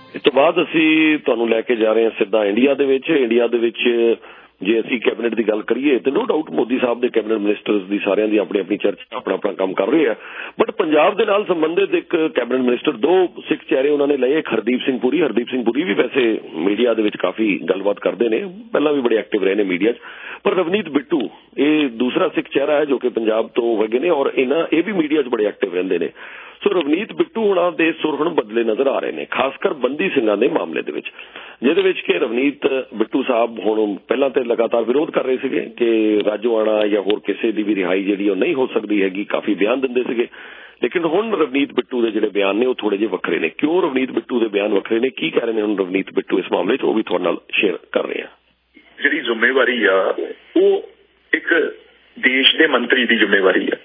ਇਸ ਤੋਂ ਬਾਅਦ ਅਸੀਂ ਤੁਹਾਨੂੰ ਲੈ ਕੇ ਜਾ ਰਹੇ ਹਾਂ ਸਿੱਧਾ ਇੰਡੀਆ ਦੇ ਵਿੱਚ ਜੇ ਅਸੀਂ ਕੈਬਨਿਟ ਦੀ ਗੱਲ ਕਰੀਏ ਤੇ ਨੋ ਡਾਊਟ ਮੋਦੀ ਸਾਹਿਬ ਦੇ ਕੈਬਨਿਟ ਮਿਨਿਸਟਰਸ ਦੀ ਸਾਰਿਆਂ ਦੀ ਆਪਣੀ ਆਪਣੀ ਚਰਚਾ ਆਪਣਾ ਕੰਮ ਕਰ ਰਹੇ ਆ, ਬਟ ਪੰਜਾਬ ਦੇ ਨਾਲ ਸੰਬੰਧਿਤ ਇੱਕ ਕੈਬਨਿਟ ਮਿਨਿਸਟਰ ਦੋ ਸਿੱਖ ਚਿਹਰੇ ਉਹਨਾਂ ਨੇ ਲਏ। ਹਰਦੀਪ ਸਿੰਘ ਪੁਰੀ ਵੀ ਵੈਸੇ ਮੀਡੀਆ ਦੇ ਵਿੱਚ ਕਾਫੀ ਗੱਲਬਾਤ ਕਰਦੇ ਨੇ, ਪਹਿਲਾਂ ਵੀ ਬੜੇ ਐਕਟਿਵ ਰਹੇ ਨੇ ਮੀਡੀਆ 'ਚ, ਪਰ ਰਵਨੀਤ ਬਿੱਟੂ ਇਹ ਦੂਸਰਾ ਸਿੱਖ ਚਿਹਰਾ ਹੈ ਜੋ ਕਿ ਪੰਜਾਬ ਤੋਂ ਹੈਗੇ ਨੇ ਔਰ ਇਹ ਵੀ ਮੀਡੀਆ 'ਚ ਬੜੇ ਐਕਟਿਵ ਰਹਿੰਦੇ ਨੇ। ਸੋ ਰਵਨੀਤ ਬਿੱਟੂ ਹੁਣਾਂ ਦੇ ਸੁਰ ਹੁਣ ਬਦਲੇ ਨਜ਼ਰ ਆ ਰਹੇ ਨੇ, ਖਾਸ ਕਰ ਬੰਦੀ ਸਿੰਘਾਂ ਦੇ ਮਾਮਲੇ ਦੇ ਵਿੱਚ, ਜਿਹਦੇ ਵਿੱਚ ਕਿ ਰਵਨੀਤ ਬਿੱਟੂ ਸਾਹਿਬ ਹੁਣ ਪਹਿਲਾਂ ਤੇ ਲਗਾਤਾਰ ਵਿਰੋਧ ਕਰ ਰਹੇ ਸੀਗੇ ਕਿ ਰਾਜੋਆਣਾ ਜਾਂ ਹੋਰ ਕਿਸੇ ਦੀ ਵੀ ਰਿਹਾਈ ਜਿਹੜੀ ਉਹ ਨਹੀਂ ਹੋ ਸਕਦੀ ਹੈਗੀ, ਕਾਫੀ ਬਿਆਨ ਦਿੰਦੇ ਸੀਗੇ। ਲੇਕਿਨ ਹੁਣ ਰਵਨੀਤ ਬਿੱਟੂ ਦੇ ਜਿਹੜੇ ਬਿਆਨ ਨੇ ਉਹ ਥੋੜੇ ਜਿਹੇ ਵੱਖਰੇ ਨੇ। ਕਿਉਂ ਰਵਨੀਤ ਬਿੱਟੂ ਦੇ ਬਿਆਨ ਵੱਖਰੇ ਨੇ, ਕੀ ਕਹਿ ਰਹੇ ਨੇ ਹੁਣ ਰਵਨੀਤ ਬਿੱਟੂ ਇਸ ਮਾਮਲੇ 'ਚ, ਉਹ ਵੀ ਤੁਹਾਡੇ ਨਾਲ ਸ਼ੇਅਰ ਕਰ ਰਹੇ ਆ। ਜਿਹੜੀ ਜ਼ਿੰਮੇਵਾਰੀ ਆ ਉਹ ਇੱਕ ਦੇਸ਼ ਦੇ ਮੰਤਰੀ ਦੀ ਜ਼ਿੰਮੇਵਾਰੀ ਆ।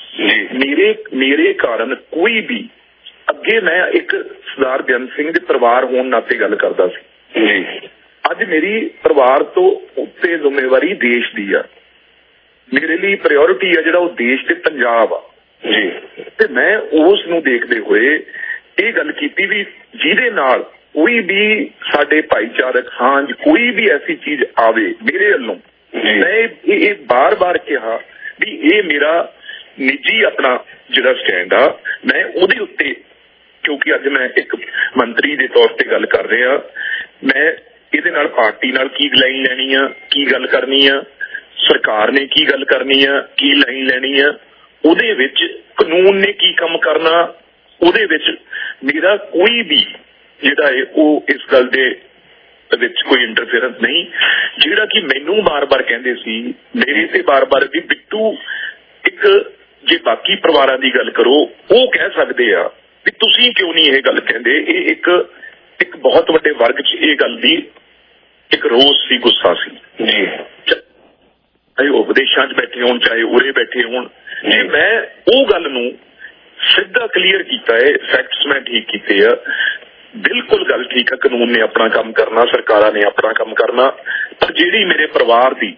ਮੇਰੇ ਕਾਰਨ ਕੋਈ ਵੀ ਅੱਗੇ ਮੈਂ ਇੱਕ ਸਰਦਾਰ ਬੇਅੰਤ ਸਿੰਘ ਦੇ ਪਰਿਵਾਰ ਹੋਣ ਨਾਤੇ ਗੱਲ ਕਰਦਾ ਸੀ, ਅੱਜ ਮੇਰੀ ਪਰਿਵਾਰ ਤੋਂ ਉੱਤੇ ਜ਼ਿੰਮੇਵਾਰੀ ਦੇਸ਼ ਦੀ ਆ। ਮੇਰੇ ਲਈ ਪ੍ਰਾਇਓਰਿਟੀ ਆ ਜਿਹੜਾ ਉਹ ਦੇਸ਼ ਤੇ ਪੰਜਾਬ ਆ ਤੇ ਮੈਂ ਉਸ ਨੂੰ ਦੇਖਦੇ ਹੋਏ ਇਹ ਗੱਲ ਕੀਤੀ ਵੀ ਜਿਹਦੇ ਨਾਲ ਕੋਈ ਵੀ ਸਾਡੇ ਭਾਈਚਾਰਕ ਸਾਂਝ ਕੋਈ ਵੀ ਐਸੀ ਚੀਜ਼ ਆਵੇ ਮੇਰੇ ਵੱਲੋਂ, ਮੈਂ ਇਹ ਬਾਰ-ਬਾਰ ਕਿਹਾ ਵੀ ਇਹ ਮੇਰਾ ਨਿੱਜੀ ਆਪਣਾ ਜਿਹੜਾ ਸਟੈਂਡ ਆ, ਮੈਂ ਉਹਦੇ ਉੱਤੇ, ਕਿਉਂਕਿ ਅੱਜ ਮੈਂ ਇੱਕ ਮੰਤਰੀ ਦੇ ਤੌਰ ਤੇ ਗੱਲ ਕਰ ਰਿਹਾ, ਮੈਂ ਇਹਦੇ ਨਾਲ ਪਾਰਟੀ ਨਾਲ ਕੀ ਲਾਈਨ ਲੈਣੀ ਆ, ਕੀ ਗੱਲ ਕਰਨੀ ਆ, ਸਰਕਾਰ ਨੇ ਕੀ ਗੱਲ ਕਰਨੀ ਆ, ਕੀ ਲਾਈਨ ਲੈਣੀ ਆ, ਉਹਦੇ ਵਿੱਚ ਕਾਨੂੰਨ ਨੇ ਕੀ ਕੰਮ ਕਰਨਾ, ਉਹਦੇ ਵਿੱਚ ਮੇਰਾ ਕੋਈ ਵੀ ਜਿਹੜਾ ਹੈ ਉਹ ਇਸ ਗੱਲ ਦੇ ਵਿੱਚ ਕੋਈ ਇੰਟਰਫੇਰੈਂਸ ਨਹੀਂ। ਜਿਹੜਾ ਕਿ ਮੈਨੂੰ ਬਾਰ-ਬਾਰ ਕਹਿੰਦੇ ਸੀ ਮੇਰੇ ਤੇ ਬਾਰ-ਬਾਰ ਵੀ ਬਿੱਟੂ ਇੱਕ, ਜੇ ਬਾਕੀ ਪਰਿਵਾਰਾਂ ਦੀ ਗੱਲ ਕਰੋ ਉਹ ਕਹਿ ਸਕਦੇ ਆ ਵੀ ਤੁਸੀਂ ਕਿਉਂ ਨਹੀਂ ਇਹ ਗੱਲ ਕਹਿੰਦੇ। ਇਹ ਇੱਕ ਬਹੁਤ ਵੱਡੇ ਵਰਗ 'ਚ ਇਹ ਗੱਲ ਦੀ ਇੱਕ ਰੋਸ ਸੀ, ਗੁੱਸਾ ਸੀ ਜੀ, ਚਾਹੇ ਉਹ ਵਿਦੇਸ਼ਾਂ 'ਚ ਬੈਠੇ ਹੋਣ ਚਾਹੇ ਉਰੇ ਬੈਠੇ ਹੋਣ। ਜੇ ਮੈਂ ਉਹ ਗੱਲ ਨੂੰ ਸਿੱਧਾ ਕਲੀਅਰ ਕੀਤਾ ਹੈ, ਫੈਕਟਸ ਮੈਂ ਠੀਕ ਕੀਤੇ ਆ, ਬਿਲਕੁਲ ਗੱਲ ਠੀਕ ਆ, ਕਾਨੂੰਨ ਨੇ ਆਪਣਾ ਕੰਮ ਕਰਨਾ, ਸਰਕਾਰਾਂ ਨੇ ਆਪਣਾ ਕੰਮ ਕਰਨਾ, ਪਰ ਜਿਹੜੀ ਮੇਰੇ ਪਰਿਵਾਰ ਦੀ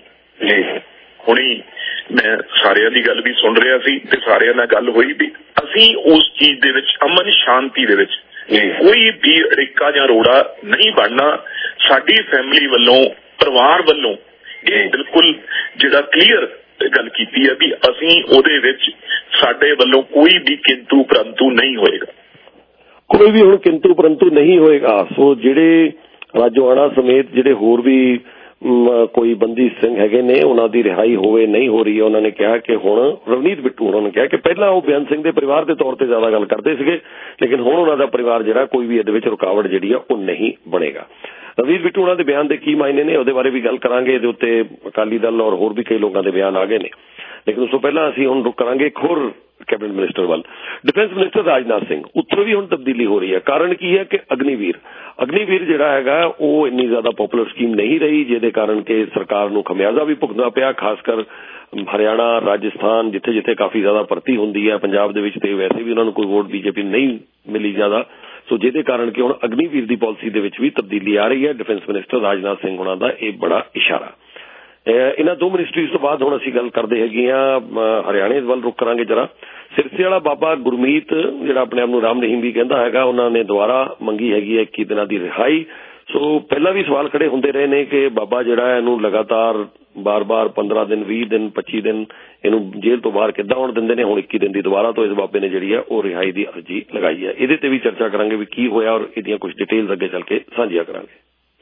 ਹੁਣੀ ਮੈਂ ਸਾਰਿਆਂ ਦੀ ਗੱਲ ਵੀ ਸੁਣ ਰਿਹਾ ਸੀ ਤੇ ਸਾਰਿਆਂ ਨਾਲ ਗੱਲ ਹੋਈ ਵੀ ਅਸੀਂ ਉਸ ਚੀਜ਼ ਦੇ ਵਿੱਚ ਅਮਨ ਸ਼ਾਂਤੀ ਦੇ ਵਿੱਚ ਕੋਈ ਵੀ ਅੜਿੱਕਾ ਜਾਂ ਰੋੜਾ ਨਹੀਂ ਬਣਨਾ। ਸਾਡੀ ਫੈਮਿਲੀ ਵੱਲੋਂ, ਪਰਿਵਾਰ ਵੱਲੋਂ ਇਹ ਬਿਲਕੁਲ ਜਿਹੜਾ ਕਲੀਅਰ ਗੱਲ ਕੀਤੀ ਹੈ ਵੀ ਅਸੀਂ ਉਹਦੇ ਵਿੱਚ ਸਾਡੇ ਵੱਲੋਂ ਕੋਈ ਵੀ ਕਿੰਤੂ ਪਰੰਤੂ ਨਹੀਂ ਹੋਏਗਾ, ਕੋਈ ਵੀ ਹੁਣ ਕਿੰਤੂ ਪਰੰਤੂ ਨਹੀਂ ਹੋਏਗਾ। ਸੋ ਜਿਹੜੇ ਰਾਜੋਆਣਾ ਸਮੇਤ ਜਿਹੜੇ ਹੋਰ ਵੀ ਕੋਈ ਬੰਦੀ ਸਿੰਘ ਹੈਗੇ ਨੇ ਉਹਨਾਂ ਦੀ ਰਿਹਾਈ ਹੋਵੇ ਨਹੀਂ ਹੋ ਰਹੀ ਹੈ, ਉਹਨਾਂ ਨੇ ਕਿਹਾ ਕਿ ਹੁਣ ਰਵਨੀਤ ਬਿੱਟੂ ਉਹਨਾਂ ਨੇ ਕਿਹਾ ਕਿ ਪਹਿਲਾਂ ਉਹ ਬੇਅੰਤ ਸਿੰਘ ਦੇ ਪਰਿਵਾਰ ਦੇ ਤੌਰ ਤੇ ਜ਼ਿਆਦਾ ਗੱਲ ਕਰਦੇ ਸੀਗੇ, ਲੇਕਿਨ ਹੁਣ ਉਹਨਾਂ ਦਾ ਪਰਿਵਾਰ ਜਿਹੜਾ ਕੋਈ ਵੀ ਇਹਦੇ ਵਿੱਚ ਰੁਕਾਵਟ ਜਿਹੜੀ ਆ ਉਹ ਨਹੀਂ ਬਣੇਗਾ। ਰਵਨੀਤ ਬਿੱਟੂ ਉਹਨਾਂ ਦੇ ਬਿਆਨ ਦੇ ਕੀ ਮਾਇਨੇ ਨੇ ਉਹਦੇ ਬਾਰੇ ਵੀ ਗੱਲ ਕਰਾਂਗੇ। ਇਹਦੇ ਉੱਤੇ ਅਕਾਲੀ ਦਲ ਔਰ ਹੋਰ ਵੀ ਕਈ ਲੋਕਾਂ ਦੇ ਬਿਆਨ ਆ ਗਏ ਨੇ, ਲੇਕਿਨ ਉਸ ਤੋਂ ਪਹਿਲਾਂ ਅਸੀਂ ਹੁਣ ਰੁਕ ਕਰਾਂਗੇ ਇੱਕ ਹੋਰ ਕੈਬਨਿਟ ਮਿਨਿਸਟਰ ਵੱਲ। ਡਿਫੈਂਸ ਮਿਨਿਸਟਰ ਰਾਜਨਾਥ ਸਿੰਘ, ਉੱਥੇ ਵੀ ਹੁਣ ਤਬਦੀਲੀ ਹੋ ਰਹੀ ਹੈ। ਕਾਰਨ ਕੀ ਹੈ ਕਿ ਅਗਨੀਵੀਰ ਜਿਹੜਾ ਹੈਗਾ ਉਹ ਇੰਨੀ ਜ਼ਿਆਦਾ ਪਪੂਲਰ ਸਕੀਮ ਨਹੀਂ ਰਹੀ, ਜਿਹਦੇ ਕਾਰਨ ਕਿ ਸਰਕਾਰ ਨੂੰ ਖਮਿਆਜ਼ਾ ਵੀ ਭੁਗਤਣਾ ਪਿਆ, ਖਾਸ ਕਰ ਹਰਿਆਣਾ, ਰਾਜਸਥਾਨ ਜਿੱਥੇ ਜਿੱਥੇ ਕਾਫੀ ਜ਼ਿਆਦਾ ਭਰਤੀ ਹੁੰਦੀ ਹੈ। ਪੰਜਾਬ ਦੇ ਵਿੱਚ ਤੇ ਵੈਸੇ ਵੀ ਉਹਨਾਂ ਨੂੰ ਕੋਈ ਵੋਟ ਬੀਜੇਪੀ ਨਹੀਂ ਮਿਲੀ ਜ਼ਿਆਦਾ, ਸੋ ਜਿਹਦੇ ਕਾਰਨ ਕਿ ਹੁਣ ਅਗਨੀਵੀਰ ਦੀ ਪਾਲਿਸੀ ਦੇ ਵਿੱਚ ਵੀ ਤਬਦੀਲੀ ਆ ਰਹੀ ਹੈ। ਡਿਫੈਂਸ ਮਿਨਿਸਟਰ ਰਾਜਨਾਥ ਸਿੰਘ ਉਹਨਾਂ ਦਾ ਇਹ ਬੜਾ ਇਸ਼ਾਰਾ। ਇਹਨਾਂ ਦੋ ਮਿਨਿਸਟਰੀਜ਼ ਤੋਂ ਬਾਅਦ ਹੁਣ ਅਸੀਂ ਗੱਲ ਕਰਦੇ ਹੈਗੇ ਆ ਹਰਿਆਣੇ ਵੱਲ ਰੁਕ ਕਰਾਂਗੇ ਜਰਾ। ਸਿਰਸੇ ਵਾਲਾ ਬਾਬਾ ਗੁਰਮੀਤ ਜਿਹੜਾ ਆਪਣੇ ਆਪ ਨੂੰ ਰਾਮ ਰਹੀਮ ਵੀ ਕਹਿੰਦਾ ਹੈਗਾ, ਉਹਨਾਂ ਨੇ ਦੁਬਾਰਾ ਮੰਗੀ ਹੈਗੀ ਹੈ 21 ਦਿਨਾਂ ਦੀ ਰਿਹਾਈ। ਸੋ ਪਹਿਲਾਂ ਵੀ ਸਵਾਲ ਖੜੇ ਹੁੰਦੇ ਰਹੇ ਨੇ ਕਿ ਬਾਬਾ ਜਿਹੜਾ ਇਹਨੂੰ ਲਗਾਤਾਰ ਬਾਰ-ਬਾਰ 15 ਦਿਨ 20 ਦਿਨ 25 ਦਿਨ ਇਹਨੂੰ ਜੇਲ੍ਹ ਤੋਂ ਬਾਹਰ ਕਿੱਦਾਂ ਆਉਣ ਦਿੰਦੇ ਨੇ। ਹੁਣ 21 ਦਿਨ ਦੀ ਦੁਬਾਰਾ ਤੋਂ ਇਸ ਬਾਬੇ ਨੇ ਜਿਹੜੀ ਹੈ ਉਹ ਰਿਹਾਈ ਦੀ ਅਰਜੀ ਲਗਾਈ ਹੈ। ਇਹਦੇ ਤੇ ਵੀ ਚਰਚਾ ਕਰਾਂਗੇ ਵੀ ਕੀ ਹੋਇਆ ਔਰ ਇਹਦੀਆਂ ਕੁਝ ਡਿਟੇਲਸ ਅੱਗੇ ਚੱਲ ਕੇ ਸਾਂਝੀਆਂ ਕਰਾਂਗੇ।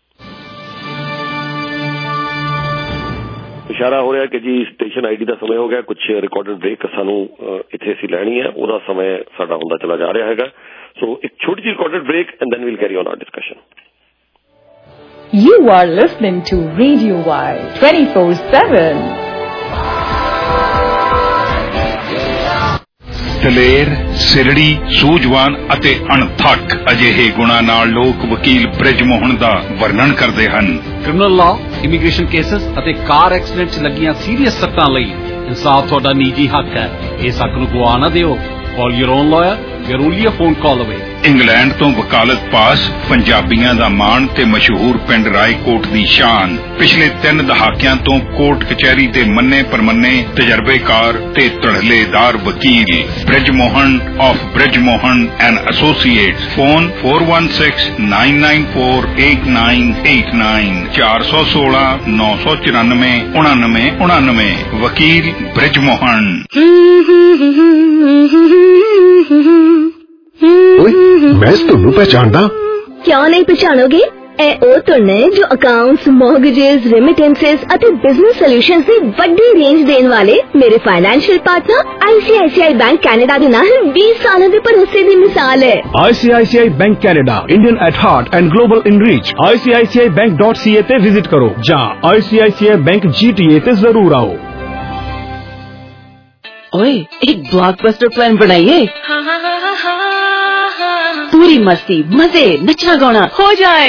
ਇਸ਼ਾਰਾ ਹੋ ਰਿਹਾ ਕਿ ਜੀ ਸਟੇਸ਼ਨ ਆਈਡੀ ਦਾ ਸਮੇਂ ਹੋ ਗਿਆ, ਕੁਝ ਰਿਕਾਰਡਡ ਬ੍ਰੇਕ ਸਾਨੂੰ ਇੱਥੇ ਅਸੀਂ ਲੈਣੀ ਹੈ, ਉਹਦਾ ਸਮੇਂ ਸਾਡਾ ਹੁੰਦਾ ਚਲਾ ਜਾ ਰਿਹਾ ਹੈਗਾ। ਸੋ ਇੱਕ ਛੋਟੀ ਜਿਹੀ recorded break and then we'll carry on our discussion. You are listening to Radio Y 24/7. ਦਲੇਰ, ਸਿਰੜੀ, ਸੂਝਵਾਨ ਅਤੇ ਅਣਥੱਕ ਅਜਿਹੇ ਗੁਣਾਂ ਨਾਲ ਲੋਕ ਵਕੀਲ ਬ੍ਰਿਜ ਮੋਹਨ ਦਾ ਵਰਣਨ ਕਰਦੇ ਹਨ। ਕ੍ਰਿਮੀਨਲ ਲਾਅ, ਇਮੀਗ੍ਰੇਸ਼ਨ ਕੇਸਸ ਅਤੇ ਕਾਰ ਐਕਸੀਡੈਂਟ 'ਚ ਲੱਗੀਆਂ ਸੀਰੀਅਸ ਸੱਟਾਂ ਲਈ ਇਨਸਾਫ ਤੁਹਾਡਾ ਨਿੱਜੀ ਹੱਕ ਹੈ। ਇਸ ਹੱਕ ਨੂੰ ਗਵਾ ਨਾ ਦਿਓ। Call your own lawyer Garulia phone call away. England ਤੋਂ ਵਕਾਲਤ ਪਾਸ ਪੰਜਾਬੀਆਂ ਦਾ ਮਾਣ ਤੇ ਮਸ਼ਹੂਰ ਪਿੰਡ ਰਾਏਕੋਟ ਦੀ ਸ਼ਾਨ। ਪਿਛਲੇ 3 ਦਹਾਕਿਆਂ ਤੋਂ ਕੋਰਟ ਕਚਹਿਰੀ ਦੇ ਮੰਨੇ ਪਰਮੰਨੇ ਤਜਰਬੇਕਾਰ ਤੇ ਧੜਲੇਦਾਰ ਵਕੀਲ Brij Mohan of Brij Mohan and associates. Phone 4169948989 416-994-9999। ਵਕੀਲ ਬ੍ਰਿਜ ਮੋਹਨ। मैं तुम्हें पहचानता। क्यों नहीं पहचानोगे? ओ तो ने जो अकाउंट्स, मॉर्गेजेस, रेमिटेंसेस ਅਤੇ ਬਿਜ਼ਨਸ ਸੋਲੂਸ਼ਨਸ ਦੀ ਵੱਡੀ ਰੇਂਜ ਦੇਣ ਵਾਲੇ ਮੇਰੇ financial partner ICICI bank Canada ਦੇ ਨਾਲ 20 ਸਾਲਾਂ ਦੇ ਭਰੋਸੇ ਦੀ ਮਿਸਾਲ ਹੈ। ICICI bank Canada, Indian at heart and global in reach. ICICIBank.ca ਤੇ ਵਿਜ਼ਿਟ ਕਰੋ ਜਾਂ ICICI ਬੈਂਕ GTA ਤੇ ਜ਼ਰੂਰ ਆਓ। ओए, एक ब्लॉकबस्टर प्लान बनाइए। पूरी मस्ती, मजे, नचना गाना हो जाए।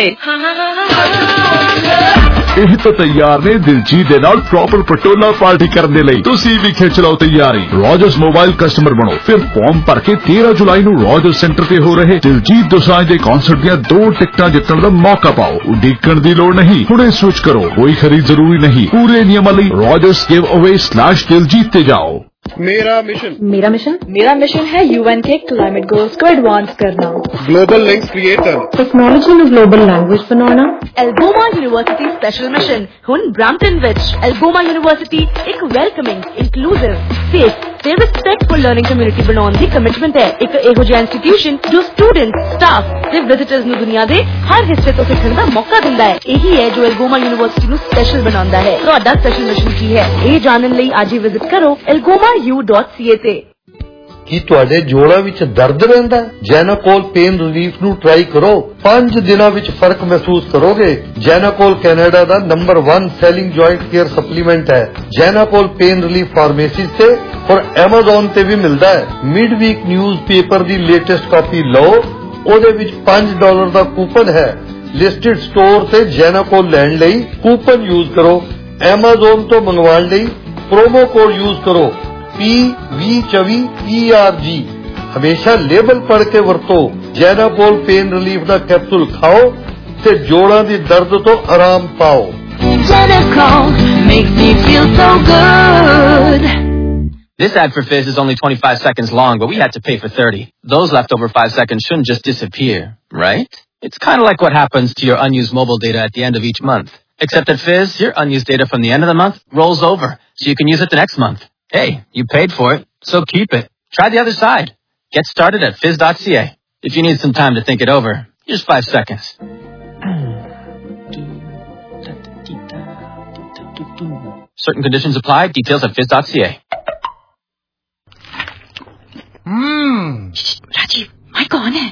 ਇਹ ਤਾਂ ਤਿਆਰ ਨੇ ਦਿਲਜੀਤ ਦੇ ਨਾਲ ਪ੍ਰੋਪਰ ਪਟੋਲਾ ਪਾਰਟੀ ਕਰਨ ਦੇ ਲਈ। ਤੁਸੀਂ ਵੀ ਖਿੱਚ ਲਓ ਤਿਆਰੀ। ਰੋਜਰਸ ਮੋਬਾਈਲ ਕਸਟਮਰ ਬਣੋ, ਫਿਰ ਫਾਰਮ ਭਰ ਕੇ 13 ਜੁਲਾਈ ਨੂੰ ਰੋਜਰਸ ਸੈਂਟਰ ਤੇ ਹੋ ਰਹੇ ਦਿਲਜੀਤ ਦੋਸਾਂਝ ਦੇ ਕਨਸਰਟ ਦੀਆਂ 2 ਟਿਕਟਾਂ ਜਿੱਤਣ ਦਾ ਮੌਕਾ ਪਾਓ। ਉਡੀਕਣ ਦੀ ਲੋੜ ਨਹੀਂ, ਹੁਣੇ ਸਵਿਚ ਕਰੋ। ਕੋਈ ਖਰੀਦ ਜ਼ਰੂਰੀ ਨਹੀਂ। ਪੂਰੇ ਨਿਯਮਾਂ ਲਈ rogersgiveaway/diljit ਤੇ ਜਾਓ। मेरा मिशन है UN के क्लाइमेट गोल्स को एडवांस करना, ग्लोबल लिंक्स क्रिएटर, टेक्नोलॉजी में ग्लोबल लैंग्वेज बनाना। एल्गोमा यूनिवर्सिटी स्पेशल मिशन हुन ब्रैम्पटन विच। एल्गोमा यूनिवर्सिटी एक वेलकमिंग, इंक्लूसिव, सेफ ਤੇ ਰਿਸਪੈਕਟਫੁਲ ਲਰਨਿੰਗ ਕਮਿਊਨਿਟੀ ਬਣਾਉਣ ਦੀ ਕਮਿਟਮੈਂਟ ਹੈ। ਇੱਕ ਇਹੋ ਜਿਹਾ ਇੰਸਟੀਟਿਊਸ਼ਨ ਜੋ ਸਟੂਡੈਂਟਸ, ਸਟਾਫ ਤੇ ਵਿਜ਼ਿਟਰਸ ਨੂੰ ਦੁਨੀਆ ਦੇ ਹਰ ਹਿੱਸੇ ਤੋਂ ਸਿੱਖਣ ਦਾ ਮੌਕਾ ਦਿੰਦਾ ਹੈ। ਇਹੀ ਹੈ ਜੋ ਐਲਗੋਮਾ ਯੂਨੀਵਰਸਿਟੀ ਨੂੰ ਸਪੈਸ਼ਲ ਬਣਾਉਂਦਾ ਹੈ। ਤੁਹਾਡਾ ਸਪੈਸ਼ਲ ਮਿਸ਼ਨ ਕੀ ਹੈ, ਇਹ ਜਾਣਨ ਲਈ ਅੱਜ ਹੀ ਵਿਜ਼ਿਟ ਕਰੋ elgomau.ca ਤੇ। ਕੀ ਤੁਹਾਡੇ ਜੋੜਾਂ ਵਿੱਚ ਦਰਦ ਰਹਿੰਦਾ? ਜੈਨਾਕੋਲ ਪੇਨ ਰਿਲੀਫ ਨੂੰ ਟਰਾਈ ਕਰੋ। 5 ਦਿਨਾਂ ਵਿੱਚ ਫਰਕ ਮਹਿਸੂਸ ਕਰੋਗੇ। ਜੈਨਾਕੋਲ ਕੈਨੇਡਾ ਦਾ number 1 selling joint care supplement ਹੈ। ਜੈਨਾਕੋਲ ਪੇਨ ਰਿਲੀਫ ਫਾਰਮੇਸੀ ਤੇ और Amazon ਤੇ ਵੀ ਮਿਲਦਾ ਹੈ। ਮਿਡ ਵੀਕ ਨਿਊਜ਼ ਪੇਪਰ ਦੀ ਲੇਟੈਸਟ ਕਾਪੀ ਲਓ, ਉਹਦੇ ਵਿੱਚ $5 ਦਾ ਕੂਪਨ ਹੈ। ਲਿਸਟਡ ਸਟੋਰ ਤੇ ਜੈਨਾਕੋਲ ਲੈਣ ਲਈ ਕੂਪਨ ਯੂਜ਼ ਕਰੋ। Amazon ਤੋਂ ਮੰਗਵਾਉਣ ਲਈ ਪ੍ਰੋਮੋ ਕੋਡ ਯੂਜ਼ ਕਰੋ PV24ERG। ਹਮੇਸ਼ਾ ਲੇਬਲ ਪੜ੍ਹ ਕੇ ਵਰਤੋ। ਜੈਨਾਕੋਲ ਪੇਨ ਰਿਲੀਫ ਦਾ ਕੈਪਸੂਲ ਖਾਓ ਤੇ ਜੋੜਾਂ ਦੀ ਦਰਦ ਤੋਂ ਆਰਾਮ ਪਾਓ। Jenacol makes me feel so good. This ad for Fizz is only 25 seconds long, but we had to pay for 30. Those leftover 5 seconds shouldn't just disappear, right? It's kind of like what happens to your unused mobile data at the end of each month. Except at Fizz, your unused data from the end of the month rolls over, so you can use it the next month. Hey, you paid for it, so keep it. Try the other side. Get started at Fizz.ca. If you need some time to think it over, here's 5 seconds. Certain conditions apply. Details at Fizz.ca. Rajiv, मैं कौन है?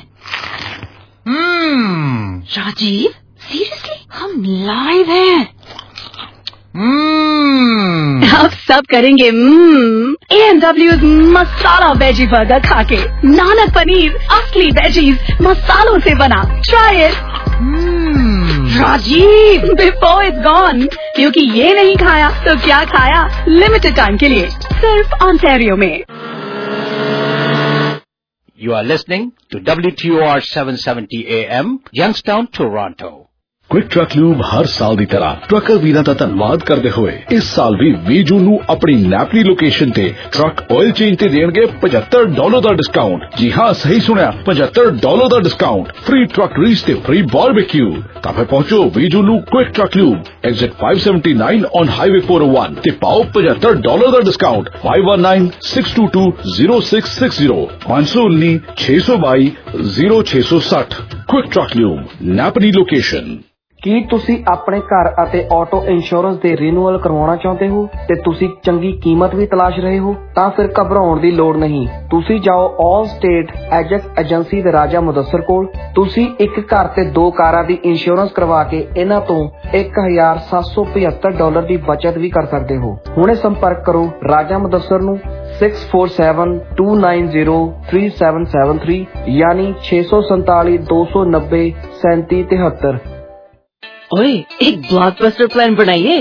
Rajiv, seriously हम live हैं। अब सब करेंगे AMW's मसाला veggie burger खाके। नानक पनीर, असली वेजीज मसालों से बना। Try it. Rajiv, before it's gone, क्योंकि ये नहीं खाया तो क्या खाया? लिमिटेड टाइम के लिए सिर्फ ऑन्टेरियो में। You are listening to WTOR 770 AM, Youngstown, Toronto. Quick truck lube हर साल की तरह ट्रकर वीरां दा धन्नवाद करते हुए इस साल भी 20 जून नूं अपनी नैपली लोकेशन ते ट्रक ऑयल चेंज ते देणगे $75 दा डिस्काउंट। जी हां, सही सुनिया, $75 दा डिस्काउंट। फ्री ट्रक रीस ते फ्री बारबेक्यू। तां फिर पहुंचो 20 जून नूं quick truck lube exit 579 on highway 401 ते पाओ $75 दा discount. 5196220660 519 622 0660। Quick truck lube, Napanee location. ਕੀ ਤੁਸੀਂ ਆਪਣੇ ਘਰ ਅਤੇ ਆਟੋ ਇੰਸ਼ੋਰੈਂਸ ਦੇ ਰੀਨਿਊਅਲ ਕਰਵਾਉਣਾ ਚਾਹੁੰਦੇ ਹੋ ਤੇ ਤੁਸੀਂ ਚੰਗੀ ਕੀਮਤ ਵੀ ਤਲਾਸ਼ ਰਹੇ ਹੋ? ਤਾਂ ਫਿਰ ਘਬਰਾਉਣ ਦੀ ਲੋੜ ਨਹੀਂ। ਤੁਸੀਂ ਜਾਓ ਆਲ ਸਟੇਟ ਐਜੈਕਸ ਏਜੰਸੀ ਦੇ ਰਾਜਾ ਮੁਦੱਸਰ ਕੋਲ। ਤੁਸੀਂ ਇੱਕ ਘਰ ਤੇ 2 ਕਾਰਾਂ ਦੀ ਇੰਸ਼ੋਰੈਂਸ ਕਰਵਾ ਕੇ ਇਹਨਾਂ ਤੋਂ $1,775 ਦੀ ਬਚਤ ਵੀ ਕਰ ਸਕਦੇ ਹੋ। ਹੁਣੇ ਸੰਪਰਕ ਕਰੋ ਰਾਜਾ ਮੁਦੱਸਰ ਨੂੰ 647-290-3773 यानी 647-290-3773। ओए, एक ब्लॉकबस्टर प्लान बनाइए।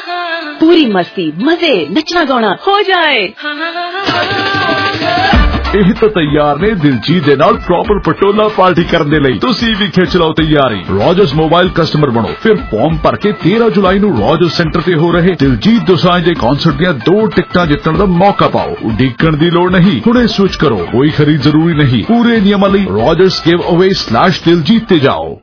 पूरी मस्ती, मजे, नचना गाना हो जाए। ਇਹ ਤਾਂ ਤਿਆਰ ਨੇ ਦਿਲਜੀਤ ਦੇ ਨਾਲ ਪ੍ਰੋਪਰ ਪਟੋਲਾ ਪਾਰਟੀ ਕਰਨ ਦੇ ਲਈ। ਤੁਸੀਂ ਵੀ ਖਿੱਚ ਲਓ ਤਿਆਰੀ। ਰੋਜਰਸ ਮੋਬਾਈਲ ਕਸਟਮਰ ਬਣੋ, ਫਿਰ ਫਾਰਮ ਭਰ ਕੇ 13 ਜੁਲਾਈ ਨੂੰ ਰੋਜਰਸ ਸੈਂਟਰ ਤੇ ਹੋ ਰਹੇ ਦਿਲਜੀਤ ਦੋਸਾਂਝ ਦੇ ਕਨਸਰਟ ਦੀਆਂ 2 ਟਿਕਟਾਂ ਜਿੱਤਣ ਦਾ ਮੌਕਾ ਪਾਓ। ਉਡੀਕਣ ਦੀ ਲੋੜ ਨਹੀਂ, ਹੁਣੇ ਸਵਿਚ ਕਰੋ। ਕੋਈ ਖਰੀਦ ਜ਼ਰੂਰੀ ਨਹੀਂ। ਪੂਰੇ ਨਿਯਮਾਂ ਲਈ rogersgiveaway/diljit ਤੇ ਜਾਓ।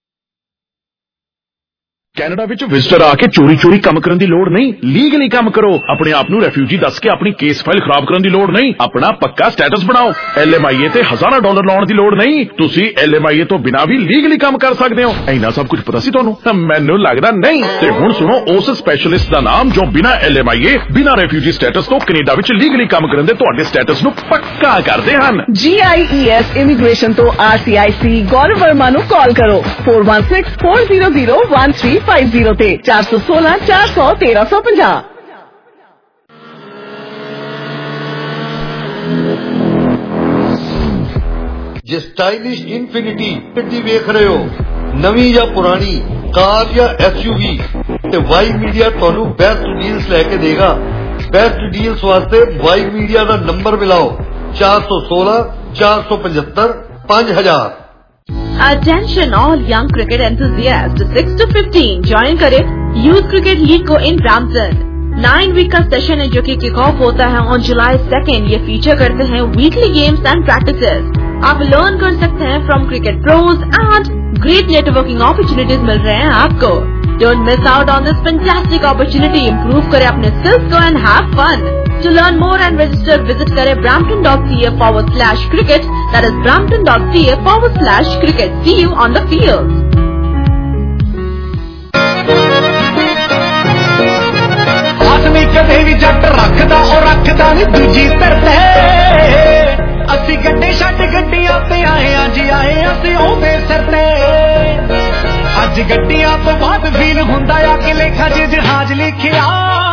ਕੈਨੇਡਾ ਵਿੱਚ ਵਿਜ਼ਟਰ ਆ ਕੇ ਚੋਰੀ ਕੰਮ ਕਰਨ ਦੀ ਲੋੜ ਨਹੀਂ। ਲੀਗਲੀ ਕੰਮ ਕਰੋ। ਆਪਣੇ ਆਪ ਨੂੰ ਰੈਫਿਊਜੀ ਦੱਸ ਕੇ ਆਪਣੀ ਕੇਸ ਫਾਈਲ ਖਰਾਬ ਕਰਨ ਦੀ ਲੋੜ ਨਹੀਂ। ਆਪਣਾ ਪੱਕਾ ਸਟੇਟਸ ਬਣਾਓ। LMIA ਤੇ ਹਜ਼ਾਰਾਂ ਡਾਲਰ ਲਾਉਣ ਦੀ ਲੋੜ ਨਹੀਂ। ਤੁਸੀਂ LMIA ਤੋਂ ਬਿਨਾਂ ਵੀ ਲੀਗਲੀ ਕੰਮ ਕਰ ਸਕਦੇ ਹੋ। ਇੰਨਾ ਸਭ ਕੁਝ ਪਤਾ ਸੀ ਤੁਹਾਨੂੰ? ਮੈਨੂੰ ਲੱਗਦਾ ਨਹੀਂ। ਤੇ ਹੁਣ ਸੁਣੋ ਉਸ ਸਪੈਸ਼ਲਿਸਟ ਦਾ ਨਾਮ ਜੋ ਬਿਨਾਂ LMIA ਬਿਨਾਂ ਰੈਫਿਊਜੀ ਸਟੇਟਸ ਤੋਂ ਕੈਨੇਡਾ ਵਿੱਚ ਲੀਗਲੀ ਕੰਮ ਕਰਨ ਦੇ ਤੁਹਾਡੇ ਸਟੇਟਸ ਨੂੰ ਪੱਕਾ ਕਰਦੇ ਹਨ। GIES ਇਮੀਗ੍ਰੇਸ਼ਨ ਤੋਂ RCIC ਗੌਰਵ ਵਰਮਾ ਨੂੰ ਕਾਲ ਕਰੋ 4164001350 ਤੇ 416-400-1350। ਜੇ ਸਟਾਈਲਿਸ਼ ਇਨਫਿਨਿਟੀ ਗੱਡੀ ਵੇਖ ਰਹੇ ਹੋ, ਨਵੀਂ ਜਾਂ ਪੁਰਾਣੀ ਕਾਰ ਜਾਂ SUV, ਤੇ ਵਾਈ ਮੀਡੀਆ ਤੁਹਾਨੂੰ ਬੈਸਟ ਡੀਲਸ ਲੈ ਕੇ ਦੇਗਾ। ਬੈਸਟ ਡੀਲਸ ਵਾਸਤੇ ਵਾਈ ਮੀਡੀਆ ਦਾ ਨੰਬਰ ਮਿਲਾਓ 416-475-5000। Attention all young cricket enthusiasts 6 to 15 join करें यूथ क्रिकेट लीग को इन ब्रैम्पटन। 9 वीक का सेशन है जो कि किक ऑफ होता है ऑन जुलाई 2। ये फीचर करते हैं वीकली गेम्स एंड प्रैक्टिसेस। आप लर्न कर सकते हैं from cricket pros and great networking opportunities मिल रहे हैं आपको। Don't miss out on this fantastic opportunity. Improve करें अपने स्किल्स को and have fun. To learn more and register, visit करें brampton.ca/cricket. That is brampton.ca/cricket. See you on the field. ਆਦਮੀ ਕਦੇ ਵੀ ਜੱਟ ਰੱਖਦਾ ਉਹ ਰੱਖਦਾ ਨਹੀਂ ਦੂਜੀ ਤਰਤੇ। ਅਸੀਂ ਗੱਡੇ ਛੱਡ ਗੱਡੀਆਂ ਤੇ ਆਏ ਆ ਜੀ ਆਏ ਅਸੀਂ ਉਹਦੇ ਸਿਰ ਤੇ। ਅੱਜ ਗੱਡੀਆਂ ਤੋਂ ਬਾਅਦ ਫੀਲ ਹੁੰਦਾ ਆ ਕਿ ਲੇਖਾ ਜੇ ਜਹਾਜ਼ ਲਿਖਿਆ।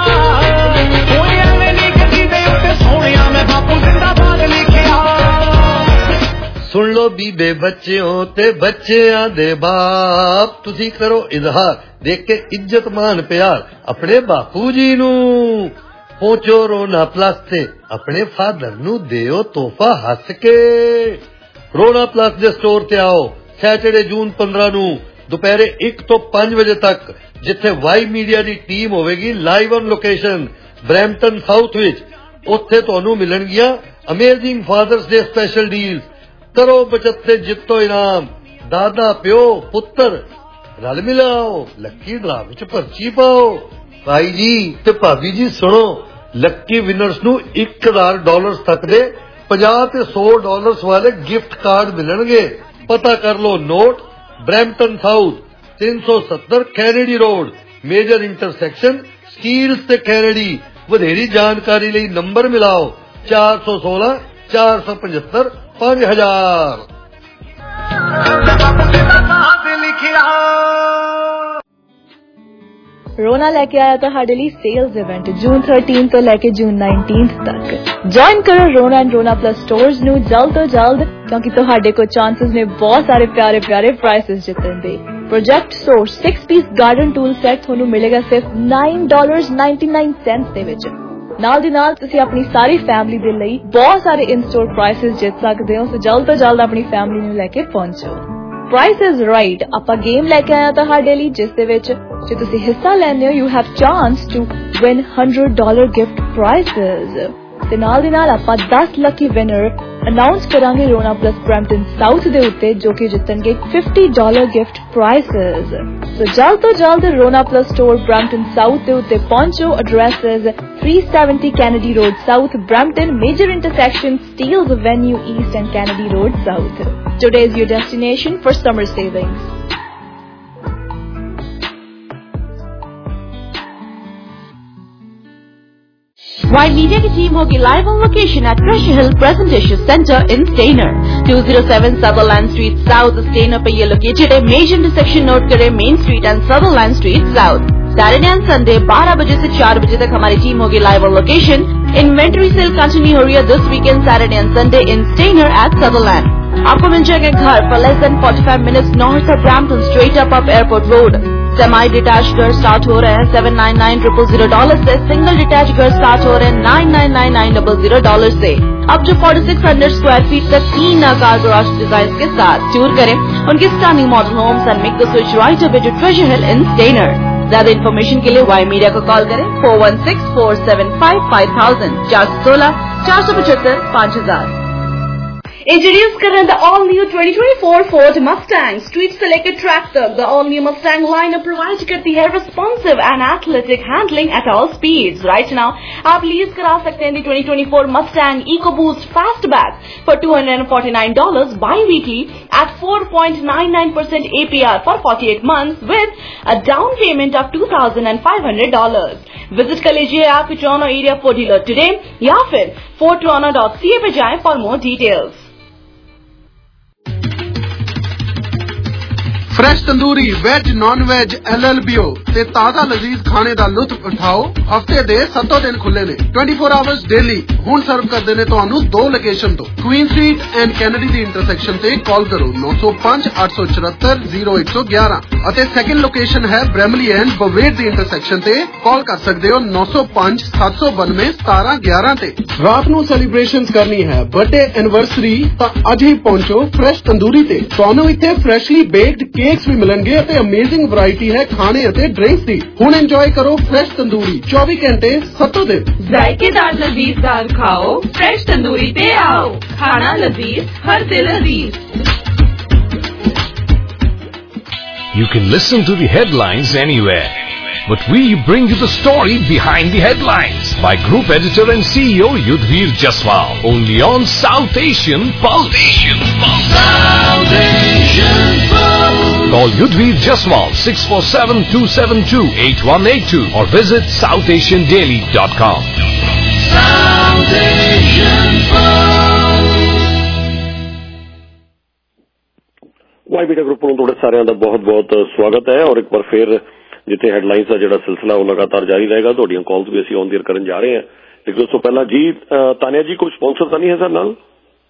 ਸੁਣ ਲੋ ਬੀਬੇ ਬੱਚਿਓ ਤੇ ਬੱਚਿਆਂ ਦੇ ਬਾਪ, ਤੁਸੀਂ ਕਰੋ ਇਜ਼ਹਾਰ ਦੇਖ ਕੇ ਇੱਜ਼ਤ ਮਾਨ ਪਿਆਰ ਆਪਣੇ ਬਾਪੂ ਜੀ ਨੂੰ। ਪਹੁੰਚੋ ਰੋਣਾ ਪਲੱਸ ਤੇ ਆਪਣੇ ਫਾਦਰ ਨੂੰ ਦਿਓ ਤੋਹਫਾ ਹੱਸ ਕੇ। ਰੋਣਾ ਪਲੱਸ ਦੇ ਸਟੋਰ ਤੇ ਆਓ ਸੈਟਰਡੇ ਜੂਨ 15 ਨੂੰ ਦੁਪਹਿਰੇ 1 ਤੋਂ 5 ਵਜੇ ਤੱਕ, ਜਿੱਥੇ ਵਾਈ ਮੀਡੀਆ ਦੀ ਟੀਮ ਹੋਵੇਗੀ live on location Brampton South ਵਿੱਚ। ਉੱਥੇ ਤੁਹਾਨੂੰ ਮਿਲਣਗੀਆਂ amazing Father's Day special deals. ਕਰੋ ਬਚਤ ਤੇ ਜਿੱਤੋ ਇਨਾਮ। ਦਾਦਾ ਪਿਓ ਪੁੱਤਰ ਰਲ ਮਿਲਾਓ, ਲੱਕੀ ਡਰਾ ਵਿੱਚ ਪਰਚੀ ਪਾਓ। ਭਾਈ ਜੀ ਤੇ ਭਾਬੀ ਜੀ ਸੁਣੋ, ਲੱਕੀ ਵਿਨਰਸ ਨੂੰ $1000 ਤੱਕ ਦੇ 50 ਤੇ $100 ਵਾਲੇ ਗਿਫਟ ਕਾਰਡ ਮਿਲਣਗੇ। ਪਤਾ ਕਰ ਲੋ note Brampton South 370 Kennedy Road major intersection Steeles ਤੇ ਕੈਨੇਡੀ। ਵਧੇਰੀ ਜਾਣਕਾਰੀ ਲਈ ਨੰਬਰ ਮਿਲਾਓ 416-475-5000। रोना लेके आया ਤੁਹਾਡੇ ਲਈ ਸੇਲਸ ਇਵੈਂਟ ਜੂਨ 13 ਤੋਂ ਲੈ ਕੇ ਜੂਨ 19 ਤੱਕ। ਜੁਆਇਨ ਕਰੋ Rona and Rona plus stores ਨੂੰ ਜਲਦ ਤੋਂ ਜਲਦ, ਕਿਉਂਕਿ ਤੁਹਾਡੇ ਕੋਲ ਚਾਂਸਸ ਨੇ ਬਹੁਤ ਸਾਰੇ ਪਿਆਰੇ ਪ੍ਰਾਈਸਸ ਜਿੱਤਣ ਦੇ। Project source 6 piece garden tool set ਤੁਹਾਨੂੰ ਮਿਲੇਗਾ ਸਿਰਫ $9.99 ਦੇ ਵਿੱਚ। ਨਾਲ ਦੀ ਨਾਲ ਤੁਸੀਂ ਆਪਣੀ ਸਾਰੀ ਫੈਮਿਲੀ ਦੇ ਲਈ ਬਹੁਤ ਸਾਰੇ ਇਨ ਸਟੋਰ ਪ੍ਰਾਈਸਸ ਜਿੱਤ ਸਕਦੇ ਹੋ। ਸੋ ਜਲਦ ਤੋਂ ਜਲਦ ਆਪਣੀ ਫੈਮਿਲੀ ਨੂੰ ਲੈ ਕੇ ਪਹੁੰਚੋ। ਪ੍ਰਾਈਸ ਇਜ਼ ਰਾਈਟ ਆਪਾਂ ਗੇਮ ਲੈ ਕੇ ਆਇਆ ਤੁਹਾਡੇ ਲਈ, ਜਿਸ ਦੇ ਵਿੱਚ ਜੇ ਤੁਸੀਂ ਹਿੱਸਾ ਲੈਂਦੇ ਹੋ you have chance to win $100 gift prizes. ਤੇ ਨਾਲ ਦੀ ਨਾਲ ਆਪਾਂ 10 ਲੱਕੀ ਵਿਨਰ ਅਨਾਉਂਸ ਕਰਾਂਗੇ ਰੋਨਾ ਪਲੱਸ ਬਰੈਂਪਟਨ ਸਾਊਥ ਦੇ ਉੱਤੇ, ਜੋ ਕਿ ਜਿੱਤਣਗੇ $50 ਗਿਫਟ ਪ੍ਰਾਈਜ਼ਸ। ਸੋ ਜਲਦ ਤੋਂ ਜਲਦ Rona plus store Brampton South ਦੇ ਉੱਤੇ ਪਹੁੰਚੋ। Address is 370 Kennedy Road South Brampton major intersection Steeles avenue east and Kennedy Road South. Today is your destination for summer savings. Wide Media की टीम होगी live on location at Treasure Hill Presentation Center in Stainer, 207 Sutherland Street South, Stainer पे ये located है। Major intersection note करें Main Street and Sutherland Street South। Saturday and Sunday 12 बजे से 4 बजे तक हमारी टीम होगी live on location। Inventory sale continue हो रही है this weekend Saturday and Sunday in Stainer at Sutherland। आपको मिल जाएगा घर for less than 45 minutes north of Brampton, straight up Airport Road। Semi detached घर स्टार्ट हो रहे हैं $799,000 से। सिंगल डिटैच्ड घर स्टार्ट हो रहे हैं $999,900 से। अप टू 4600 स्क्वायर फीट तक 3 कार गराज डिजाइन के साथ टूर करें उनके stunning model homes and make the switch right away to Treasure Hill in Stayner. ज्यादा इन्फॉर्मेशन के लिए वाई मीडिया को कॉल करें 4164755000 416 475 5000। Introduce कर रहे हैं the all new 2024 Ford Mustang Street से लेकर ट्रैक तक। The all new Mustang lineup provide करती है responsive and athletic handling at all speeds. Right now आप लीज करा सकते हैं the 2024 Mustang EcoBoost Fastback for $249 bi-weekly at 4.99% APR for 48 months with a down payment of $2,500. Visit कर लीजिए आपके Toronto area Ford dealer today या फिर fordtoronto.ca पे जाएं for more details. Fresh tandoori veg non veg LLBO ਤੇ ਤਾਜ਼ਾ ਲਜ਼ੀਜ਼ ਖਾਣੇ ਦਾ ਲੁਤਫ ਉਠਾਓ। ਹਫਤੇ ਦੇ 7 ਦਿਨ ਖੁੱਲੇ ਨੇ 24 ਆਵਰਸ ਡੇਲੀ। ਹੁਣ ਸਰਵ ਕਰਦੇ ਨੇ ਤੁਹਾਨੂੰ 2 ਲੋਕੇਸ਼ਨ ਤੋਂ ਕੁਈਨ ਸਟਰੀਟ ਐਂਡ ਕੈਨੇਡੀ ਦੀ ਇੰਟਰਸੈਕਸ਼ਨ ਤੇ ਕਾਲ ਕਰੋ 905 874 0111 ਅਤੇ ਸੈਕੰਡ ਲੋਕੇਸ਼ਨ ਹੈ ਬ੍ਰੈਮਲੀ ਐਂਡ ਬਵੇਟ ਦੀ ਇੰਟਰਸੈਕਸ਼ਨ ਤੇ ਕਾਲ ਕਰ ਸਕਦੇ ਹੋ 905 792 1711 ਤੇ। ਰਾਤ ਨੂੰ ਸੈਲੀਬ੍ਰੇਸ਼ਨਸ ਕਰਨੀ ਹੈ ਬਰਥਡੇ ਐਨਵਰਸਰੀ ਤਾਂ ਅੱਜ ਹੀ ਪਹੁੰਚੋ ਫਰੈਸ਼ ਤੰਦੂਰੀ ਤੇ। ਤੁਹਾਨੂੰ ਇੱਥੇ ਫਰੈਸ਼ਲੀ ਬੇਕਡ ਕੇਕਸ ਵੀ ਮਿਲਣਗੇ ਅਤੇ ਅਮੇਜ਼ਿੰਗ ਵੈਰਾਈਟੀ ਹੈ ਖਾਣੇ ਅਤੇ ਡਰਿੰਕਸ ਦੀ। ਹੁਣ ਇੰਜੋਏ ਕਰੋ ਫਰੈਸ਼ ਤੰਦੂਰੀ 24 ਘੰਟੇ 7 ਦਿਨ। जायकेदार लजीजदार खाओ फ्रेश तंदूरी पे आओ। खाना लजीज हर दिल अजीज। You can listen to the headlines anywhere, but we bring you the story behind the headlines by Group Editor and CEO Yudhvir Jaswal, only on South Asian Pulse. South Asian Pulse. Call Yudhvir Jaswal 647-272-8182 or visit southasiandaily.com. South Asian Pulse. Y media group ਨੂੰ ਤੁਹਾਡੇ ਸਾਰਿਆਂ ਦਾ ਬਹੁਤ-ਬਹੁਤ ਸਵਾਗਤ ਹੈ ਔਰ ਇੱਕ ਵਾਰ ਫਿਰ ਜਿੱਥੇ ਹੈਡਲਾਈਨਸ ਦਾ ਜਿਹੜਾ ਸਿਲਸਿਲਾ ਉਹ ਲਗਾਤਾਰ ਜਾਰੀ ਰਹੇਗਾ। ਤੁਹਾਡੀਆਂ ਕਾਲਸ ਵੀ ਅਸੀਂ ਔਨ ਦੀ ਏਅਰ ਕਰਨ ਜਾ ਰਹੇ ਹਾਂ। ਲੇਕਿਨ ਉਸ ਤੋਂ ਪਹਿਲਾਂ ਜੀ ਤਾਨੀਆ ਜੀ ਕੋਈ ਸਪਾਂਸਰ ਤਾਂ ਨਹੀਂ ਹੈ ਸਾਡੇ ਨਾਲ?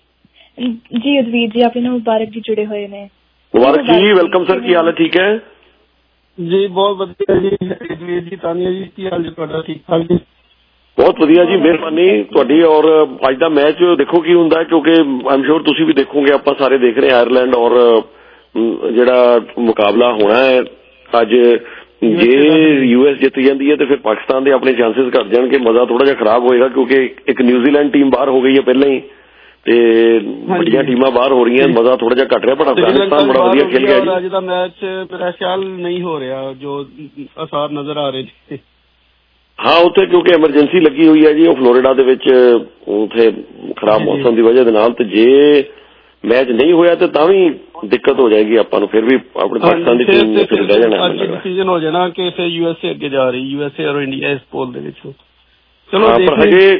ਜੀ ਉਦਵੀਰ ਜੀ ਆਪਣੇ ਨਾਲ ਮੁਬਾਰਕ ਜੀ ਜੁੜੇ ਹੋਏ ਨੇ। ਮੁਬਾਰਕ ਜੀ ਵੈਲਕਮ ਸਰ, ਕੀ ਹਾਲ ਹੈ? ਠੀਕ ਹੈ ਜੀ, ਬਹੁਤ ਵਧੀਆ ਜੀ। ਉਦਵੀਰ ਜੀ, ਤਾਨੀਆ ਜੀ, ਕੀ ਹਾਲ ਜੀ ਤੁਹਾਡਾ? ਠੀਕ ਠਾਕ ਜੀ, ਬਹੁਤ ਵਧੀਆ ਜੀ, ਮਿਹਰਬਾਨੀ ਤੁਹਾਡੀ। ਔਰ ਅੱਜ ਦਾ ਮੈਚ ਦੇਖੋ ਕੀ ਹੁੰਦਾ, ਕਿਉਂਕਿ ਆਈਮ ਸ਼ੋਰ ਤੁਸੀਂ ਵੀ ਦੇਖੋਗੇ, ਆਪਾਂ ਸਾਰੇ ਦੇਖ ਰਹੇ ਹਾਂ ਆਇਰਲੈਂਡ ਔਰ ਜਿਹੜਾ ਮੁਕਾਬਲਾ ਹੋਣਾ ਹੈ ਅੱਜ। ਜੇ US ਜਿੱਤ ਜਾਂਦੀ ਹੈ ਤੇ ਫਿਰ ਪਾਕਿਸਤਾਨ ਦੇ ਆਪਣੇ ਚਾਂਸਸ ਘਟ ਜਾਣਗੇ, ਮਜ਼ਾ ਥੋੜਾ ਜਿਹਾ ਖਰਾਬ ਹੋਏਗਾ ਕਿਉਂਕਿ ਇੱਕ ਨਿਊਜ਼ੀਲੈਂਡ ਟੀਮ ਬਾਹਰ ਹੋ ਗਈ ਹੈ ਪਹਿਲਾਂ ਹੀ ਤੇ ਵੱਡੀਆਂ ਟੀਮਾਂ ਬਾਹਰ ਹੋ ਰਹੀਆਂ, ਮਜ਼ਾ ਥੋੜਾ ਜਿਹਾ ਘਟ ਰਿਹਾ। ਪਰ ਅਫਗਾਨਿਸਤਾਨ ਬੜਾ ਵਧੀਆ ਖੇਲ ਗਿਆ ਜੀ। ਅੱਜ ਦਾ ਮੈਚ ਮੇਰਾ ਖਿਆਲ ਨਹੀਂ ਹੋ ਰਿਹਾ ਜੋ ਅਸਾਰ ਨਜ਼ਰ ਆ ਰਹੇ ਨੇ। ਹਾਂ, ਉੱਥੇ ਕਿਉਂਕਿ ਐਮਰਜੈਂਸੀ ਲੱਗੀ ਹੋਈ ਹੈ ਜੀ ਉਹ ਫਲੋਰੀਡਾ ਦੇ ਵਿੱਚ, ਉੱਥੇ ਖਰਾਬ ਮੌਸਮ ਦੀ ਵਜ੍ਹਾ ਦੇ ਨਾਲ। ਤੇ ਜੇ ਮੈਚ ਨਹੀਂ ਹੋਇਆ ਤੇ ਤਾਂ ਵੀ ਦਿੱਕਤ ਹੋ ਜਾਏਗੀ ਆਪਾਂ ਨੂੰ, ਫਿਰ ਵੀ ਆਪਣੇ ਪਾਕਿਸਤਾਨ ਦੀ ਟੀਮ ਨੇ ਫਿਰ ਰਹਿ ਜਾਣਾ। ਡਿਸੀਜਨ ਹੋ ਜਾਣਾ ਕਿ ਫਿਰ USA ਅੱਗੇ ਜਾ ਰਹੀ, USA ਔਰ ਇੰਡੀਆ ਇਸ ਪੋਲ ਦੇ ਵਿੱਚ। ਚਲੋ ਪਰ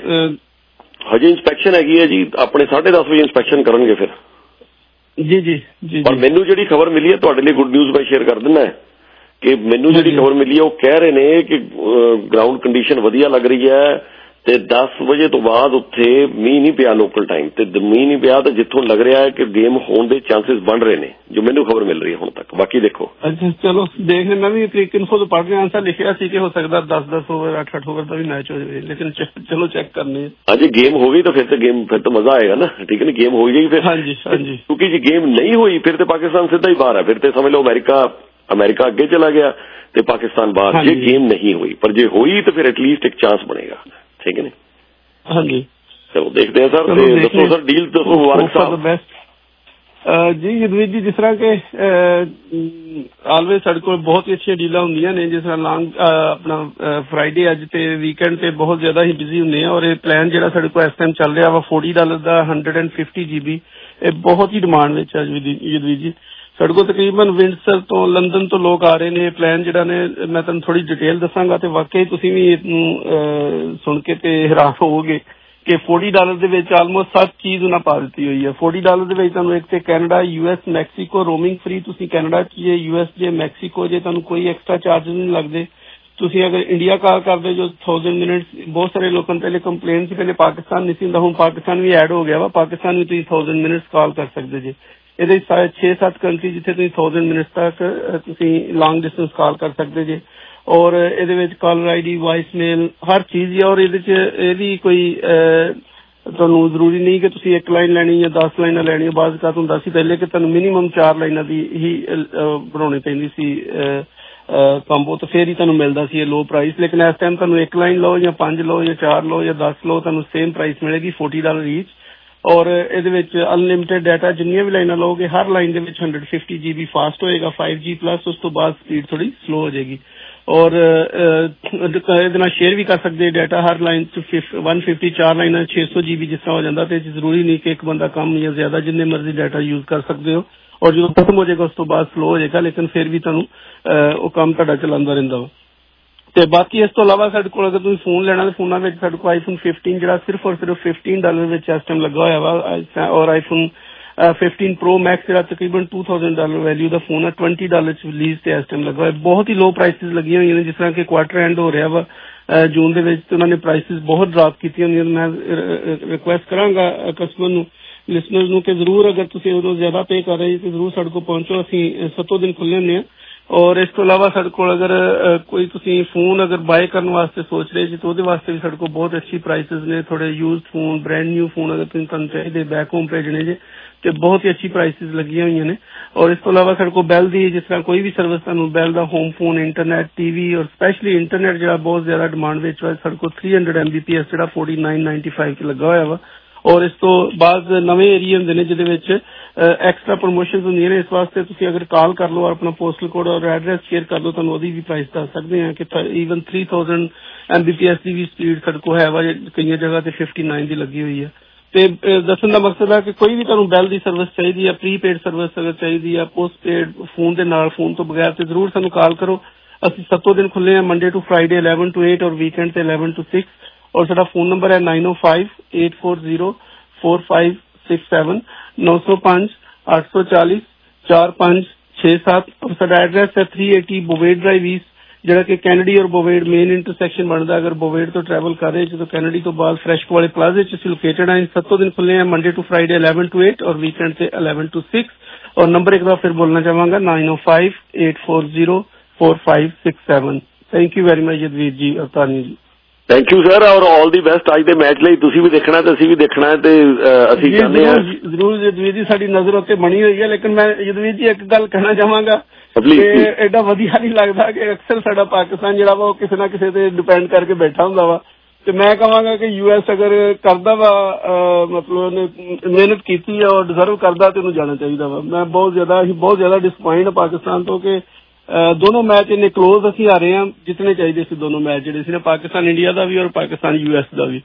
ਹਜੇ ਇੰਸਪੈਕਸ਼ਨ ਹੈਗੀ ਹੈ ਜੀ, ਆਪਣੇ 10:30 ਵਜੇ ਇੰਸਪੈਕਸ਼ਨ ਕਰਨਗੇ ਫਿਰ। ਜੀ ਜੀ ਜੀ। ਪਰ ਮੈਨੂੰ ਜਿਹੜੀ ਖਬਰ ਮਿਲੀ ਹੈ ਤੁਹਾਡੇ ਲਈ ਗੁੱਡ ਨਿਊਜ਼ ਮੈਂ ਸ਼ੇਅਰ ਕਰ ਦਿੰਦਾ ਕਿ ਮੈਨੂੰ ਜਿਹੜੀ ਖਬਰ ਮਿਲੀ ਹੈ ਉਹ ਕਹਿ ਰਹੇ ਨੇ ਕਿ ਗਰਾਊਂਡ ਕੰਡੀਸ਼ਨ ਵਧੀਆ ਲੱਗ ਰਹੀ ਹੈ ਤੇ 10 ਵਜੇ ਤੋਂ ਬਾਅਦ ਉੱਥੇ ਮੀਂਹ ਨਹੀਂ ਪਿਆ ਲੋਕਲ ਟਾਈਮ ਤੇ। ਮੀਂਹ ਨਹੀਂ ਪਿਆ ਤਾਂ ਜਿੱਥੋਂ ਲੱਗ ਰਿਹਾ ਹੈ ਕਿ ਗੇਮ ਹੋਣ ਦੇ ਚਾਂਸਸ ਬਣ ਰਹੇ ਨੇ, ਜੋ ਮੈਨੂੰ ਖਬਰ ਮਿਲ ਰਹੀ ਹੈ ਹੁਣ ਤੱਕ। ਬਾਕੀ ਦੇਖੋ। ਅੱਛਾ ਚਲੋ ਦੇਖਦੇ। ਮੈਂ ਵੀ ਕ੍ਰਿਕਟ ਇਨਫੋ ਤੋਂ ਪੜ੍ਹ ਰਿਹਾ, ਆਂਸਰ ਲਿਖਿਆ ਸੀ ਕਿ ਹੋ ਸਕਦਾ 10-10 ਓਵਰ 8-8 ਓਵਰ ਦਾ ਵੀ ਮੈਚ ਹੋ ਜਾਵੇ, ਲੇਕਿਨ ਚਲੋ ਚੈੱਕ ਕਰਨੇ। ਜੇ ਗੇਮ ਹੋ ਗਈ ਤਾਂ ਫਿਰ ਤਾਂ ਮਜ਼ਾ ਆਏਗਾ ਨਾ, ਠੀਕ ਹੈ ਨਾ। ਗੇਮ ਹੋ ਜਾਏਗੀ ਫਿਰ। ਹਾਂਜੀ ਹਾਂਜੀ। ਕਿਉਂਕਿ ਜੇ ਗੇਮ ਨਹੀਂ ਹੋਈ ਫਿਰ ਤੇ ਪਾਕਿਸਤਾਨ ਸਿੱਧਾ ਹੀ ਬਾਹਰ ਹੈ। ਫਿਰ ਤੇ ਸਮਝ ਲਓ ਅਮਰੀਕਾ ਅੱਗੇ ਚਲਾ ਗਿਆ ਤੇ ਪਾਕਿਸਤਾਨ ਬਾਹਰ, ਜੇ ਗੇਮ ਨਹੀਂ ਹੋਈ। ਪਰ ਜੇ ਹੋਈ ਤਾਂ ਫਿਰ ਐਟਲੀਸਟ ਇੱਕ ਚਾਂਸ ਬਣੇਗਾ, ਠੀਕ ਹੈ ਨਾ। ਹਾਂਜੀ ਚਲੋ ਦੇਖਦੇ ਹਾਂ ਸਰ। ਤੇ ਦੱਸੋ ਸਰ, ਡੀਲ ਦੱਸੋ। ਮੁਬਾਰਕ ਸਾਹਿਬ ਜੀ। ਯਦਵੀਰ ਜੀ, ਜਿਸ ਤਰ੍ਹਾਂ ਕਿ ਆਲਵੇਜ਼ ਸਾਡੇ ਕੋਲ ਬਹੁਤ ਹੀ ਅੱਛੀਆਂ ਡੀਲਾਂ ਹੁੰਦੀਆਂ ਨੇ, ਜਿਸ ਤਰ੍ਹਾਂ ਆਪਣਾ ਫਰਾਈਡੇ ਅੱਜ ਤੇ ਵੀਕਐਂਡ ਤੇ ਬਹੁਤ ਜ਼ਿਆਦਾ ਹੀ ਬਿਜ਼ੀ ਹੁੰਦੇ ਆ। ਔਰ ਇਹ ਪਲਾਨ ਜਿਹੜਾ ਸਾਡੇ ਕੋਲ ਇਸ ਟਾਈਮ ਚੱਲ ਰਿਹਾ ਵਾ $40 ਦਾ 150 GB, ਇਹ ਬਹੁਤ ਹੀ ਡਿਮਾਂਡ ਵਿੱਚ ਹੈ ਯਦਵੀਰ ਜੀ। ਸਾਡੇ ਕੋਲ ਤਕਰੀਬਨ ਵਿੰਡਸਰ ਤੋਂ ਲੰਡਨ ਤੋਂ ਲੋਕ ਆ ਰਹੇ ਨੇ। ਇਹ ਪਲਾਨ ਜਿਹੜਾ ਨੇ ਮੈਂ ਤੁਹਾਨੂੰ ਥੋੜੀ ਡਿਟੇਲ ਦੱਸਾਂਗਾ ਤੇ ਵਾਕਈ ਤੁਸੀਂ ਵੀ ਇਹਨੂੰ ਸੁਣ ਕੇ ਤੇ ਹੈਰਾਨ ਹੋਵੋਗੇ ਕਿ $40 ਦੇ ਵਿੱਚ ਆਲਮੋਸਟ ਸਭ ਚੀਜ਼ ਉਹਨਾਂ ਪਾ ਦਿੱਤੀ ਹੋਈ ਹੈ। $40 ਦੇ ਵਿੱਚ ਤੁਹਾਨੂੰ ਇੱਕ ਤੇ Canada, US, Mexico roaming free. ਤੁਸੀਂ ਕੈਨੇਡਾ ਚ ਜੇ US ਜੇ ਮੈਕਸੀਕੋ ਜੇ ਤੁਹਾਨੂੰ ਕੋਈ ਐਕਸਟਰਾ ਚਾਰਜਿਸ ਨਹੀਂ ਲੱਗਦੇ। ਤੁਸੀਂ ਅਗਰ ਇੰਡੀਆ ਕਾਲ ਕਰਦੇ ਜੋ 1000 ਮਿੰਟਸ, ਬਹੁਤ ਸਾਰੇ ਲੋਕਾਂ ਨੇ ਪਹਿਲੇ ਕੰਪਲੇਨ ਸੀ ਪਹਿਲੇ ਪਾਕਿਸਤਾਨ ਨਹੀਂ ਸੀ ਹੁੰਦਾ, ਹੁਣ ਪਾਕਿਸਤਾਨ ਵੀ ਐਡ ਹੋ ਗਿਆ ਵਾ। ਪਾਕਿਸਤਾਨ ਵੀ ਤੁਸੀਂ 1000 ਮਿੰਟਸ ਕਾਲ ਕਰ ਸਕਦੇ ਜੇ। ਇਹਦੇ 6-7 ਕੰਟਰੀ ਜਿੱਥੇ ਤੁਸੀਂ 1000 ਮਿੰਟਸ ਤੱਕ ਤੁਸੀਂ ਲੌਂਗ ਡਿਸਟੈਂਸ ਕਾਲ ਕਰ ਸਕਦੇ ਜੇ। ਔਰ ਇਹਦੇ ਵਿੱਚ ਕਾਲਰ ID, ਵਾਇਸ ਮੇਲ, ਹਰ ਚੀਜ਼ ਹੈ। ਔਰ ਇਹਦੇ ਚ ਇਹਦੀ ਕੋਈ ਤੁਹਾਨੂੰ ਜ਼ਰੂਰੀ ਨਹੀਂ ਕਿ ਤੁਸੀਂ 1 ਲਾਈਨ ਲੈਣੀ ਜਾਂ 10 ਲਾਈਨਾਂ ਲੈਣੀਆਂ। ਬਾਅਦ ਕਾ ਹੁੰਦਾ ਸੀ ਪਹਿਲੇ ਕਿ ਤੁਹਾਨੂੰ ਮਿਨੀਮਮ 4 ਲਾਈਨਾਂ ਦੀ ਹੀ ਬਣਾਉਣੀ ਪੈਂਦੀ ਸੀ ਕੰਬੋ, ਤਾਂ ਫਿਰ ਹੀ ਤੁਹਾਨੂੰ ਮਿਲਦਾ ਸੀ ਇਹ ਲੋ ਪ੍ਰਾਈਸ। ਲੇਕਿਨ ਇਸ ਟਾਈਮ ਤੁਹਾਨੂੰ 1 ਲਾਈਨ ਲਓ ਜਾਂ 5 ਲਓ ਜਾਂ 4 ਲਓ ਜਾਂ 10 ਲਓ, ਤੁਹਾਨੂੰ ਸੇਮ ਪ੍ਰਾਈਸ ਮਿਲੇਗੀ $40 ਈਚ। ਔਰ ਇਹਦੇ ਵਿੱਚ ਅਨਲਿਮਿਟਿਡ ਡਾਟਾ ਜਿੰਨੀਆਂ ਵੀ ਲਾਈਨਾਂ ਲਓਗੇ ਹਰ ਲਾਈਨ ਦੇ ਵਿੱਚ 150 GB ਫਾਸਟ ਹੋਏਗਾ 5G ਪਲੱਸ। ਉਸ ਤੋਂ ਬਾਅਦ ਸਪੀਡ ਥੋੜੀ ਸਲੋ ਹੋ ਜਾਏਗੀ। ਔਰ ਇਹਦੇ ਨਾਲ ਸ਼ੇਅਰ ਵੀ ਕਰ ਸਕਦੇ ਡਾਟਾ ਹਰ ਲਾਈਨ 'ਚ 150 4 ਲਾਈਨਾਂ 600 GB ਜਿਸ ਤਰ੍ਹਾਂ ਹੋ ਜਾਂਦਾ। ਤੇ ਜ਼ਰੂਰੀ ਨਹੀਂ ਕਿ ਇੱਕ ਬੰਦਾ ਕਮ ਜਾਂ ਜ਼ਿਆਦਾ ਜਿੰਨੇ ਮਰਜ਼ੀ ਡਾਟਾ ਯੂਜ਼ ਕਰ ਸਕਦੇ ਹੋ। ਔਰ ਜਦੋਂ ਖਤਮ ਹੋ ਜਾਏਗਾ ਉਸ ਤੋਂ ਬਾਅਦ ਸਲੋ ਹੋ ਜਾਏਗਾ, ਲੇਕਿਨ ਫਿਰ ਵੀ ਤੁਹਾਨੂੰ ਉਹ ਕੰਮ ਤੁਹਾਡਾ ਚਲਾਉਂਦਾ ਰਹਿੰਦਾ ਵਾ। ਤੇ ਬਾਕੀ ਇਸ ਤੋਂ ਇਲਾਵਾ ਸਾਡੇ ਕੋਲ ਅਗਰ ਤੁਸੀਂ ਫੋਨ ਲੈਣਾ ਤਾਂ ਫੋਨਾਂ ਵਿੱਚ ਸਾਡੇ ਕੋਲ iPhone 15 ਜਿਹੜਾ ਸਿਰਫ ਔਰ ਸਿਰਫ $15 ਵਿੱਚ ਇਸ ਟਾਈਮ ਲੱਗਾ ਹੋਇਆ ਵਾ। ਔਰ iPhone 15 Pro Max ਜਿਹੜਾ ਤਕਰੀਬਨ $2000 ਵੈਲਿਊ ਦਾ ਫੋਨ ਹੈ, $20 ਚ ਰਿਲੀਜ਼ ਤੇ ਇਸ ਟਾਈਮ ਲੱਗਾ ਹੋਇਆ। ਬਹੁਤ ਹੀ ਲੋ ਪ੍ਰਾਈਸਿਸ ਲੱਗੀਆਂ ਹੋਈਆਂ ਨੇ, ਜਿਸ ਤਰ੍ਹਾਂ ਕਿ ਕੁਆਟਰ ਐਂਡ ਹੋ ਰਿਹਾ ਵਾ ਜੂਨ ਦੇ ਵਿੱਚ, ਤੇ ਉਹਨਾਂ ਨੇ ਪ੍ਰਾਈਸਿਸ ਬਹੁਤ ਡਰਾਪ ਕੀਤੀਆਂ ਹੁੰਦੀਆਂ। ਮੈਂ ਰਿਕੁਐਸਟ ਕਰਾਂਗਾ ਕਸਟਮਰ ਨੂੰ, ਲਿਸਨਰਸ ਨੂੰ ਕਿ ਜ਼ਰੂਰ ਅਗਰ ਤੁਸੀਂ ਉਦੋਂ ਜ਼ਿਆਦਾ ਪੇ ਕਰ ਰਹੇ ਤਾਂ ਜ਼ਰੂਰ ਸਾਡੇ ਕੋਲ ਪਹੁੰਚੋ। ਅਸੀਂ 7 ਦਿਨ ਖੁੱਲ੍ਹੇ ਹੁੰਦੇ ਹਾਂ। ਔਰ ਇਸ ਤੋਂ ਇਲਾਵਾ ਸਾਡੇ ਕੋਲ ਅਗਰ ਕੋਈ ਤੁਸੀਂ ਫੋਨ ਅਗਰ ਬਾਏ ਕਰਨ ਵਾਸਤੇ ਸੋਚ ਰਹੇ ਜੀ ਤਾਂ ਉਹਦੇ ਵਾਸਤੇ ਵੀ ਸਾਡੇ ਕੋਲ ਬਹੁਤ ਅੱਛੀ ਪ੍ਰਾਈਸਿਸ ਨੇ। ਥੋੜੇ used phone, brand new phone ਅਗਰ ਤੁਸੀਂ ਤੁਹਾਨੂੰ ਚਾਹੀਦੇ ਬੈਕ ਹੋਮ ਭੇਜਣੇ ਜੇ ਤੇ ਬਹੁਤ ਹੀ ਅੱਛੀ ਪ੍ਰਾਈਸਿਸ ਲੱਗੀਆਂ ਹੋਈਆਂ ਨੇ। ਔਰ ਇਸ ਤੋਂ ਇਲਾਵਾ ਸਾਡੇ ਕੋਲ ਬੈਲ ਦੀ ਜਿਸ ਤਰ੍ਹਾਂ ਕੋਈ ਵੀ ਸਰਵਿਸ ਤੁਹਾਨੂੰ ਬੈਲ ਦਾ ਹੋਮ ਫੋਨ, ਇੰਟਰਨੈਟ, TV ਔਰ ਸਪੈਸ਼ਲੀ ਇੰਟਰਨੈਟ ਜਿਹੜਾ ਬਹੁਤ ਜ਼ਿਆਦਾ ਡਿਮਾਂਡ ਵਿੱਚ ਵਾ, ਸਾਡੇ ਕੋਲ 300 Mbps ਜਿਹੜਾ $49.95 ਚ ਲੱਗਾ ਹੋਇਆ ਵਾ। ਔਰ ਇਸ ਤੋਂ ਬਾਅਦ ਨਵੇਂ ਏਰੀਆ ਹੁੰਦੇ ਨੇ ਜਿਹਦੇ ਵਿੱਚ ਐਕਸਟਰਾ ਪ੍ਰਮੋਸ਼ਨਸ ਹੁੰਦੀਆਂ ਨੇ। ਇਸ ਵਾਸਤੇ ਤੁਸੀਂ ਅਗਰ ਕਾਲ ਕਰ ਲਓ, ਆਪਣਾ ਪੋਸਟਲ ਕੋਡ ਔਰ ਐਡਰੈਸ ਸ਼ੇਅਰ ਕਰ ਲਓ, ਤੁਹਾਨੂੰ ਉਹਦੀ ਵੀ ਪ੍ਰਾਈਸ ਦੱਸ ਸਕਦੇ ਹਾਂ ਕਿ ਈਵਨ 3000 Mbps ਦੀ ਵੀ ਸਪੀਡ ਸਾਡੇ ਕੋਲ ਹੈ ਵਾ, ਕਈਆਂ ਜਗ੍ਹਾ ਤੇ 59 ਦੀ ਲੱਗੀ ਹੋਈ ਹੈ। ਤੇ ਦੱਸਣ ਦਾ ਮਕਸਦ ਹੈ ਕਿ ਕੋਈ ਵੀ ਤੁਹਾਨੂੰ ਬੈਲ ਦੀ ਸਰਵਿਸ ਚਾਹੀਦੀ ਹੈ, ਪ੍ਰੀਪੇਡ ਸਰਵਿਸ ਅਗਰ ਚਾਹੀਦੀ ਹੈ, ਪੋਸਟਪੇਡ ਫੋਨ ਦੇ ਨਾਲ, ਫੋਨ ਤੋਂ ਬਗੈਰ, ਤੇ ਜ਼ਰੂਰ ਸਾਨੂੰ ਕਾਲ ਕਰੋ। ਅਸੀਂ 7 ਦਿਨ ਖੁੱਲੇ ਹਾਂ, ਮੰਡੇ ਟੂ ਫਰਾਈਡੇ 11 to 8 ਔਰ ਵੀਕਐਂਡ ਤੇ 11 to 6। ਔਰ ਸਾਡਾ ਫੋਨ ਨੰਬਰ ਹੈ 9058404567 905-840-4567। ਔਰ ਸਾਡਾ ਐਡਰੈਸ ਹੈ 380 ਬੋਵੇਡ ਡਰਾਈਵ ਈਸਟ, ਜਿਹੜਾ ਕਿ ਕੈਨੇਡੀ ਔਰ ਬੋਵੇਡ ਮੇਨ ਇੰਟਰਸੈਕਸ਼ਨ ਬਣਦਾ। ਅਗਰ ਬੋਵੇਡ ਤੋਂ ਟਰੈਵਲ ਕਰ ਰਹੇ ਜਦੋਂ ਕੈਨੇਡੀ ਤੋਂ ਬਾਅਦ ਫਰੈਸ਼ਕੋ ਵਾਲੇ ਪਲਾਜ਼ੇ 'ਚ ਅਸੀਂ ਲੋਕੇਟਡ ਹਾਂ। 7 ਦਿਨ ਖੁੱਲੇ हैं, ਮੰਡੇ ਟੂ ਫਰਾਈਡੇ 11 to 8 ਔਰ ਵੀਕਐਂਡ ਤੇ 11 to 6। ਔਰ ਨੰਬਰ ਇੱਕ ਵਾਰ ਫਿਰ ਬੋਲਣਾ ਚਾਹਾਂਗਾ 9058404567। Thank you very much Jadvir ji ਔਰ ਤਾਨੀਆ ਜੀ। ਥੈਂਕ ਯੂ ਸਰ, ਔਰ ਆਲ ਦੀ ਬੈਸਟ। ਅੱਜ ਦੇ ਮੈਚ ਲਈ ਤੁਸੀਂ ਵੀ ਦੇਖਣਾ ਤੇ ਅਸੀਂ ਵੀ ਦੇਖਣਾ ਹੈ, ਤੇ ਅਸੀਂ ਚਾਹੁੰਦੇ ਹਾਂ ਜ਼ਰੂਰ ਜਦਵੀਰ ਜੀ, ਸਾਡੀ ਨਜ਼ਰ ਉੱਤੇ ਬਣੀ ਹੋਈ ਹੈ। ਲੇਕਿਨ ਮੈਂ ਜਦਵੀਰ ਜੀ ਇੱਕ ਗੱਲ ਕਹਿਣਾ ਚਾਹਾਂਗਾ ਕਿ ਐਡਾ ਵਧੀਆ ਨਹੀਂ ਲੱਗਦਾ ਕਿ ਅਕਸਰ ਸਾਡਾ ਪਾਕਿਸਤਾਨ ਜਿਹੜਾ ਵਾ ਉਹ ਕਿਸੇ ਨਾ ਕਿਸੇ ਤੇ ਡਿਪੈਂਡ ਕਰਕੇ ਬੈਠਾ ਹੁੰਦਾ ਵਾ। ਤੇ ਮੈਂ ਕਹਾਂਗਾ ਕਿ US ਅਗਰ ਕਰਦਾ ਵਾ, ਮਤਲਬ ਉਹਨੇ ਮਿਹਨਤ ਕੀਤੀ ਹੈ ਔਰ ਡਿਜ਼ਰਵ ਕਰਦਾ ਤੇ ਉਹਨੂੰ ਜਾਣਾ ਚਾਹੀਦਾ ਵਾ। ਮੈਂ ਬਹੁਤ ਜ਼ਿਆਦਾ ਡਿਸਪਾਇੰਟ ਹਾਂ ਪਾਕਿਸਤਾਨ ਤੋਂ ਕਿ ਦੋਨੋਂ ਮੈਚ ਇੰਨੇ ਕਲੋਜ਼ ਅਸੀਂ ਆ ਰਹੇ ਹਾਂ, ਜਿੱਤਣੇ ਚਾਹੀਦੇ ਸੀ ਦੋਨੋਂ ਮੈਚ ਜਿਹੜੇ ਸੀ ਨਾ, ਪਾਕਿਸਤਾਨ ਇੰਡੀਆ ਦਾ ਵੀ ਔਰ ਪਾਕਿਸਤਾਨ US ਦਾ ਵੀ।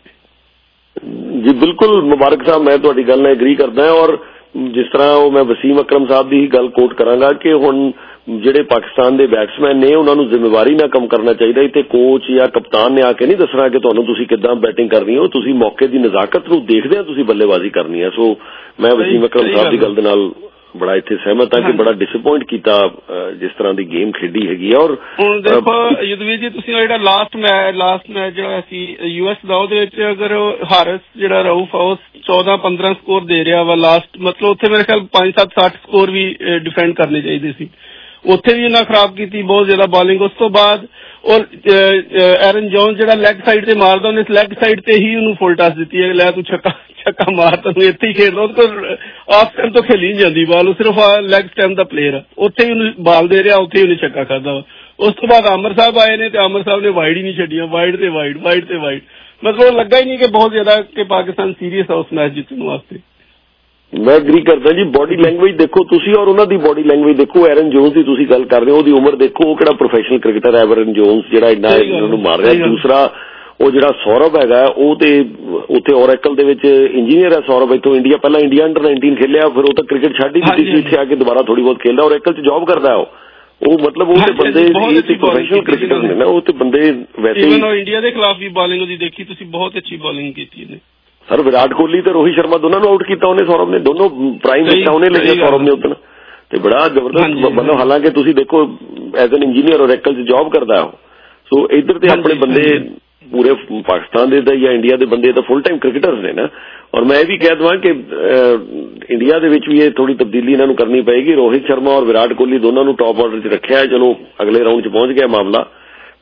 ਜੀ ਬਿਲਕੁਲ ਮੁਬਾਰਕ ਸਾਹਿਬ, ਮੈਂ ਤੁਹਾਡੀ ਗੱਲ ਨਾਲ ਐਗਰੀ ਕਰਦਾ ਹਾਂ। ਔਰ ਜਿਸ ਤਰ੍ਹਾਂ ਉਹ ਮੈਂ ਵਸੀਮ ਅਕਰਮ ਸਾਹਿਬ ਦੀ ਹੀ ਗੱਲ ਕੋਟ ਕਰਾਂਗਾ ਕਿ ਹੁਣ ਜਿਹੜੇ ਪਾਕਿਸਤਾਨ ਦੇ ਬੈਟਸਮੈਨ ਨੇ ਉਹਨਾਂ ਨੂੰ ਜ਼ਿੰਮੇਵਾਰੀ ਨਾਲ ਕੰਮ ਕਰਨਾ ਚਾਹੀਦਾ। ਇੱਥੇ ਕੋਚ ਜਾਂ ਕਪਤਾਨ ਨੇ ਆ ਕੇ ਨਹੀਂ ਦੱਸਣਾ ਕਿ ਤੁਹਾਨੂੰ ਤੁਸੀਂ ਕਿੱਦਾਂ ਬੈਟਿੰਗ ਕਰਨੀ ਹੈ, ਤੁਸੀਂ ਮੌਕੇ ਦੀ ਨਜ਼ਾਕਤ ਨੂੰ ਦੇਖਦੇ ਆ ਤੁਸੀਂ ਬੱਲੇਬਾਜ਼ੀ ਕਰਨੀ ਹੈ। ਸੋ ਮੈਂ ਵਸੀਮ ਅਕਰਮ ਸਾਹਿਬ ਦੀ ਗੱਲ ਦੇ ਨਾਲ ਬੜਾ ਇੱਥੇ ਸਹਿਮਤ ਹਾਂ ਕਿ ਬੜਾ ਡਿਸਅਪੁਆਇੰਟ ਕੀਤਾ ਜਿਸ ਤਰ੍ਹਾਂ ਦੀ ਗੇਮ ਖੇਡੀ ਹੈਗੀ ਆ। ਔਰ ਹੁਣ ਦੇਖੋ ਯੁਧਵੀਰ ਜੀ, ਤੁਸੀਂ ਜਿਹੜਾ ਲਾਸਟ ਮੈਚ ਜਿਹੜਾ ਸੀ US ਦਾ, ਉਹਦੇ ਵਿੱਚ ਅਗਰ ਹਾਰਿਸ ਜਿਹੜਾ ਰਊਫ ਆ ਉਹ 14-15 ਸਕੋਰ ਦੇ ਰਿਹਾ ਵਾ ਲਾਸਟ, ਮਤਲਬ ਉੱਥੇ ਮੇਰੇ ਖਿਆਲ 5-7-8 ਸਕੋਰ ਵੀ ਡਿਫੈਂਡ ਕਰਨੇ ਚਾਹੀਦੇ ਸੀ। ਉੱਥੇ ਵੀ ਉਹਨਾਂ ਖਰਾਬ ਕੀਤੀ ਬਹੁਤ ਜ਼ਿਆਦਾ ਬੋਲਿੰਗ। ਉਸ ਤੋਂ ਬਾਅਦ ਔਰ ਐਰਨ ਜੋਨਸ ਜਿਹੜਾ ਲੈਗ ਸਾਈਡ ਤੇ ਮਾਰਦਾ, ਉਹਨੇ ਲੈਗ ਸਾਈਡ ਤੇ ਹੀ ਉਹਨੂੰ ਫੁੱਲ ਟਾਸ ਦਿੱਤੀ ਹੈ, ਲੈ ਤੂੰ ਛੱਕਾ ਮਾਰ, ਤੈਨੂੰ ਇੱਥੇ ਹੀ ਖੇਡਦਾ। ਉਹਦੇ ਕੋਲ ਆਫ ਸਟੈਂਪ ਤੋਂ ਖੇਲੀ ਨਹੀਂ ਜਾਂਦੀ ਬਾਲ, ਉਹ ਸਿਰਫ ਲੈਗ ਸਟੈਂਪ ਦਾ ਪਲੇਅਰ ਆ, ਉੱਥੇ ਹੀ ਉਹਨੂੰ ਬਾਲ ਦੇ ਰਿਹਾ, ਉੱਥੇ ਹੀ ਉਹਨੇ ਛੱਕਾ ਖਾਦਾ ਵਾ। ਉਸ ਤੋਂ ਬਾਅਦ ਆਮਰ ਸਾਹਿਬ ਆਏ ਨੇ ਤੇ ਆਮਰ ਸਾਹਿਬ ਨੇ ਵਾਈਡ ਹੀ ਨਹੀਂ ਛੱਡੀਆਂ, ਵਾਈਡ ਤੇ ਵਾਈਡ। ਮਤਲਬ ਲੱਗਾ ਹੀ ਨਹੀਂ ਕਿ ਬਹੁਤ ਜ਼ਿਆਦਾ ਕਿ ਪਾਕਿਸਤਾਨ ਸੀਰੀਅਸ ਆ ਉਸ ਮੈਚ ਜਿੱਤਣ ਵਾਸਤੇ। ਮੈਂ ਐਗਰੀ ਕਰਦਾ ਜੀ। ਬਾਡੀ ਲੈਂਗੁਏਜ ਦੇਖੋ ਤੁਸੀਂ ਔਰ ਉਹਨਾਂ ਦੀ ਬਾਡੀ ਲੈਂਗੁਏਜ ਦੇਖੋ। ਐਰਨ ਜੋਨਸ ਦੀ ਤੁਸੀਂ ਗੱਲ ਕਰ ਰਹੇ ਹੋ, ਉਹਦੀ ਉਮਰ ਦੇਖੋ, ਉਹ ਕਿਹੜਾ ਪ੍ਰੋਫੈਸ਼ਨਲ ਕ੍ਰਿਕਟਰ ਹੈ ਐਰਨ ਜੋਨਸ ਜਿਹੜਾ ਇੰਨਾ ਇਹਨਾਂ ਨੂੰ ਮਾਰ ਰਿਹਾ। ਦੂਸਰਾ ਉਹ ਜਿਹੜਾ ਸੌਰਵ ਹੈਗਾ ਉਹ ਤੇ ਉੱਥੇ ਔਰੈਕਲ ਦੇ ਵਿੱਚ ਇੰਜੀਨੀਅਰ ਹੈ ਸੌਰਵ। ਇੱਥੋਂ ਇੰਡੀਆ ਪਹਿਲਾਂ ਇੰਡੀਆ ਅੰਡਰ 19 ਖੇਲਿਆ, ਫਿਰ ਉਹ ਤਾਂ ਕ੍ਰਿਕਟ ਛੱਡ ਹੀ ਦਿੱਤੀ ਸੀ, ਇੱਥੇ ਆ ਕੇ ਦੁਬਾਰਾ ਥੋੜੀ ਬਹੁਤ ਖੇਲਦਾ। ਔਰੈਕਲ 'ਚ ਜੌਬ ਕਰਦਾ ਉਹ ਮਤਲਬ ਉਹ ਤੇ ਬੰਦੇ ਪ੍ਰੋਫੈਸ਼ਨਲ ਕ੍ਰਿਕਟਰ ਨੇ ਨਾ, ਉਹ ਤੇ ਬੰਦੇ ਵੈਸੇ ਇੰਡੀਆ ਦੇ ਖਿਲਾਫ ਵੀ ਬੋਲਿੰਗ ਉਹਦੀ ਦੇਖੀ ਤੁਸੀਂ, ਬਹੁਤ ਅੱਛੀ ਬੋਲਿੰਗ ਕੀਤੀ ਇਹਨੇ। ਸਰ ਵਿਰਾਟ ਕੋਹਲੀ ਤੇ ਰੋਹਿਤ ਸ਼ਰਮਾ ਦੋਨਾਂ ਨੂੰ ਆਊਟ ਕੀਤਾ ਉਹਨੇ, ਸੌਰਵ ਨੇ, ਦੋਨੋਂ ਪ੍ਰਾਈਮ ਵਿੱਚ ਉਹਨੇ ਲੱਗਿਆ ਸੌਰਵ ਨੇ ਉਦੋਂ, ਤੇ ਬੜਾ ਜ਼ਬਰਦਸਤ। ਮਤਲਬ ਹਾਲਾਂਕਿ ਤੁਸੀਂ ਦੇਖੋ ਐਜ਼ ਐਨ ਇੰਜੀਨੀਅਰ ਔਰੈਕਲ 'ਚ ਜੌਬ ਕਰਦਾ ਉਹ। ਸੋ ਇੱਧਰ ਤੇ ਆਪਣੇ ਬੰਦੇ ਪੂਰੇ ਪਾਕਿਸਤਾਨ ਦੇ ਜਾਂ ਇੰਡੀਆ ਦੇ ਬੰਦੇ ਤਾਂ ਫੁੱਲ ਟਾਈਮ ਕ੍ਰਿਕਟਰਸ ਨੇ ਨਾ। ਔਰ ਮੈਂ ਇਹ ਵੀ ਕਹਿ ਦਵਾਂ ਕਿ ਇੰਡੀਆ ਦੇ ਵਿੱਚ ਵੀ ਇਹ ਥੋੜੀ ਤਬਦੀਲੀ ਇਹਨਾਂ ਨੂੰ ਕਰਨੀ ਪਏਗੀ। ਰੋਹਿਤ ਸ਼ਰਮਾ ਔਰ ਵਿਰਾਟ ਕੋਹਲੀ ਦੋਨਾਂ ਨੂੰ ਟੌਪ ਆਰਡਰ 'ਚ ਰੱਖਿਆ ਹੈ, ਚਲੋ ਅਗਲੇ ਰਾਊਂਡ 'ਚ ਪਹੁੰਚ ਗਿਆ ਮਾਮਲਾ,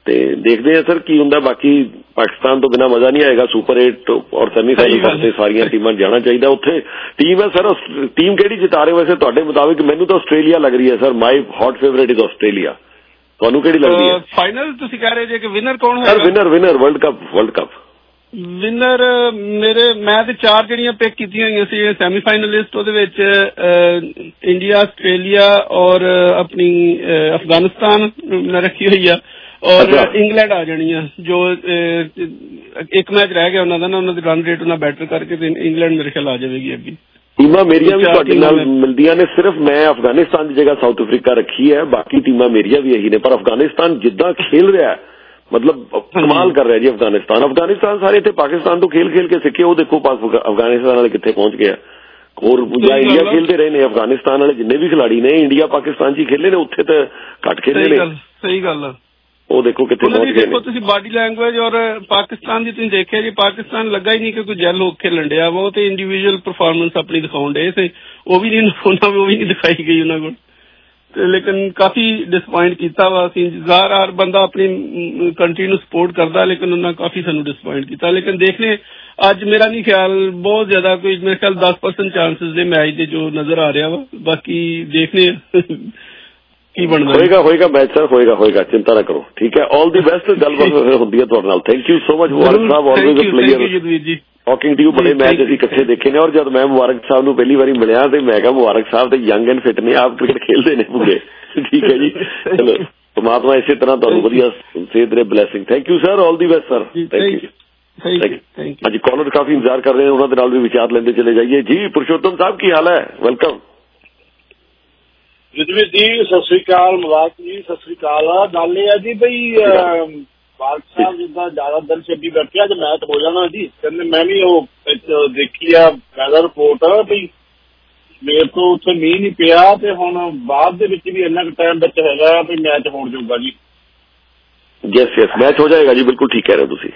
ਤੇ ਦੇਖਦੇ ਆ ਸਰ ਕੀ ਹੁੰਦਾ। ਬਾਕੀ ਪਾਕਿਸਤਾਨ ਤੋਂ ਬਿਨਾਂ ਮਜ਼ਾ ਨਹੀਂ ਆਏਗਾ। ਸੁਪਰ 8 ਔਰ ਸੈਮੀਫਾਈਨਲ ਵਾਸਤੇ ਸਾਰੀਆਂ ਟੀਮਾਂ ਜਾਣਾ ਚਾਹੀਦਾ। ਉੱਥੇ ਟੀਮ ਹੈ ਸਰ, ਟੀਮ ਕਿਹੜੀ ਜਿਤਾ ਰਹੇ ਵੈਸੇ ਤੁਹਾਡੇ ਮੁਤਾਬਿਕ? ਮੈਨੂੰ ਤਾਂ ਆਸਟ੍ਰੇਲੀਆ ਲੱਗ ਰਹੀ ਹੈ sir. My hot favourite is Australia. ਤੁਹਾਨੂੰ ਕਿਹੜੀ ਲੱਗਦੀ ਹੈ? ਫਾਈਨਲ ਤੁਸੀਂ ਕਹਿ ਰਹੇ ਜੇ ਕਿ ਵਿਨਰ ਕੌਣ ਹੈ? Sir winner world cup winner ਮੈਂ ਤੇ 4 ਜਿਹੜੀਆਂ ਪਿਕ ਕੀਤੀਆਂ ਹੋਈਆਂ ਸੀ ਸੈਮੀਫਾਈਨਲਿਸਟ। ਉਹਦੇ ਵਿੱਚ ਇੰਡੀਆ, ਆਸਟ੍ਰੇਲੀਆ ਔਰ ਆਪਣੀ ਅਫਗਾਨਿਸਤਾਨ ਰੱਖੀ ਹੋਈ ਆ ਔਰ ਇੰਗਲੈਂਡ ਆ ਜਾਣੀ ਆ। ਜੋ ਇੱਕ ਮੈਚ ਰਹਿ ਗਿਆ ਉਹਨਾਂ ਦਾ ਨਾ, ਉਹਨਾਂ ਦੀ ਰਨ ਰੇਟ ਉਹਨਾਂ ਬੈਟਰ ਕਰਕੇ ਤੇ ਇੰਗਲੈਂਡ ਮੇਰੇ ਖਿਆਲ ਆ ਜਾਵੇਗੀ ਅੱਗੇ। ਟੀਮਾਂ ਮੇਰੀਆਂ ਵੀ ਤੁਹਾਡੇ ਨਾਲ ਮਿਲਦੀਆਂ ਨੇ। ਸਿਰਫ ਮੈਂ ਅਫਗਾਨਿਸਤਾਨ ਦੀ ਜਗ੍ਹਾ ਸਾਊਥ ਅਫਰੀਕਾ ਰੱਖੀ ਹੈ। ਬਾਕੀ ਟੀਮਾਂ ਮੇਰੀਆਂ ਵੀ ਇਹੀ ਨੇ। ਪਰ ਅਫਗਾਨਿਸਤਾਨ ਜਿੱਦਾਂ ਖੇਲ ਰਿਹਾ ਮਤਲਬ ਕਮਾਲ ਕਰ ਰਿਹਾ ਜੀ ਅਫਗਾਨਿਸਤਾਨ ਸਾਰੇ ਇੱਥੇ ਪਾਕਿਸਤਾਨ ਤੋਂ ਖੇਲ ਕੇ ਸਿੱਖੇ। ਉਹ ਦੇਖੋ ਅਫਗਾਨਿਸਤਾਨ ਵਾਲੇ ਕਿੱਥੇ ਪਹੁੰਚ ਗਏ। ਹੋਰ ਜਾਂ ਇੰਡੀਆ ਖੇਲਦੇ ਰਹੇ ਨੇ। ਅਫਗਾਨਿਸਤਾਨ ਵਾਲੇ ਜਿੰਨੇ ਵੀ ਖਿਲਾੜੀ ਨੇ ਇੰਡੀਆ ਪਾਕਿਸਤਾਨ 'ਚ ਹੀ ਖੇਲੇ ਨੇ, ਉੱਥੇ ਤਾਂ ਘੱਟ ਖੇਲੇ ਨੇ। ਸਹੀ ਗੱਲ। ਉਹ ਦੇਖੋ ਕਿੱਥੇ ਪਹੁੰਚ ਗਏ ਨੇ। ਤੁਸੀਂ ਬਾਡੀ ਲੈਂਗੁਏਜ ਔਰ ਪਾਕਿਸਤਾਨ ਦੀ ਤੁਸੀਂ ਦੇਖਿਆ ਜੀ, ਪਾਕਿਸਤਾਨ ਲੱਗਾ ਹੀ ਨਹੀਂ ਕਿ ਕੋਈ ਜੈਲ ਹੋ ਖੇਲਣ ਡਿਆ ਵਾ। ਉਹ ਤੇ ਇੰਡੀਵਿਜੂਅਲ ਪਰਫਾਰਮੈਂਸ ਆਪਣੀ ਦਿਖਾਉਣ ਡੇ ਤੇ ਉਹ ਵੀ ਨਹੀਂ ਦਿਖਾਈ ਗਈ ਉਹਨਾਂ ਕੋਲ। ਲੇਕਿਨ ਕਾਫੀ ਡਿਸਪਾਇੰਟ ਕੀਤਾ ਵਾ। ਅਸੀਂ ਹਰ ਬੰਦਾ ਆਪਣੀ ਕੰਟਰੀ ਨੂੰ ਸਪੋਰਟ ਕਰਦਾ, ਲੇਕਿਨ ਉਹਨਾਂ ਕਾਫੀ ਸਾਨੂੰ ਡਿਸਪਾਇੰਟ ਕੀਤਾ। ਲੇਕਿਨ ਦੇਖਨੇ ਅੱਜ ਮੇਰਾ ਨਹੀਂ ਖਿਆਲ ਬਹੁਤ ਜ਼ਿਆਦਾ ਕੋਈ, ਮੇਰੇ ਖਿਆਲ 10% ਚਾਂਸਿਸ ਦੇ ਮੈਚ ਦੇ ਜੋ ਨਜ਼ਰ ਆ ਰਿਹਾ ਵਾ। ਬਾਕੀ ਦੇਖਨੇ ਕੀ ਬਣਦਾ ਹੋਏਗਾ ਮੈਚ ਸਰ, ਹੋਏਗਾ ਚਿੰਤਾ ਨਾ ਕਰੋ। ਠੀਕ ਹੈ, ਆਲ ਦੀ ਬੈਸਟ। ਗੱਲਬਾਤ ਹੁੰਦੀ ਹੈ ਤੁਹਾਡੇ ਨਾਲ। Thank you so much Mubarak Sahib, always a player talking to you. ਬੜੇ ਮੈਚ ਅਸੀਂ ਇਕੱਠੇ ਦੇਖੇ ਨੇ। ਔਰ ਜਦ ਮੈਂ ਮੁਬਾਰਕ ਸਾਹਿਬ ਨੂੰ ਪਹਿਲੀ ਵਾਰੀ ਮਿਲਿਆ ਤੇ ਮੈਂ ਕਿਹਾ ਮੁਬਾਰਕ ਸਾਹਿਬ ਤੇ ਯੰਗ ਐਂਡ ਫਿਟ ਨੇ, ਆਪ ਕ੍ਰਿਕਟ ਖੇਲਦੇ ਨੇ ਪੂਰੇ। ਠੀਕ ਹੈ ਜੀ, ਚਲੋ ਪਰਮਾਤਮਾ ਇਸੇ ਤਰ੍ਹਾਂ ਤੁਹਾਨੂੰ ਵਧੀਆ ਸੇਧ ਦੇ blessing. Thank you sir, all the best sir. Thank you. ਹਾਂਜੀ, ਕਾਲਰ ਕਾਫੀ ਇੰਤਜ਼ਾਰ ਕਰ ਰਹੇ ਨੇ, ਉਹਨਾਂ ਦੇ ਨਾਲ ਵੀ ਵਿਚਾਰ ਲੈਂਦੇ ਚਲੇ ਜਾਈਏ। ਜੀ ਪੁਰਸ਼ੋਤਮ ਸਾਹਿਬ ਕੀ ਹਾਲ ਹੈ? ਵੈਲਕਮ। ਜਦਵੀਰ ਜੀ ਸਤਿ ਸ੍ਰੀ ਅਕਾਲ। ਮੁਬਾਰਕ ਜੀ ਸਤਿ ਸ੍ਰੀ ਅਕਾਲ। ਗੱਲ ਇਹ ਹੈ ਜੀ ਬਈ ਬਾਲ ਸਾਹਿਬ ਜਿੱਦਾਂ ਜ਼ਿਆਦਾ ਦਿਨ ਛੱਡੀ ਬੈਠੇ ਅੱਜ ਮੈਚ ਹੋ ਜਾਣਾ ਜੀ। ਕਹਿੰਦੇ ਮੈਂ ਵੀ ਉਹ ਦੇਖੀ ਆ ਵੈਦਰ ਰਿਪੋਰਟ ਬਈ ਮੇਰੇ ਤੋਂ ਉੱਥੇ ਮੀਂਹ ਨਹੀਂ ਪਿਆ ਤੇ ਹੁਣ ਬਾਅਦ ਦੇ ਵਿੱਚ ਵੀ ਇੰਨਾ ਕੁ ਟਾਈਮ ਵਿੱਚ ਹੈਗਾ ਵੀ ਮੈਚ ਹੋਣ ਜਾਊਗਾ ਜੀ। ਯੈਸ ਮੈਚ ਹੋ ਜਾਏਗਾ ਜੀ, ਬਿਲਕੁਲ ਠੀਕ ਕਹਿ ਰਹੇ ਹੋ ਤੁਸੀਂ।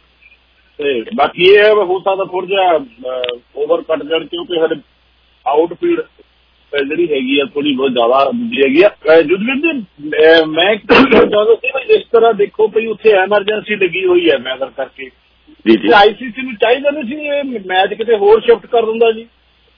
ਤੇ ਬਾਕੀ ਇਹ ਹੋ ਸਕਦਾ ਥੋੜਾ ਜਿਹਾ ਓਵਰ ਕੱਟ ਜਾਣ ਕਿਉਂਕਿ ਸਾਡੇ ਆਊਟਫੀਲਡ ਜਿਹੜੀ ਹੈਗੀ ਆ ਥੋੜੀ ਬਹੁਤ ਜ਼ਿਆਦਾ ਦੂਜੀ ਹੈਗੀ ਆ। ਜੁਦਵੀਰ ਜੀ ਮੈਂ ਚਾਹੁੰਦਾ ਸੀ ਇਸ ਤਰ੍ਹਾਂ ਦੇਖੋ ਭਈ ਉੱਥੇ ਐਮਰਜੈਂਸੀ ਲੱਗੀ ਹੋਈ ਹੈ ਵੈਦਰ ਕਰਕੇ। ICC ਨੂੰ ਚਾਹੀਦਾ ਨਹੀਂ ਸੀ ਇਹ ਮੈਚ ਕਿਤੇ ਹੋਰ ਸ਼ਿਫਟ ਕਰ ਦਿੰਦਾ ਜੀ?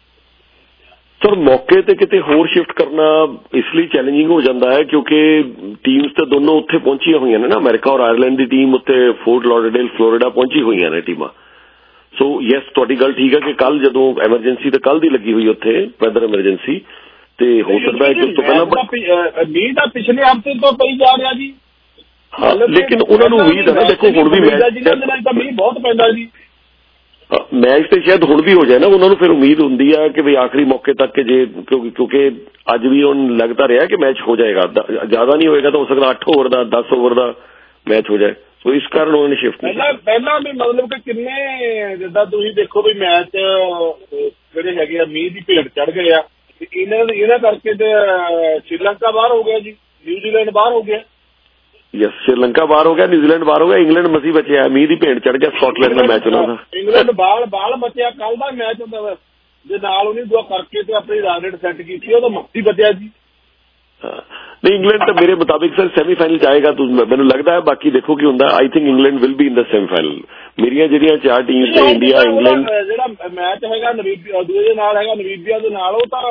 ਸਰ ਮੌਕੇ ਤੇ ਕਿਤੇ ਹੋਰ ਸ਼ਿਫਟ ਕਰਨਾ ਇਸ ਲਈ ਚੈਲੰਜਿੰਗ ਹੋ ਜਾਂਦਾ ਹੈ ਕਿਉਂਕਿ ਟੀਮਸ ਤਾਂ ਦੋਨੋਂ ਉੱਥੇ ਪਹੁੰਚੀਆਂ ਹੋਈਆਂ ਨੇ ਨਾ। ਅਮਰੀਕਾ ਔਰ ਆਇਰਲੈਂਡ ਦੀ ਟੀਮ ਉੱਥੇ ਫੋਰਟ ਲਾਡਰਡੇਲ ਫਲੋਰੀਡਾ ਪਹੁੰਚੀ ਹੋਈਆਂ ਨੇ ਟੀਮਾਂ। ਸੋ ਯੈਸ ਤੁਹਾਡੀ ਗੱਲ ਠੀਕ ਹੈ ਕਿ ਕੱਲ ਜਦੋਂ ਐਮਰਜੈਂਸੀ ਤਾਂ ਕੱਲ ਦੀ ਲੱਗੀ ਹੋਈ ਉੱਥੇ ਵੈਦਰ ਐਮਰਜੈਂਸੀ ਤੇ ਹੋ ਸਕਦਾ ਹੈ ਕਿ ਉਸ ਤੋਂ ਪਹਿਲਾਂ ਮੀਂਹ ਤਾਂ ਪਿਛਲੇ ਹਫ਼ਤੇ ਤੋਂ ਪਈ ਜਾ ਰਿਹਾ ਜੀ। ਹਾਂ ਲੇਕਿਨ ਉਹਨਾਂ ਨੂੰ ਉਮੀਦ ਹੈ ਨਾ, ਦੇਖੋ ਹੁਣ ਵੀ ਮੈਚ ਤਾਂ ਮੀਂਹ ਬਹੁਤ ਪੈਂਦਾ ਜੀ। ਮੈਚ ਤੇ ਸ਼ਾਇਦ ਹੁਣ ਵੀ ਹੋ ਜਾਏ ਨਾ। ਉਹਨਾਂ ਨੂੰ ਫਿਰ ਉਮੀਦ ਹੁੰਦੀ ਹੈ ਕਿ ਵੀ ਆਖਰੀ ਮੌਕੇ ਤੱਕ ਕਿ ਜੇ ਕਿਉਂਕਿ ਅੱਜ ਵੀ ਉਹਨੂੰ ਲੱਗਦਾ ਰਿਹਾ ਕਿ ਮੈਚ ਹੋ ਜਾਏਗਾ, ਜ਼ਿਆਦਾ ਨਹੀਂ ਹੋਏਗਾ ਤਾਂ ਹੋ ਸਕਦਾ 8 ਓਵਰ ਦਾ 10 ਓਵਰ ਦਾ ਮੈਚ ਹੋ ਜਾਏ। ਸੋ ਇਸ ਕਾਰਨ ਉਹਨਾਂ ਨੇ ਸ਼ਿਫਟ ਪਹਿਲਾਂ ਵੀ ਮਤਲਬ ਕਿ ਕਿੰਨੇ ਜਿੱਦਾਂ ਤੁਸੀਂ ਦੇਖੋ ਵੀ ਮੈਚ ਜਿਹੜੇ ਹੈਗੇ ਆ ਮੀਂਹ ਦੀ ਭੇਟ ਚੜ ਗਏ ਆ ਇਹਨਾਂ ਕਰਕੇ ਤੇ ਸ਼੍ਰੀਲੰਕਾ ਬਾਹਰ ਹੋ ਗਿਆ ਜੀ, ਨਿਊਜ਼ੀਲੈਂਡ ਬਾਹਰ ਹੋ ਗਿਆ। ਯਸ ਸ਼੍ਰੀਲੰਕਾ ਬਾਹਰ ਹੋ ਗਿਆ, ਨਿਊਜ਼ੀਲੈਂਡ ਬਾਹਰ ਹੋ ਗਿਆ, ਇੰਗਲੈਂਡ ਮਸੀ ਬਚਿਆ। ਮੀਂਹ ਦੀ ਭੇਟ ਚੜ ਗਿਆ ਸਕਾਟਲੈਂਡ ਦਾ ਮੈਚ ਉਹਨਾਂ ਦਾ। ਇੰਗਲੈਂਡ ਬਾਲ ਬਚਿਆ, ਕੱਲ ਦਾ ਮੈਚ ਹੁੰਦਾ ਵਾ ਜੇ ਨਾਲ ਉਹਨੇ ਦੁਆ ਕਰਕੇ ਤੇ ਆਪਣੀ ਰਨ ਰੇਟ ਸੈੱਟ ਕੀਤੀ ਉਹ ਤਾਂ ਮਸੀ ਬਚਿਆ ਜੀ। ਨਹੀਂ ਇੰਗਲੈਂਡ ਤਾਂ ਮੇਰੇ ਮੁਤਾਬਿਕ ਸਰ ਸੈਮੀਫਾਈਨਲ ਚ ਆਏਗਾ ਮੈਨੂੰ ਲੱਗਦਾ ਹੈ। ਬਾਕੀ ਦੇਖੋ ਕੀ ਹੁੰਦਾ। I think England will be in the semifinal. ਮੇਰੀਆਂ ਜਿਹੜੀਆਂ 4 ਟੀਮਸ ਨੇ ਇੰਡੀਆ, ਇੰਗਲੈਂਡ, ਜਿਹੜਾ ਮੈਚ ਹੈਗਾ ਨਮੀਬੀਆ ਦੂਜੇ ਨਾਲ ਹੈਗਾ ਨਮੀਬੀਆ ਦੇ ਨਾਲ, ਉਹ ਤਾਂ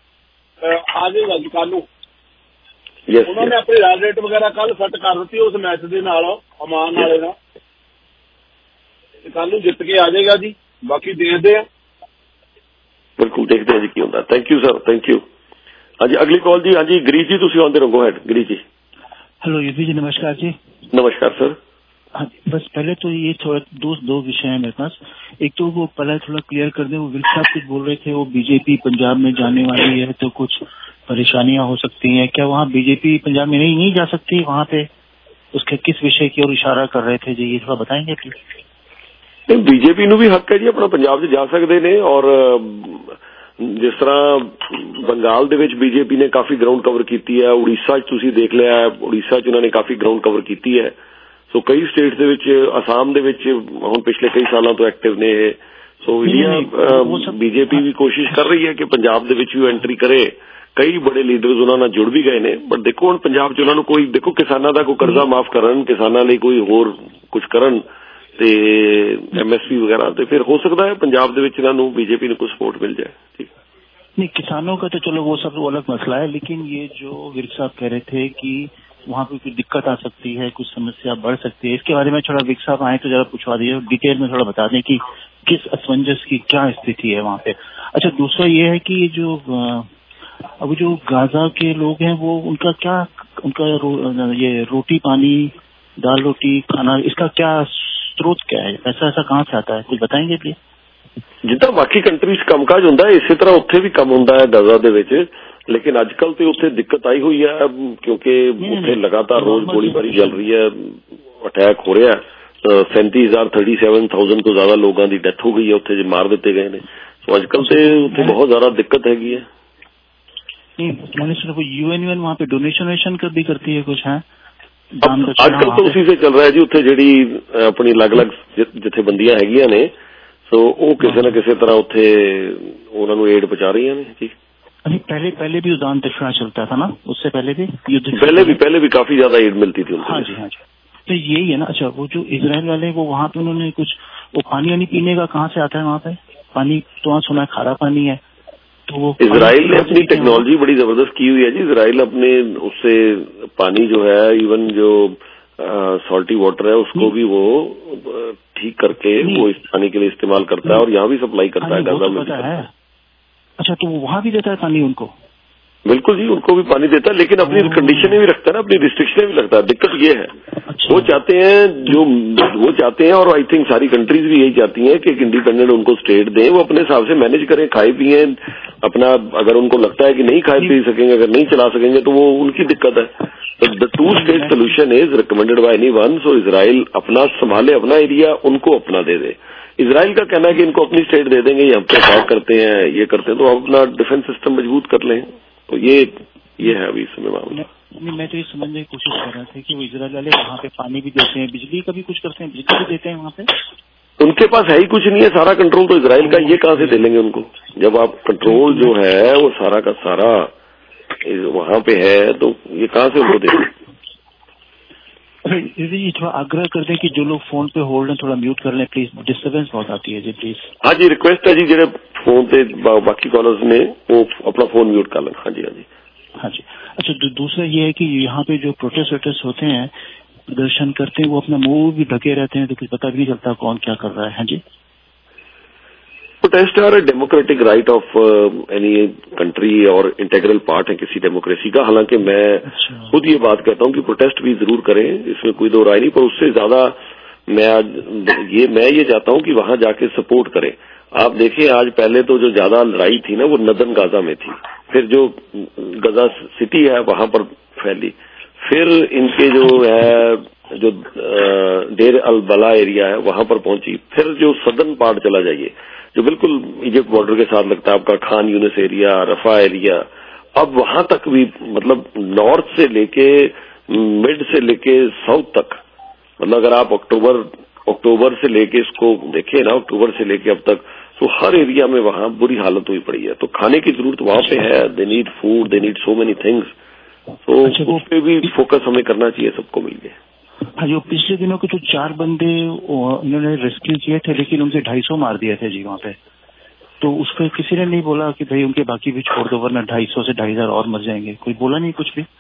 ਆ ਜਾਏਗਾ ਜੀ ਕੱਲ ਨੂੰ। ਉਹਨਾਂ ਨੇ ਆਪਣੀ ਰਨ ਰੇਟ ਵਗੈਰਾ ਕੱਲ ਸੈੱਟ ਕਰ ਦਿੱਤੀ ਉਸ ਮੈਚ ਦੇ ਨਾਲ ਅਮਾਨ ਵਾਲੇ ਨਾਲ। ਕੱਲ ਨੂੰ ਜਿੱਤ ਕੇ ਆ ਜਾਏਗਾ ਜੀ। ਬਾਕੀ ਦੇਖਦੇ ਆ, ਬਿਲਕੁਲ ਦੇਖਦੇ ਆ ਜੀ ਕੀ ਹੁੰਦਾ। Thank you sir, thank you. ਹਾਂਜੀ ਅਗਲੀ ਕਾਲ ਜੀ। ਹਾਂਜੀ गिरीश जी ਤੁਸੀਂ ਆਉਂਦੇ ਰਹੋ। ਹੈਡ गिरीश जी। हेलो युद्धवीर जी, नमस्कार जी। नमस्कार सर। हाँ बस पहले तो ये थोड़ा दो विषय है मेरे पास। एक तो वो पहले थोड़ा क्लियर कर दें, वो विल्क साहब कुछ बोल रहे थे वो बीजेपी पंजाब में जाने वाली है तो कुछ परेशानियां हो सकती हैं। क्या वहाँ बीजेपी पंजाब में नहीं जा सकती? वहाँ पे उसके किस विषय की ओर इशारा कर रहे थे जी, ये थोड़ा बताएंगे प्लीज। बीजेपी ਨੂੰ ਵੀ ਹੱਕ ਹੈ ਜੀ ਆਪਣਾ ਪੰਜਾਬ 'ਚ ਜਾ ਸਕਦੇ ਨੇ। ਔਰ ਜਿਸ ਤਰ੍ਹਾਂ ਬੰਗਾਲ ਦੇ ਵਿੱਚ ਬੀਜੇਪੀ ਨੇ ਕਾਫੀ ਗਰਾਊਂਡ ਕਵਰ ਕੀਤੀ ਹੈ। ਉੜੀਸਾ 'ਚ ਤੁਸੀਂ ਦੇਖ ਲਿਆ, ਉੜੀਸਾ 'ਚ ਉਹਨਾਂ ਨੇ ਕਾਫੀ ਗਰਾਊਂਡ ਕਵਰ ਕੀਤੀ ਹੈ। ਸੋ ਕਈ ਸਟੇਟਸ ਦੇ ਵਿੱਚ, ਅਸਾਮ ਦੇ ਵਿੱਚ ਹੁਣ ਪਿਛਲੇ ਕਈ ਸਾਲਾਂ ਤੋਂ ਐਕਟਿਵ ਨੇ ਇਹ। ਸੋ ਇੰਡੀਆ ਬੀਜੇਪੀ ਵੀ ਕੋਸ਼ਿਸ਼ ਕਰ ਰਹੀ ਹੈ ਕਿ ਪੰਜਾਬ ਦੇ ਵਿੱਚ ਵੀ ਐਂਟਰੀ ਕਰੇ ਕਈ ਬੜੇ ਲੀਡਰਸ ਉਹਨਾਂ ਨਾਲ ਜੁੜ ਵੀ ਗਏ ਨੇ। ਬਟ ਦੇਖੋ ਹੁਣ ਪੰਜਾਬ 'ਚ ਉਹਨਾਂ ਨੂੰ ਕੋਈ ਦੇਖੋ ਕਿਸਾਨਾਂ ਦਾ ਕੋਈ ਕਰਜ਼ਾ ਮਾਫ ਕਰਨ, ਕਿਸਾਨਾਂ ਲਈ ਕੋਈ ਹੋਰ ਕੁਝ ਕਰਨ ਤੇ MSP वगैरह तो फिर हो सकता है पंजाब ਦੇ ਵਿੱਚ ਇਹਨਾਂ ਨੂੰ बीजेपी ਨੂੰ कुछ सपोर्ट मिल जाए। ठीक नहीं, किसानों का तो चलो वो सब अलग मसला है, लेकिन ये जो विर्क साहब कह रहे थे कि वहाँ पे कुछ दिक्कत आ सकती है, कुछ समस्या बढ़ सकती है, इसके बारे में थोड़ा विर्क साहब आए तो जरा पूछवा दीजिए, डिटेल में थोड़ा बता दें कि किस असमंजस की क्या स्थिति है वहाँ पे। अच्छा, दूसरा ये है कि जो अब जो गाजा के लोग हैं वो उनका क्या, उनका ये रोटी पानी, दाल रोटी खाना, इसका क्या स्रोत क्या है, पैसा ऐसा कहाँ से आता है, कुछ बताएंगे प्लीज। जिद्दां बाकी कंट्रीज कामकाज हुंदा है इसी तरह उत्थे भी कम हुंदा है गाजा दे विच, लेकिन अजकल तो उत्थे दिक्कत आई हुई है क्योंकि उत्थे लगातार रोज गोलीबारी चल रही है, अटैक हो रहा है। 37,000 तो ज्यादा लोगों की डेथ हो गई है उत्थे, मार दिते गए ने। तो अजकल तो उत्थे बहुत ज्यादा दिक्कत हैगी है। मैंने सुना UN वहाँ पे डोनेशन कर भी करती है कुछ है आजकल तो उसी से चल रहा है जी। उत्थे जिहड़ी अपनी अलग अलग जथेबंदियां हैगियां ने, सो वो किसी न किसी तरह उत्थे उन्हां नूं एड पहुंचा रही ने जी। पहले भी उदान दक्षिणा चलता था ना, उससे पहले भी युद्ध पहले भी काफी ज्यादा एड मिलती थी उनको। हाँ जी। तो यही है ना। अच्छा, वो जो इजराइल वाले वो वहाँ पे उन्होंने कुछ वो पानी पीने का कहाँ से आता है वहाँ पे पानी, तो वहाँ सुना खारा पानी है, तो वो इजराइल ने अपनी टेक्नोलॉजी बड़ी जबरदस्त की हुई है जी। इजराइल अपने उससे पानी जो है, इवन जो सॉल्टी वाटर है उसको भी वो ठीक करके वो इस पानी के लिए इस्तेमाल करता है और यहाँ भी सप्लाई करता है गाजा में। अच्छा, तो वहाँ भी देता है पानी उनको? बिल्कुल जी, उनको भी पानी देता है, लेकिन अपनी कंडीशनें भी रखता है ना, अपनी रिस्ट्रिक्शनें भी रखता है। दिक्कत ये है वो चाहते हैं और आई थिंक सारी कंट्रीज भी यही चाहती हैं कि एक इंडिपेंडेंट उनको स्टेट दें, वो अपने हिसाब से मैनेज करें, खाए पिए अपना। अगर उनको लगता है कि नहीं खाए पी सकेंगे, अगर नहीं चला सकेंगे तो वो उनकी दिक्कत है। तो the 2-state solution is recommended by anyone. So Israel अपना संभाले अपना एरिया, उनको अपना दे दे। इजराइल का कहना है कि इनको अपनी स्टेट दे देंगे, यहाँ पे अटैक करते हैं, ये करते हैं, तो अपना डिफेंस सिस्टम मजबूत कर लें। तो ये है अभी इस समय मामला। मैं तो ये समझने की कोशिश कर रहा था कि वो इजराइल वाले वहाँ पे पानी भी देते हैं, बिजली का भी कुछ करते हैं, बिजली भी देते हैं वहाँ पे। उनके पास है ही कुछ नहीं है, सारा कंट्रोल तो इजराइल का, ये कहाँ से दे लेंगे उनको? जब आप कंट्रोल जो है वो सारा का सारा वहाँ पे है, तो ये कहाँ से उनको देंगे? ये थोड़ा आग्रह कर दें कि जो लोग फोन पे होल्ड हैं थोड़ा म्यूट कर लें प्लीज, डिस्टर्बेंस बहुत आती है जी प्लीज। हाँ जी, रिक्वेस्ट है जी, जेडे फोन पे बाकी कॉलर्स ने वो अपना फोन म्यूट कर लें। हाँ जी। अच्छा, दूसरा ये है कि यहाँ पे जो प्रोटेस्ट होते हैं, प्रदर्शन करते हैं, वो अपना मुंह भी ढके रहते हैं, तो कुछ पता भी नहीं चलता कौन क्या कर रहा है। हाँ जी, protest are a democratic right of any country और इंटेग्रल पार्ट है किसी डेमोक्रेसी का। हालांकि मैं खुद ये बात कहता हूँ कि प्रोटेस्ट भी जरूर करें, इसमें कोई दो राय नहीं, पर उससे ज्यादा मैं ये चाहता हूँ कि वहां जाके सपोर्ट करें। आप देखिए, आज पहले तो जो ज्यादा लड़ाई थी ना वो नदन गाजा में थी, फिर जो गाजा सिटी है वहां पर फैली, फिर इनके जो है जो डेर अल बला एरिया है वहां पर पहुंची, फिर जो सदर्न पार्ट चला जाइए जो बिल्कुल इजिप्ट बॉर्डर के साथ लगता है, आपका Khan Younis area, Rafah area, अब वहां तक भी, मतलब नॉर्थ से लेके मिड से लेके साउथ तक, मतलब अगर आप अक्टूबर से लेके इसको देखें ना, अक्टूबर से लेके अब तक, तो हर एरिया में वहां बुरी हालत हुई पड़ी है। तो खाने की जरूरत वहां पे है, they need food, they need so many things. तो उस पे भी फोकस हमें करना चाहिए सबको मिलके। हाँ, जो पिछले दिनों के जो 4 बंदे इन्होंने रेस्क्यू किए थे, लेकिन उनसे 250 मार दिए थे जी वहाँ पे, तो उस पर किसी ने नहीं बोला कि भाई उनके बाकी भी छोड़ दो वरना 250 से 2,500 और मर जाएंगे, कोई बोला नहीं कुछ भी?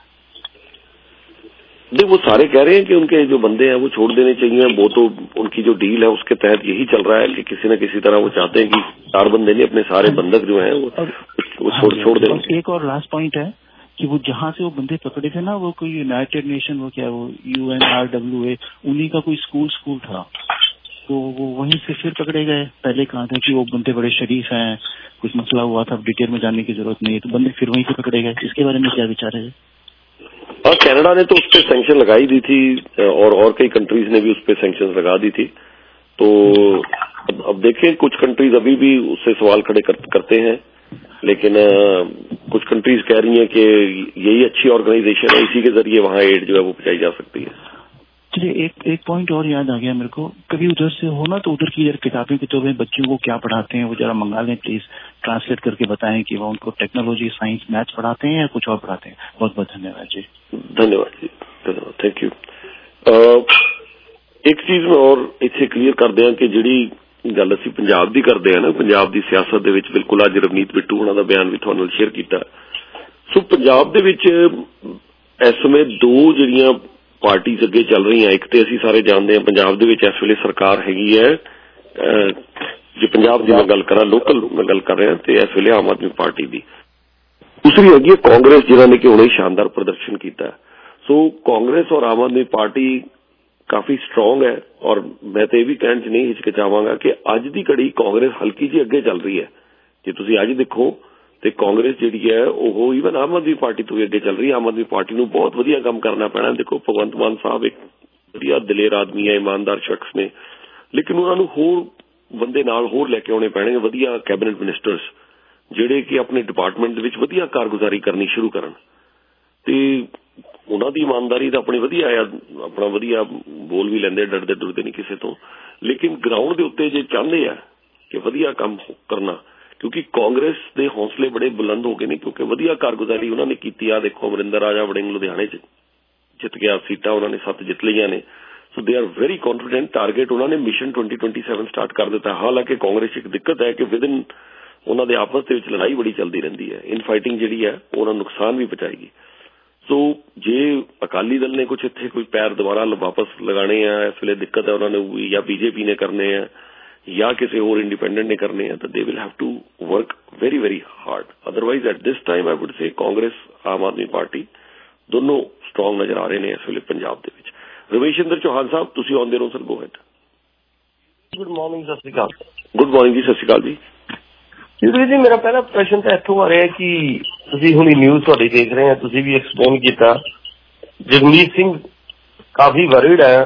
नहीं, वो सारे कह रहे हैं कि उनके जो बंदे हैं वो छोड़ देने चाहिए। वो तो उनकी जो डील है उसके तहत यही चल रहा है कि किसी न किसी तरह वो चाहते हैं कि 4 बंदे नहीं, अपने सारे बंधक जो हैं वो छोड़ दें। एक और लास्ट पॉइंट है कि वो जहाँ से वो बंदे पकड़े थे ना, वो कोई यूनाइटेड नेशन, वो क्या, वो UNRWA, उन्हीं का कोई स्कूल था, तो वो वहीं से फिर पकड़े गए। पहले कहा था कि वो बंदे बड़े शरीफ हैं, कुछ मसला हुआ था, डिटेल में जानने की जरूरत नहीं है, तो बंदे फिर वहीं से पकड़े गए। इसके बारे में क्या विचार है? और कनाडा ने तो उस पर सैंक्शन लगाई दी थी और कई कंट्रीज ने भी उस पर सैंक्शन लगा दी थी। तो अब देखें, कुछ कंट्रीज अभी भी उससे सवाल खड़े करते हैं, लेकिन कुछ कंट्रीज कह रही हैं कि यही अच्छी ऑर्गेनाइजेशन है, इसी के जरिए वहां एड जो है वो पहुंचाई जा सकती है। चलिए एक पॉइंट और याद आ गया मेरे को, कभी उधर से हो ना तो उधर की किताबें किताबें बच्चों को क्या पढ़ाते हैं वो जरा मंगा लें प्लीज, ट्रांसलेट करके बताएं कि वो उनको टेक्नोलॉजी साइंस मैथ्स पढ़ाते हैं या कुछ और पढ़ाते हैं। बहुत बहुत धन्यवाद जी। धन्यवाद जी, धन्यवाद, थैंक यू। एक चीज मैं और इत्थे क्लीयर कर दिया कि जिहड़ी गल असीं पंजाब दी करदे आ ना, पंजाब दी सियासत दे विच बिल्कुल अज रवनीत बिट्टू हुणां दा बयान भी तुहानूं शेयर कीता। सो पंजाब दे विच इस समय दो जिहड़ियां पार्टीज अगे चल रही हैं, एक तो असीं सारे जानते हैं पंजाब दे विच इस वेले सरकार हैगी है, जे पंजाब दी मैं गल करां लोकल मैं गल कर रहा, तो इस वेले आम आदमी पार्टी दी। दूसरी हैगी है कांग्रेस जिन्हां ने कि हुणे शानदार प्रदर्शन किया। सो कांग्रेस और आम आदमी पार्टी काफी स्ट्रोंग है, और मैं तो यह भी कहने च नहीं हिचकिचावांगा कि अज की घड़ी कांग्रेस हल्की जी अगे चल रही है। जे तुसीं अज देखो तो कांग्रेस जिहड़ी है वो ईवन आम आदमी पार्टी तो भी अगे चल रही है। आम आदमी पार्टी नूं बहुत वधिया काम करना पैना। देखो भगवंत मान साहब एक वधिया दिलेर आदमी है, ईमानदार शख्स ने, लेकिन उन्हां नूं होर बंदे नाल होर लैके आउणे पैणगे, वधिया कैबिनेट मिनिस्टर्स जिहड़े कि अपने डिपार्टमेंट दे विच वधिया कारगुजारी करनी शुरू करन। ते उन्हां दी ईमानदारी तो अपनी वधिया है, अपना वधिया बोल भी लैंदे, डरदे डुरदे नहीं किसी तो, लेकिन ग्राउंड के उत्ते जे चाहते हैं कि वधिया काम करना, क्योंकि कांग्रेस के हौसले बड़े बुलंद हो गए ने, क्योंकि वधिया कारगुजारी उन्होंने की। आ देखो अमरिंदर राजा वड़िंग लुधियाने जित गया, सीटां उन्होंने 7 जित लिया ने। So they are very confident. Target उन्होंने मिशन 2027 स्टार्ट कर दिता। हालांकि कांग्रेस एक दिक्कत है कि विद इन उन्होंने आपस के लड़ाई बड़ी चलती रहती है, इन फाइटिंग जी है उन्होंने नुकसान भी पहुंचाएगी। सो जे अकाली दल ने कुछ इत्थे कोई पैर दोबारा वापस लगाने हैं, इस वे दिक्कत है उन्होंने, या बीजेपी ने करने हैं या किसी और इंडिपेंडेंट ने करने हैं, तो they will have to work very very hard. Otherwise at this time I would say Congress आम आदमी पार्टी दोनों स्ट्रोंग नजर आ रहे हैं इस वे पंजाब दे विच। रमेशिंदर चौहान साहब तुसीं आउंदे रहो sir, go ahead. Good morning, सत श्री अकाल। गुड मॉर्निंग जी, सत श्री अकाल जी। जी मेरा पहला प्रश्न तो इत्थों आ रहा है कि तुसीं हुणी न्यूज़ तुहाडी देख रहे हैं, तुसीं भी एक्सप्लेन किया, जगमीत सिंह काफी वरीड है,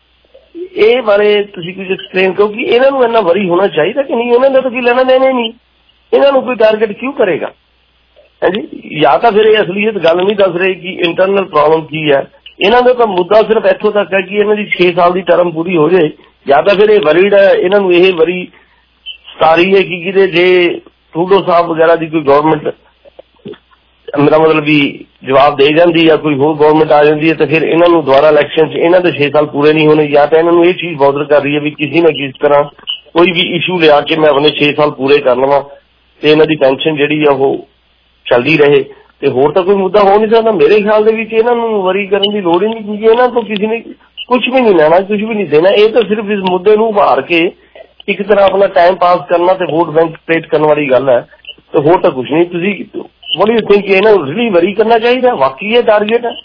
ये बारे तुसीं कुछ एक्सप्लेन, क्योंकि इन्हां नूं इन्ना वरी होना चाहिए कि नहीं, इन्हां दा तां कोई लेना देना नहीं, इन्हां नूं कोई टारगेट क्यों करेगा है जी। या तो फिर असलीयत गल नहीं दस रहे कि इंटरनल प्रॉब्लम की है, इन्हां दा तां मुद्दा सिर्फ इत्थों तक है कि इन्हां दी 6 साल की टर्म पूरी हो जाए, या तो फिर ये वरीड है, इन्हां नूं ये वरी सारी है कि किते जे ट्रूडो साहब वगैरह की कोई गवर्नमेंट मेरा मतलब भी जवाब दे जाती या कोई होर गवर्नमेंट आ जाती है, तो फिर इन्हों दोबारा इलैक्शन इन्हों के 6 साल पूरे नहीं होने, या तो इन्होंने ये चीज बॉर्डर कर रही है भी किसी न किसी तरह कोई भी इशू लिया के मैं अपने 6 साल पूरे कर लवा, तो इन्हों की पेंशन जी है वो चलती रहे, तो होर तो कोई मुद्दा हो नहीं सकता। मेरे ख्याल के इन्हों वरी करने की लोड़ ही नहीं, क्योंकि इन्हों तो किसी ने कुछ भी नहीं लेना, कुछ भी नहीं देना, ये तो सिर्फ इस मुद्दे को उभार के एक तरह अपना टाइम पास करना ते वोट बैंक क्रिएट करने वाली गल है, तो होर तो कुछ नहीं। तुसीं व्हाट डू यू थिंक इन्हां नूं रियली वरी करना चाहिए, वाकई ये टारगेट है?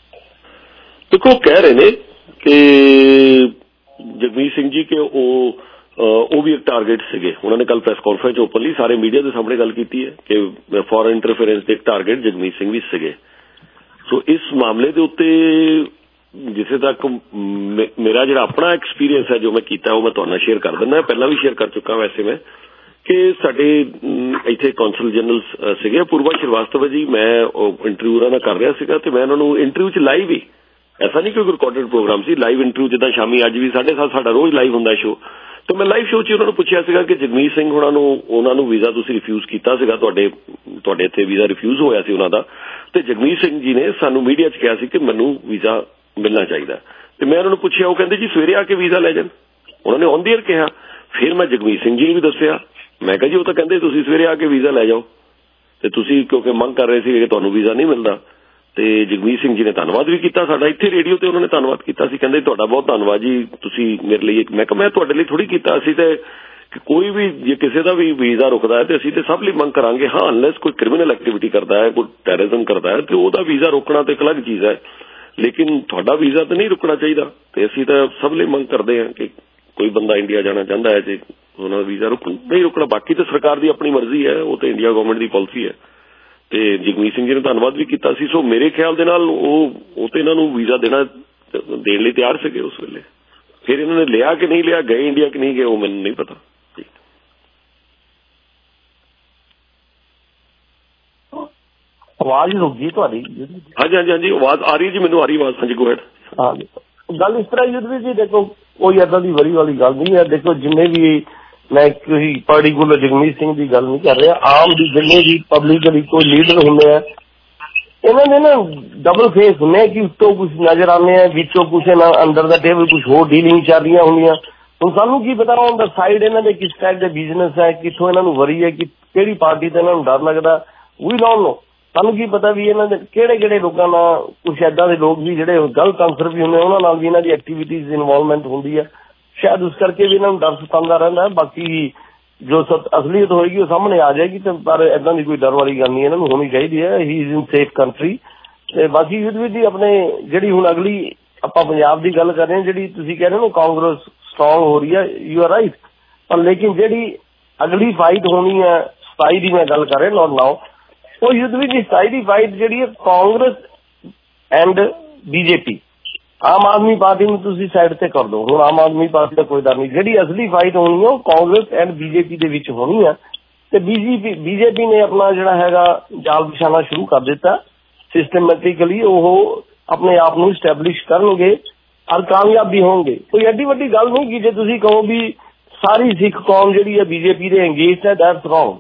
देखो कह रहे ने कि जगमीत सिंह जी के वो भी एक टारगेट सीगे, उन्होंने कल प्रेस कॉन्फ्रेंस ओपनली सारे मीडिया के सामने गल की है कि फॉरेन इंटरफेरेंस के एक टारगेट जगमीत सिंह भी सीगे। सो इस मामले के उत्ते जिथे तक मेरा जो अपना एक्सपीरियंस है जो मैं किया वो मैं तुहाडे शेयर कर दिंदा, पहला भी शेयर कर चुका वैसे मैं, कि साडे इत्थे कौंसल जनरल सीगे पूर्वा श्रीवास्तव जी, मैं इंटरव्यू उन्हां नाल कर रहा सीगा, ते मैं उन्हां नूं इंटरव्यू च लाइव ही, ऐसा नहीं कोई रिकॉर्डेड प्रोग्राम सी, लाइव इंटरव्यू जिद्दां शामी अज भी 7:30 साडा रोज लाइव हुंदा शो, तो मैं लाइव शो च उन्हां नूं पुछिया सीगा कि जगमीत सिंह उन्हां नूं वीज़ा तुसीं रिफ्यूज कीता सीगा, तुहाडे इत्थे वीज़ा रिफ्यूज होया सी उन्हां दा, ते जगमीत सिंह जी ने सानूं मीडिया च कहा सी कि मैनूं वीज़ा मिलना चाहिए, तो मैं उन्होंने पूछा, वो कहते जी सवेरे आके वीज़ा लै जान, उन्होंने ऑन द एयर कहा। फिर मैं जगमीत सिंह जी ने भी दसिया, मैं कहा जी वो तो कहते तुसीं सवेरे आके वीज़ा लै जाओ, तो तुसीं क्योंकि मंग कर रहे थे कि तुहानूं वीज़ा नहीं मिलता, तो जगमीत सिंह जी ने धन्नवाद भी किया साडा, इत्थे रेडियो ते उन्होंने धन्नवाद किया सी, कहते तुहाडा बहुत धन्नवाद जी, तुसीं मेरे लिए, मैं कहा मैं तुहाडे लिए थोड़ी कीता, असीं ते कोई भी जे किसी का भी वीज़ा रुकदा है तो असीं ते सब लिए मंग करांगे, हाँ अनलैस कोई क्रिमिनल एक्टिविटी करता है, कोई टैररिज्म करता है, तो ओहदा वीज़ा रोकना तो एक अलग चीज़ है, लेकिन थोड़ा वीज़ा तो नहीं रुकना चाहिए, तो असीं तो सब लिए मंग करते हैं कि कोई बंदा इंडिया जाना चाहता है जो उन्होंने वीज़ा नहीं रुकना, बाकी तो सरकार की अपनी मर्जी है, वो तो इंडिया गवर्नमेंट की पॉलिसी है। तो जगमीत सिंह जी ने धन्नवाद भी किया सी, सो मेरे ख्याल दे नाल वो तो इन्हों वीज़ा देने लिए तैयार थे उस वेले, फिर इन्होंने लिया कि नहीं लिया, गए इंडिया कि नहीं गए, वो मैंने नहीं पता। आवाज रुक गई तुहाडी? हाँ जी हाँ जी हाँ जी, आवाज आ रही है जी, मैनूं आ रही आवाज, हाँ जी गो हैड। हाँ ਗੱਲ ਇਸ ਤਰ੍ਹਾਂ ਯੁੱਧ ਜੀ ਦੇਖੋ ਕੋਈ ਏਦਾਂ ਦੀ ਵਰੀ ਵਾਲੀ ਗੱਲ ਨਹੀਂ ਹੈ। ਦੇਖੋ ਜਿੰਨੇ ਵੀ ਮੈਂ ਕੋਈ ਪਾਰਟੀਕੂਲਰ ਜਗਮੀਤ ਸਿੰਘ ਦੀ ਗੱਲ ਨਹੀਂ ਕਰ ਰਿਹਾ, ਆਮ ਦੀ ਜਿੰਨੇ ਵੀ ਪਬਲਿਕਲੀ ਕੋਈ ਲੀਡਰ ਹੁੰਦੇ ਆ ਇਹਨਾਂ ਦੇ ਨਾ ਡਬਲ ਫੇਸ ਹੁੰਦੇ ਕਿ ਉੱਤੋਂ ਕੁਝ ਨਜ਼ਰ ਆਉਂਦੇ ਆ, ਵਿੱਚੋਂ ਕੁਛ ਨਾ ਅੰਦਰ ਦਾ ਟੇਬਲ ਕੁਛ ਹੋਰ ਡੀਲਿੰਗ ਚੱਲ ਰਹੀਆਂ ਹੁੰਦੀਆਂ। ਹੁਣ ਸਾਨੂੰ ਕੀ ਪਤਾ ਔਨ ਦਾ ਸਾਈਡ ਇਹਨਾਂ ਦੇ ਕਿਸ ਟਾਈਪ ਦੇ ਬਿਜ਼ਨਸ ਹੈ, ਕਿੱਥੋਂ ਇਹਨਾਂ ਨੂੰ ਵਰੀ ਹੈ, ਕਿ ਕਿਹੜੀ ਪਾਰਟੀ ਤੇ ਇਹਨਾਂ ਨੂੰ ਡਰ ਲੱਗਦਾ, ਵੀ ਡੋਂਟ ਨੋ। ਸਾਨੂੰ ਕੀ ਪਤਾ ਵੀ ਇਹਨਾਂ ਦੇ ਕਿਹੜੇ ਕਿਹੜੇ ਲੋਕਾਂ ਨਾਲ ਕੁਛ ਏਦਾਂ ਦੇ ਲੋਕ ਵੀ ਜਿਹੜੇ ਗਲਤ ਅਨਸਰ ਵੀ ਹੁੰਦੇ ਉਹਨਾਂ ਨਾਲ ਵੀ ਇਹਨਾਂ ਦੀ ਐਕਟੀਵਿਟੀਜ਼ ਇਨਵੋਲਵਮੈਂਟ ਹੁੰਦੀ ਹੈ। ਸ਼ਾਇਦ ਉਸ ਕਰਕੇ ਵੀ ਇਹਨਾਂ ਨੂੰ ਡਰ ਸਤਾਉਂਦਾ ਰਹਿੰਦਾ। ਬਾਕੀ ਜੋ ਅਸਲੀਅਤ ਹੋਏਗੀ ਉਹ ਸਾਹਮਣੇ ਆ ਜਾਏਗੀ, ਤੇ ਪਰ ਏਦਾਂ ਦੀ ਕੋਈ ਡਰ ਵਾਲੀ ਗੱਲ ਨਹੀਂ ਇਹਨਾਂ ਨੂੰ ਹੋਣੀ ਚਾਹੀਦੀ ਹੈ। He is in safe country. ਤੇ ਬਾਕੀ ਯੁੱਧ ਜੀ ਆਪਣੇ ਜਿਹੜੀ ਹੁਣ ਅਗਲੀ ਆਪਾਂ ਪੰਜਾਬ ਦੀ ਗੱਲ ਕਰ ਰਹੇ ਹਾਂ, ਜਿਹੜੀ ਤੁਸੀਂ ਕਹਿ ਰਹੇ ਹੋ ਕਾਂਗਰਸ ਸਟਰੋਂਗ ਹੋ ਰਹੀ ਹੈ, ਯੂ ਆਰ ਰਾਈਟ। ਪਰ ਲੇਕਿਨ ਜਿਹੜੀ ਅਗਲੀ ਫਾਈਟ ਹੋਣੀ ਹੈ 27 ਦੀ ਮੈਂ ਗੱਲ ਕਰ ਰਿਹਾ ਨੋਟ ਨਾਓ, ਉਹ ਯੁੱਧ ਵਿੱਚ 27 ਦੀ ਫਾਈਟ ਜਿਹੜੀ ਹੈ ਕਾਂਗਰਸ ਐਂਡ ਬੀਜੇਪੀ, ਆਮ ਆਦਮੀ ਪਾਰਟੀ ਨੂੰ ਤੁਸੀਂ ਸਾਈਡ ਤੇ ਕਰ ਦਿਓ। ਹੁਣ ਆਮ ਆਦਮੀ ਪਾਰਟੀ ਦਾ ਕੋਈ ਡਰ ਨਹੀਂ। ਜਿਹੜੀ ਅਸਲੀ ਫਾਈਟ ਹੋਣੀ ਹੈ ਉਹ ਕਾਂਗਰਸ ਐਂਡ ਬੀਜੇਪੀ ਦੇ ਵਿੱਚ ਹੋਣੀ ਹੈ। ਤੇ ਬੀਜੇਪੀ ਨੇ ਆਪਣਾ ਜਿਹੜਾ ਹੈਗਾ ਜਾਲ ਵਿਛਾਉਣਾ ਸ਼ੁਰੂ ਕਰ ਦਿੱਤਾ ਸਿਸਟਮੈਟਿਕਲੀ। ਉਹ ਆਪਣੇ ਆਪ ਨੂੰ ਸਟੈਬਲਿਸ਼ ਕਰਨਗੇ ਔਰ ਕਾਮਯਾਬ ਵੀ ਹੋਣਗੇ। ਕੋਈ ਐਡੀ ਵੱਡੀ ਗੱਲ ਨਹੀਂ ਕਿ ਜੇ ਤੁਸੀਂ ਕਹੋ ਵੀ ਸਾਰੀ ਸਿੱਖ ਕੌਮ ਜਿਹੜੀ ਹੈ ਬੀਜੇਪੀ ਦੇ ਅੰਗੇਜਡ ਹੈ, ਦੈਟਸ ਰੌਂਗ।